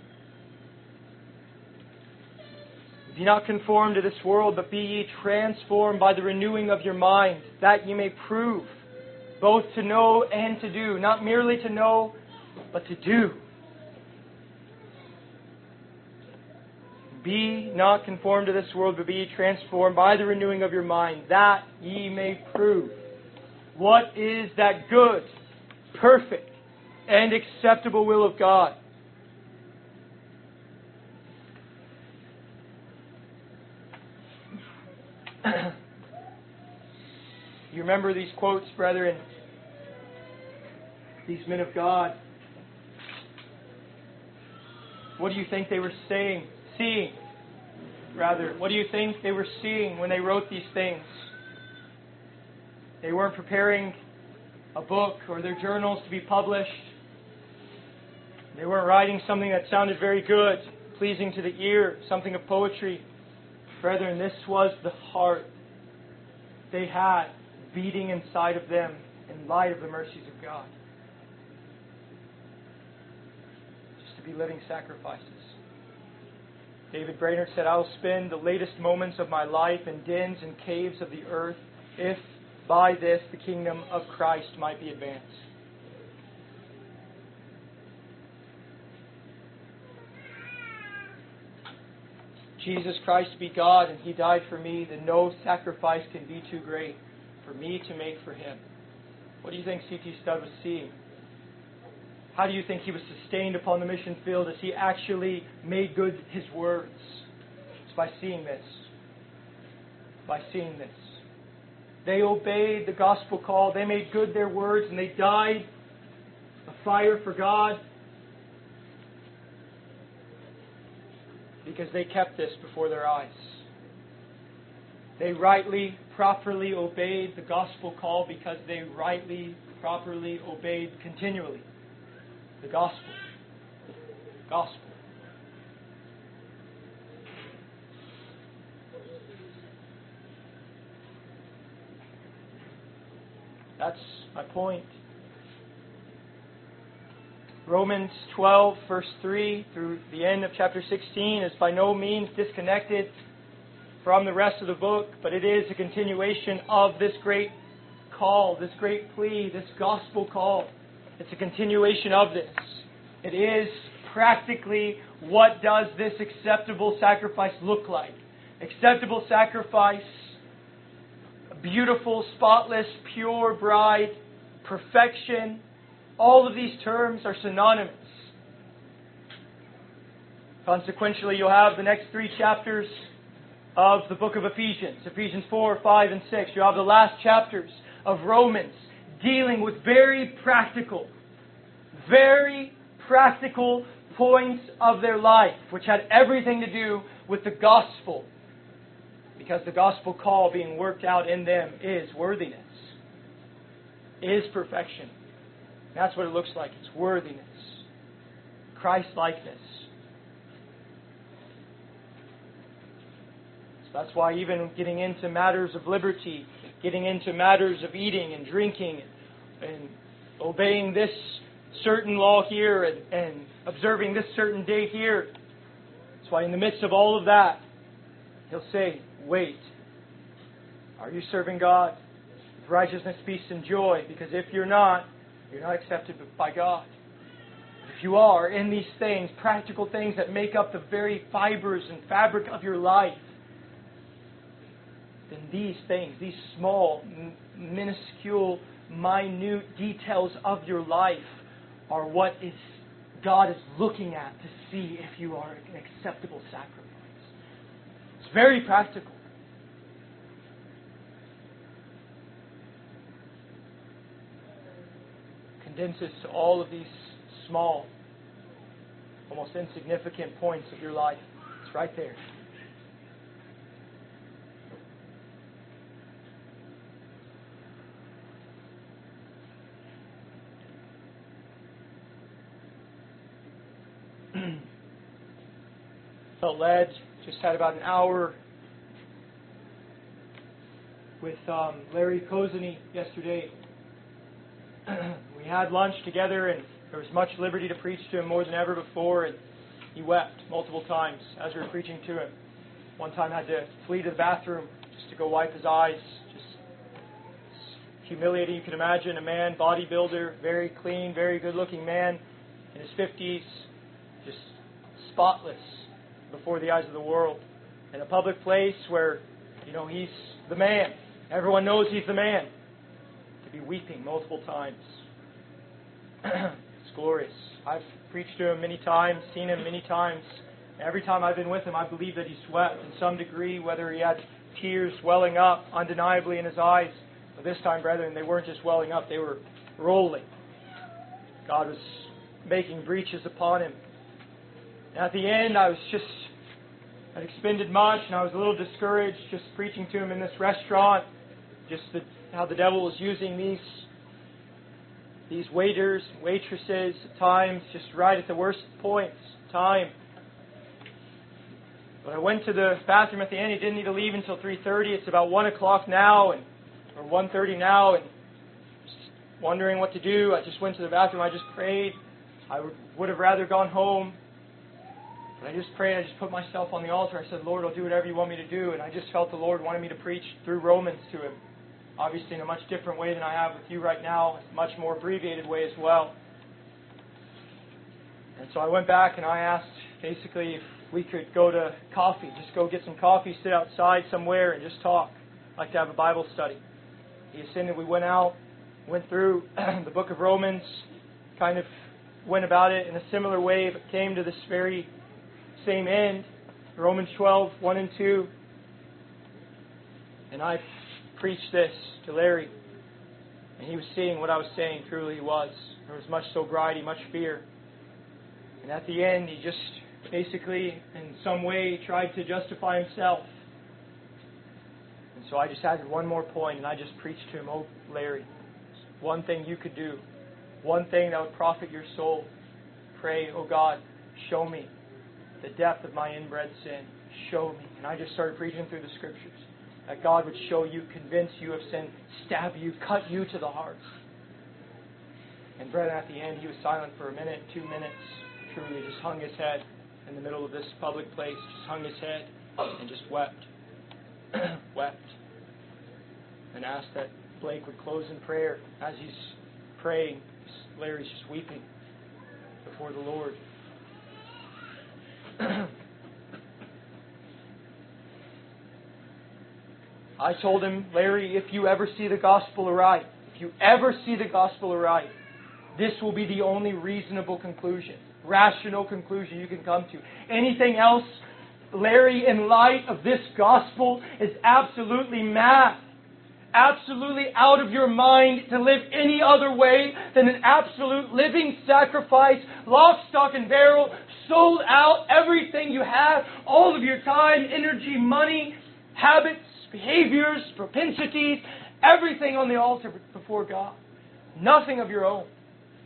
Be not conformed to this world, but be ye transformed by the renewing of your mind, that ye may prove both to know and to do. Not merely to know, but to do. Be not conformed to this world, but be ye transformed by the renewing of your mind, that ye may prove what is that good, perfect, and acceptable will of God. You remember these quotes, brethren? These men of God. What do you think they were saying? Seeing, rather. What do you think they were seeing when they wrote these things? They weren't preparing a book or their journals to be published. They weren't writing something that sounded very good, pleasing to the ear, something of poetry. Brethren, this was the heart they had beating inside of them in light of the mercies of God. Just to be living sacrifices. David Brainerd said, I will spend the latest moments of my life in dens and caves of the earth, if by this the kingdom of Christ might be advanced. Jesus Christ be God, and He died for me, that no sacrifice can be too great for me to make for Him. What do you think C T Studd was seeing? How do you think he was sustained upon the mission field as he actually made good his words? It's by seeing this. By seeing this. They obeyed the gospel call. They made good their words, and they died a fire for God because they kept this before their eyes. They rightly, properly obeyed the gospel call because they rightly, properly obeyed continually the gospel. Gospel. That's my point. Romans twelve, verse three through the end of chapter sixteen is by no means disconnected from the rest of the book, but it is a continuation of this great call, this great plea, this gospel call. It's a continuation of this. It is practically, what does this acceptable sacrifice look like? Acceptable sacrifice, a beautiful, spotless, pure bride, perfection. All of these terms are synonymous. Consequentially, you'll have the next three chapters of the book of Ephesians. Ephesians four, five, and six. You'll have the last chapters of Romans dealing with very practical, very practical points of their life, which had everything to do with the gospel. Because the gospel call being worked out in them is worthiness, is perfection. That's what it looks like. It's worthiness, Christ-likeness. So that's why even getting into matters of liberty, getting into matters of eating and drinking, and obeying this certain law here and, and observing this certain date here. That's why in the midst of all of that, He'll say, wait. Are you serving God with righteousness, peace, and joy? Because if you're not, you're not accepted by God. If you are in these things, practical things that make up the very fibers and fabric of your life, then these things, these small, minuscule, minute details of your life are what is God is looking at to see if you are an acceptable sacrifice. It's very practical. Condenses to all of these small, almost insignificant points of your life. It's right there. Felt led, just had about an hour with um, Larry Kozeny yesterday. We had lunch together, and there was much liberty to preach to him more than ever before, and he wept multiple times as we were preaching to him. One time I had to flee to the bathroom just to go wipe his eyes. Just humiliating, you can imagine. A man, bodybuilder, very clean, very good-looking man, in his fifties, just spotless before the eyes of the world. In a public place where, you know, he's the man. Everyone knows he's the man. To be weeping multiple times. It's glorious. I've preached to him many times, seen him many times. Every time I've been with him, I believe that he sweat in some degree, whether he had tears welling up undeniably in his eyes. But this time, brethren, they weren't just welling up, they were rolling. God was making breaches upon him. And at the end, I was just, I'd expended much, and I was a little discouraged just preaching to him in this restaurant, just the, how the devil was using these these waiters, waitresses, at times, just right at the worst points, time. But I went to the bathroom at the end. He didn't need to leave until three thirty. It's about one o'clock now, and or one thirty now, and just wondering what to do. I just went to the bathroom. I just prayed. I would have rather gone home. But I just prayed. I just put myself on the altar. I said, Lord, I'll do whatever you want me to do. And I just felt the Lord wanted me to preach through Romans to him. Obviously in a much different way than I have with you right now. A much more abbreviated way as well. And so I went back and I asked basically if we could go to coffee. Just go get some coffee, sit outside somewhere and just talk. I'd like to have a Bible study. He ascended. We went out, went through the book of Romans, kind of went about it in a similar way, but came to this very same end. Romans twelve, one and two. And I preached this to Larry. And he was seeing what I was saying. Truly he was. There was much sobriety, much fear. And at the end, he just basically, in some way, tried to justify himself. And so I just added one more point, and I just preached to him, oh, Larry, one thing you could do, one thing that would profit your soul. Pray, oh God, show me the depth of my inbred sin. Show me. And I just started preaching through the Scriptures. That God would show you, convince you of sin, stab you, cut you to the heart. And brethren, at the end, he was silent for a minute, two minutes. Truly, just hung his head in the middle of this public place. Just hung his head and just wept. wept. And asked that Blake would close in prayer. As he's praying, Larry's just weeping before the Lord. I told him, Larry, if you ever see the gospel aright, if you ever see the gospel aright, this will be the only reasonable conclusion, rational conclusion you can come to. Anything else, Larry, in light of this gospel, is absolutely mad. Absolutely out of your mind to live any other way than an absolute living sacrifice, lock, stock, and barrel, sold out, everything you have, all of your time, energy, money, habits, behaviors, propensities, everything on the altar before God. Nothing of your own.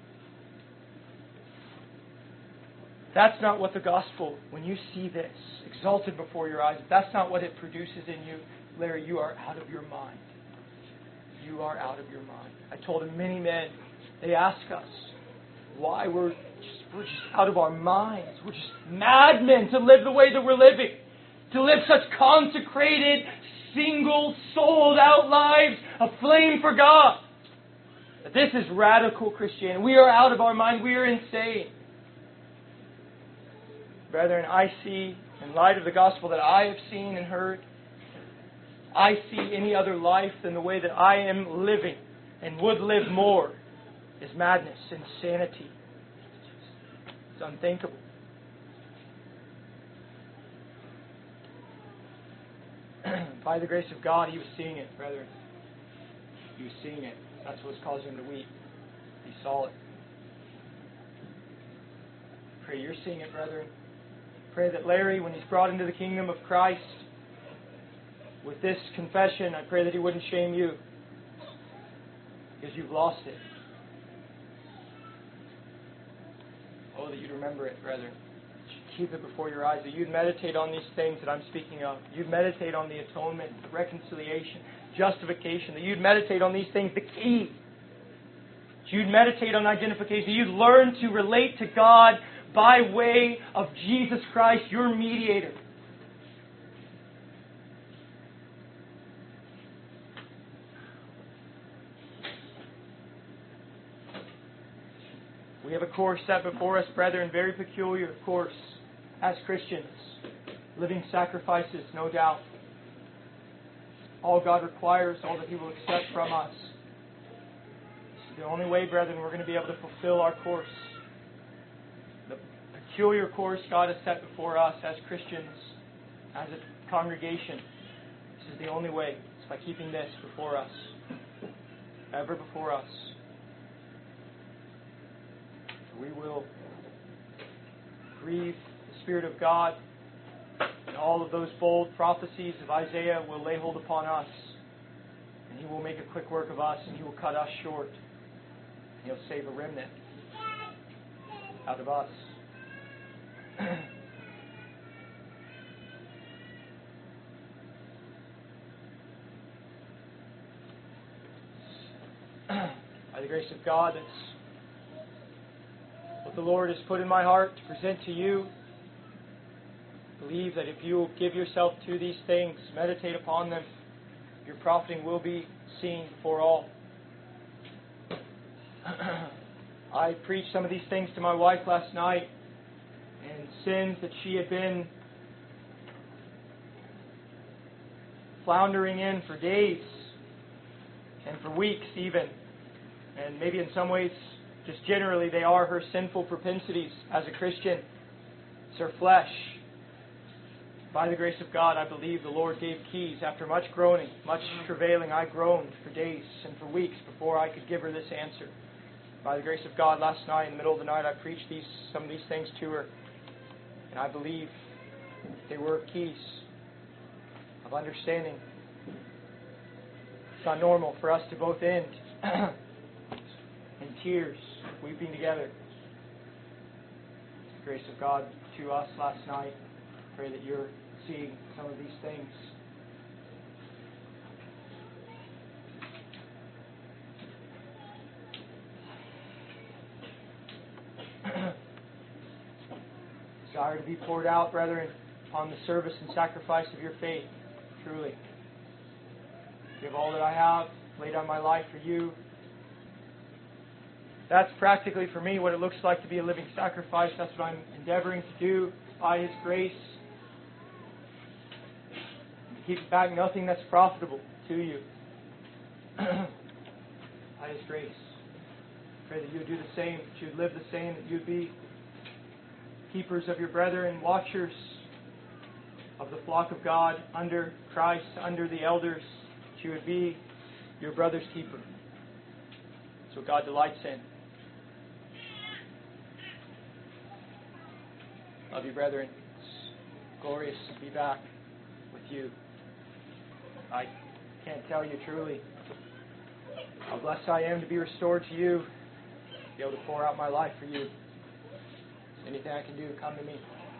That's not what the gospel, when you see this exalted before your eyes, that's not what it produces in you, Larry, you are out of your mind. You are out of your mind. I told him many men, they ask us why we're just, we're just out of our minds. We're just madmen to live the way that we're living. To live such consecrated, single, sold out lives, aflame for God. But this is radical Christianity. We are out of our mind. We are insane. Brethren, I see, in light of the gospel that I have seen and heard, I see any other life than the way that I am living and would live more is madness, insanity. It's unthinkable. By the grace of God, he was seeing it, brethren. He was seeing it. That's what's causing him to weep. He saw it. Pray you're seeing it, brethren. Pray that Larry, when he's brought into the kingdom of Christ, with this confession, I pray that he wouldn't shame you, because you've lost it. Oh, that you'd remember it, brethren. Keep it before your eyes, that you'd meditate on these things that I'm speaking of. You'd meditate on the atonement, the reconciliation, justification. That you'd meditate on these things, the key. That you'd meditate on identification. That you'd learn to relate to God by way of Jesus Christ, your mediator. We have a course set before us, brethren, very peculiar course as Christians. Living sacrifices, no doubt. All God requires, all that He will accept from us. This is the only way, brethren, we're going to be able to fulfill our course. The peculiar course God has set before us as Christians, as a congregation. This is the only way. It's by keeping this before us. Ever before us. We will grieve the Spirit of God, and all of those bold prophecies of Isaiah will lay hold upon us, and He will make a quick work of us, and He will cut us short. He'll save a remnant out of us. By the grace of God, that's what the Lord has put in my heart to present to you. Believe that if you will give yourself to these things, meditate upon them, your profiting will be seen for all. I preached some of these things to my wife last night, and sins that she had been floundering in for days and for weeks even. And maybe in some ways, just generally, they are her sinful propensities as a Christian. It's her flesh. By the grace of God, I believe the Lord gave keys. After much groaning, much travailing, I groaned for days and for weeks before I could give her this answer. By the grace of God, last night, in the middle of the night, I preached these some of these things to her. And I believe they were keys of understanding. It's not normal for us to both end in tears, weeping together. The grace of God to us last night. Pray that you're seeing some of these things. Desire to be poured out, brethren, upon the service and sacrifice of your faith, truly. Give all that I have, lay down my life for you. That's practically for me what it looks like to be a living sacrifice. That's what I'm endeavoring to do by His grace. To keep back nothing that's profitable to you. By His grace. Pray that you would do the same, that you would live the same, that you would be keepers of your brethren, watchers of the flock of God under Christ, under the elders, that you would be your brother's keeper. That's what God delights in. Love you, brethren. It's glorious to be back with you. I can't tell you truly how blessed I am to be restored to you, to be able to pour out my life for you. Anything I can do, come to me.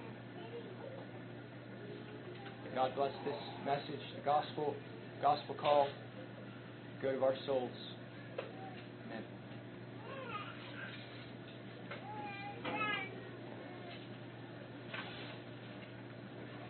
May God bless this message, the gospel, gospel call, good of our souls.